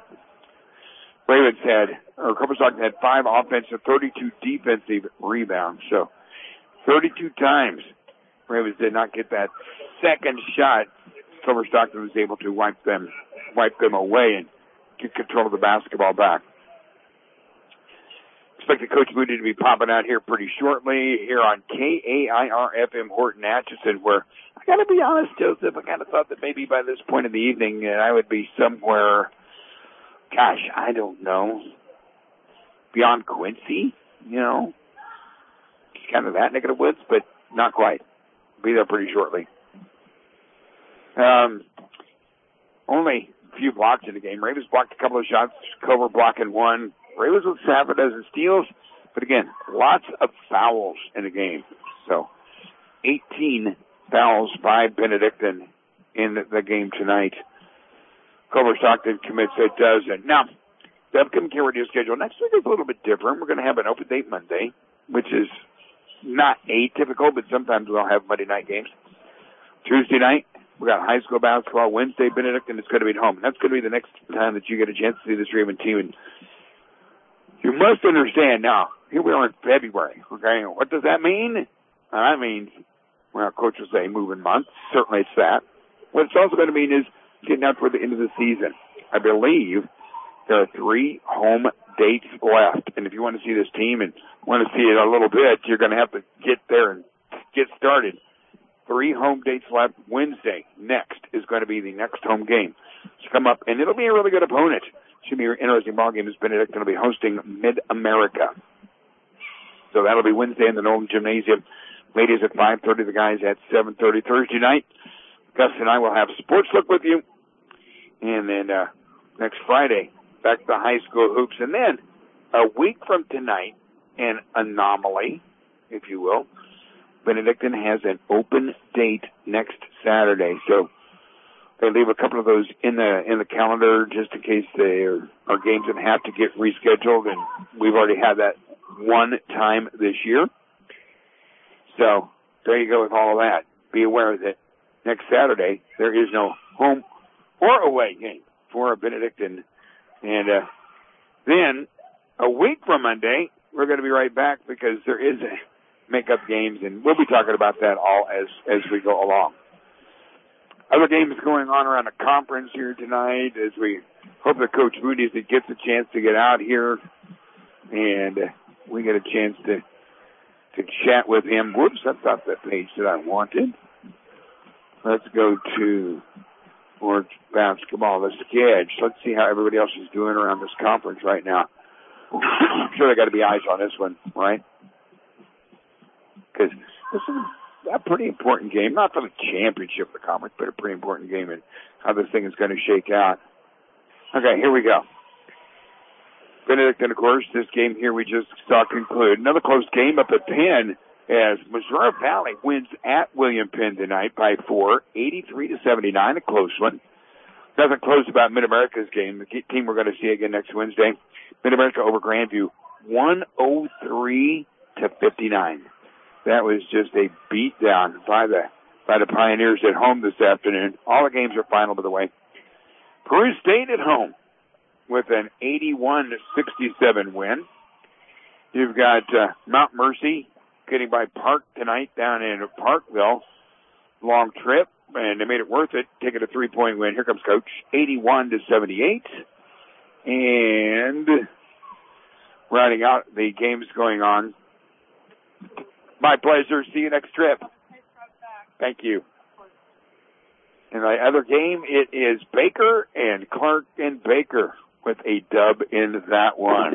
Culver Stockton had 5 offensive, 32 defensive rebounds. So 32 times Ravens did not get that second shot. Culver Stockton was able to wipe them away and get control of the basketball back. Expected Coach Moody to be popping out here pretty shortly here on KAIR-FM Horton Atchison, where I got to be honest, Joseph, I kind of thought that maybe by this point in the evening I would be somewhere, gosh, I don't know, beyond Quincy, just kind of that neck of the woods, but not quite. Be there pretty shortly. Only a few blocks in the game. Ravens blocked a couple of shots, Culver blocking 1. Ravens with half a dozen steals, but again, lots of fouls in the game. So 18 fouls by Benedictine in the game tonight. Culver Stockton commits a dozen. Now, the upcoming Care Radio schedule next week is a little bit different. We're going to have an open date Monday, which is not atypical, but sometimes we'll have Monday night games. Tuesday night, we got high school basketball. Wednesday, Benedictine is going to be at home. And that's going to be the next time that you get a chance to see this Raven team. And you must understand now, here we are in February, okay? What does that mean? That means, well, Coach will say moving months. Certainly it's that. What it's also going to mean is getting out toward the end of the season. I believe there are 3 home dates left. And if you want to see this team and want to see it a little bit, you're going to have to get there and get started. 3 home dates left. Wednesday next is going to be the next home game. So come up, and it'll be a really good opponent. Should be an interesting ball game as Benedictine will be hosting Mid-America. So that'll be Wednesday in the Nolan Gymnasium. Ladies at 5:30, the guys at 7:30. Thursday night, Gus and I will have Sports Look with you. And then next Friday, back to high school hoops. And then a week from tonight, an anomaly, if you will, Benedictine has an open date next Saturday. So they leave a couple of those in the calendar just in case there are games that have to get rescheduled, and we've already had that one time this year. So there you go with all of that. Be aware that next Saturday there is no home or away game for Benedictine. And then a week from Monday, we're going to be right back because there is a makeup games, and we'll be talking about that all as we go along. Other games going on around the conference here tonight as we hope that Coach Moody gets a chance to get out here and we get a chance to chat with him. Whoops, that's not the page that I wanted. Let's go to Orange basketball, the sketch. Let's see how everybody else is doing around this conference right now. I'm sure they got to be eyes on this one, right? Because this is a pretty important game, not for the championship of the conference, but a pretty important game and how this thing is going to shake out. Okay, here we go. Benedictine, of course, this game here we just saw conclude. Another close game up at Penn as Missouri Valley wins at William Penn tonight by 4, 83-79, a close one. Nothing close about Mid-America's game, the team we're going to see again next Wednesday. Mid-America over Grandview, 103-59. That was just a beat down by the Pioneers at home this afternoon. All the games are final, by the way. Peru State at home with an 81-67 win. You've got Mount Mercy getting by Park tonight down in Parkville. Long trip, and they made it worth it, taking a 3-point win. Here comes Coach, 81-78. And rounding out the games going on. My pleasure. See you next trip. Thank you. In the other game, it is Baker and Clark and Baker with a dub in that one.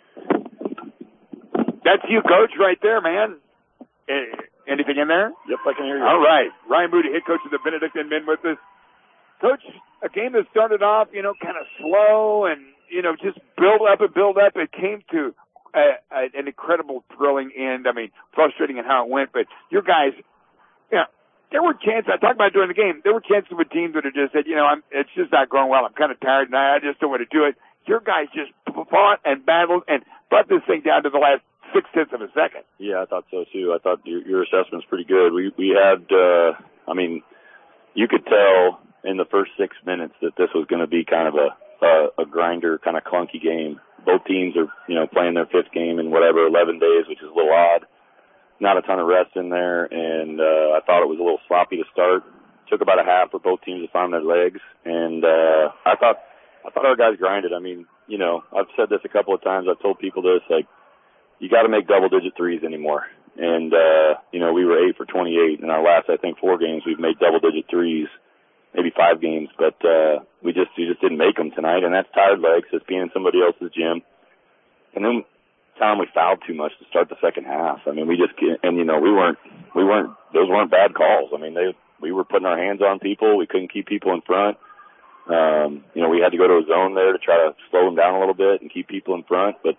That's you, Coach, right there, man. Anything in there? Yep, I can hear you. All right. Ryan Moody, head coach of the Benedictine men with us. Coach, a game that started off, kind of slow and, just build up. It came to an incredible, thrilling end. I mean, frustrating in how it went, but your guys, there were chances. I talked about it during the game. There were chances with teams that have just said, it's just not going well. I'm kind of tired, and I just don't want to do it. Your guys just fought and battled and brought this thing down to the last 0.6 of a second. Yeah, I thought so too. I thought your assessment's pretty good. We had, you could tell in the first 6 minutes that this was going to be kind of a grinder, kind of clunky game. Both teams are, playing their 5th game in 11 days, which is a little odd. Not a ton of rest in there, and I thought it was a little sloppy to start. Took about a half for both teams to find their legs, and I thought our guys grinded. I mean, I've said this a couple of times. I've told people this, you got to make double-digit threes anymore. And, we were 8 for 28. In our last, I think, 4 games, we've made double-digit threes, maybe 5 games. But we just didn't make them tonight, and that's tired legs. It's being in somebody else's gym. And then, Tom, we fouled too much to start the second half. I mean, we weren't, those weren't bad calls. I mean, we were putting our hands on people. We couldn't keep people in front. We had to go to a zone there to try to slow them down a little bit and keep people in front. But,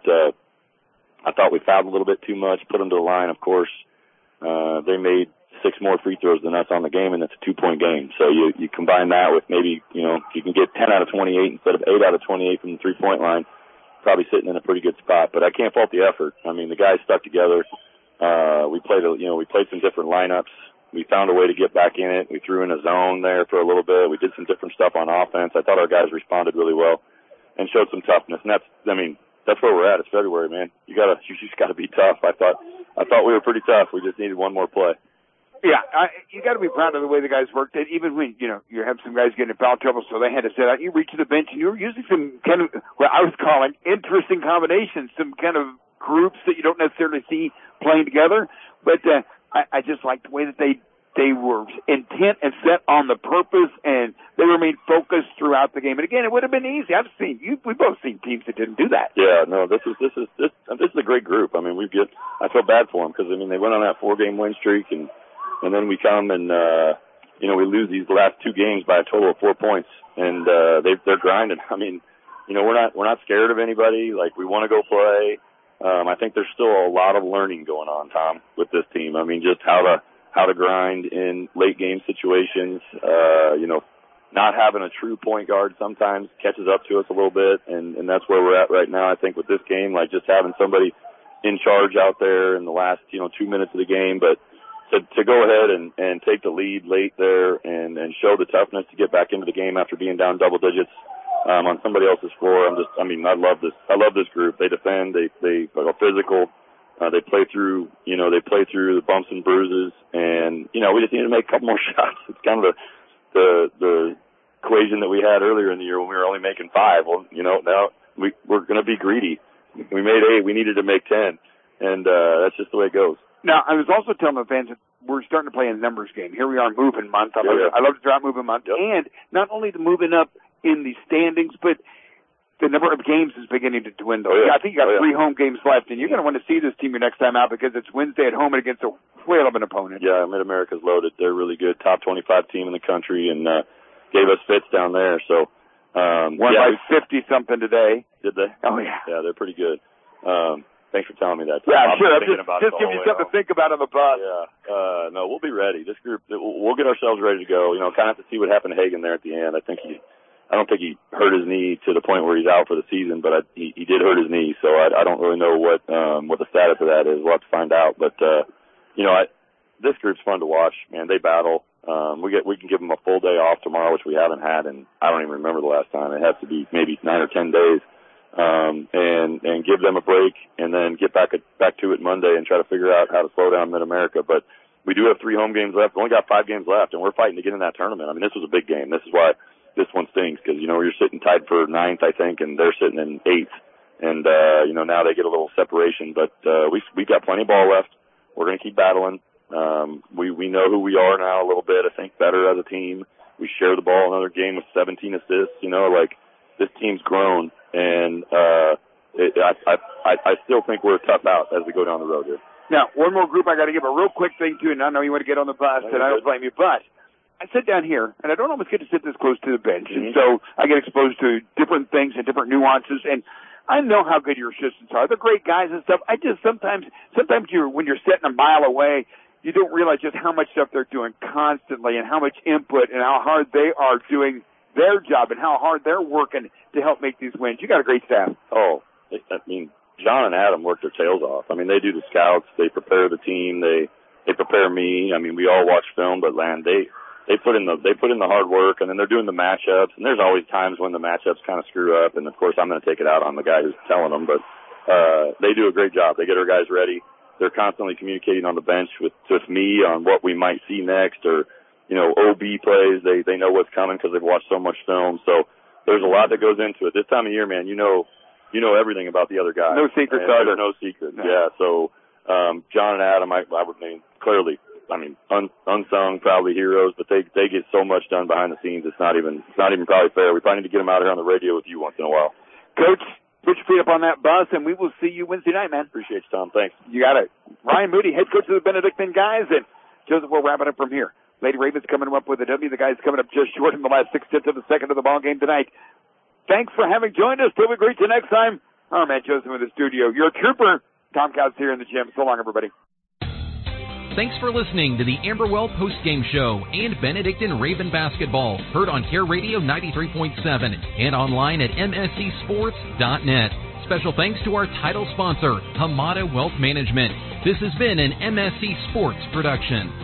I thought we fouled a little bit too much, put them to the line, of course. They made 6 more free throws than us on the game, and it's a 2-point game. So you combine that with maybe, if you can get 10 out of 28 instead of 8 out of 28 from the 3-point line, probably sitting in a pretty good spot. But I can't fault the effort. I mean, the guys stuck together. We played some different lineups. We found a way to get back in it. We threw in a zone there for a little bit. We did some different stuff on offense. I thought our guys responded really well and showed some toughness. And that's where we're at. It's February, man. You just gotta be tough. I thought we were pretty tough. We just needed one more play. Yeah, you got to be proud of the way the guys worked. And even when you have some guys getting in foul trouble, so they had to sit out. You reach to the bench, and you were using some kind of what I was calling interesting combinations, some kind of groups that you don't necessarily see playing together. But I just liked the way that they were intent and set on the purpose, and they remained focused throughout the game. And again, it would have been easy. We've both seen teams that didn't do that. Yeah, no, this is a great group. I mean, I feel bad for them because they went on that 4-game win streak, and then we come and we lose these last 2 games by a total of 4 points, and they're grinding. I mean, we're not scared of anybody. Like, we want to go play. I think there's still a lot of learning going on, Tom, with this team. I mean, just how to grind in late game situations. Not having a true point guard sometimes catches up to us a little bit, and that's where we're at right now. I think with this game, like just having somebody in charge out there in the last 2 minutes of the game, but to go ahead and take the lead late there and show the toughness to get back into the game after being down double digits on somebody else's floor. I love this. I love this group. They defend. They are physical. They play through the bumps and bruises, and we just need to make a couple more shots. It's kind of the equation that we had earlier in the year when we were only making 5. Well, now we're going to be greedy. We made 8. We needed to make 10, and that's just the way it goes. Now, I was also telling the fans that we're starting to play a numbers game. Here we are, moving month. I love to drop moving month, and not only the moving up in the standings, but the number of games is beginning to dwindle. I think you got 3 home games left, and you're going to want to see this team your next time out because it's Wednesday at home and against a whale of an opponent. Yeah, Mid-America's loaded. They're really good, top 25 team in the country, and gave us fits down there. So won by 50-something today. Did they? Oh, yeah. Yeah, they're pretty good. Thanks for telling me that. Yeah, sure. I'm just giving you something to think about on the bus. Yeah. No, we'll be ready. This group, we'll get ourselves ready to go. Kind of have to see what happened to Hagan there at the end. I don't think he hurt his knee to the point where he's out for the season, but he did hurt his knee, so I don't really know what the status of that is. We'll have to find out. But this group's fun to watch, man. They battle. We can give them a full day off tomorrow, which we haven't had, and I don't even remember the last time. It has to be maybe 9 or 10 days. And give them a break, and then get back to it Monday and try to figure out how to slow down Mid-America. But we do have 3 home games left. We only got 5 games left, and we're fighting to get in that tournament. I mean, this was a big game. This is why this one stings, because you're sitting tied for 9th, I think, and they're sitting in 8th, and now they get a little separation. But we got plenty of ball left. We're going to keep battling. We know who we are now a little bit. I think better as a team. We share the ball another game with 17 assists. This team's grown, and I still think we're a tough out as we go down the road here. Now, one more group I got to give a real quick thing to, and I know you want to get on the bus, and I don't blame you, but I sit down here, and I don't always get to sit this close to the bench, and so I get exposed to different things and different nuances, and I know how good your assistants are. They're great guys and stuff. I just sometimes when you're sitting a mile away, you don't realize just how much stuff they're doing constantly and how much input and how hard they are doing their job and how hard they're working to help make these wins. You got a great staff. Oh, I mean, John and Adam work their tails off. I mean, they do the scouts. They prepare the team. They prepare me. I mean, we all watch film, but man, they put in the hard work, and then they're doing the matchups. And there's always times when the matchups kind of screw up, and of course I'm going to take it out on the guy who's telling them. But they do a great job. They get our guys ready. They're constantly communicating on the bench with me on what we might see next, or OB plays. They know what's coming because they've watched so much film. So there's a lot that goes into it. This time of year, man, you know everything about the other guys. No secrets, there's no secrets. No. Yeah. So John and Adam, I would name clearly. I mean, unsung probably heroes, but they get so much done behind the scenes. It's not even probably fair. We probably need to get them out here on the radio with you once in a while. Coach, put your feet up on that bus, and we will see you Wednesday night, man. Appreciate you, Tom. Thanks. You got it. Ryan Moody, head coach of the Benedictine guys, and Joseph, we'll wrap it up from here. Lady Ravens coming up with a W. The guys coming up just short in the last 6/10 of the second of the ball game tonight. Thanks for having joined us. Till we greet you next time. Our man Joseph in the studio. You're a trooper. Tom Coutts here in the gym. So long, everybody. Thanks for listening to the Amberwell Postgame Show and Benedictine Raven Basketball, heard on Care Radio 93.7 and online at mscsports.net. Special thanks to our title sponsor, Hamada Wealth Management. This has been an MSC Sports production.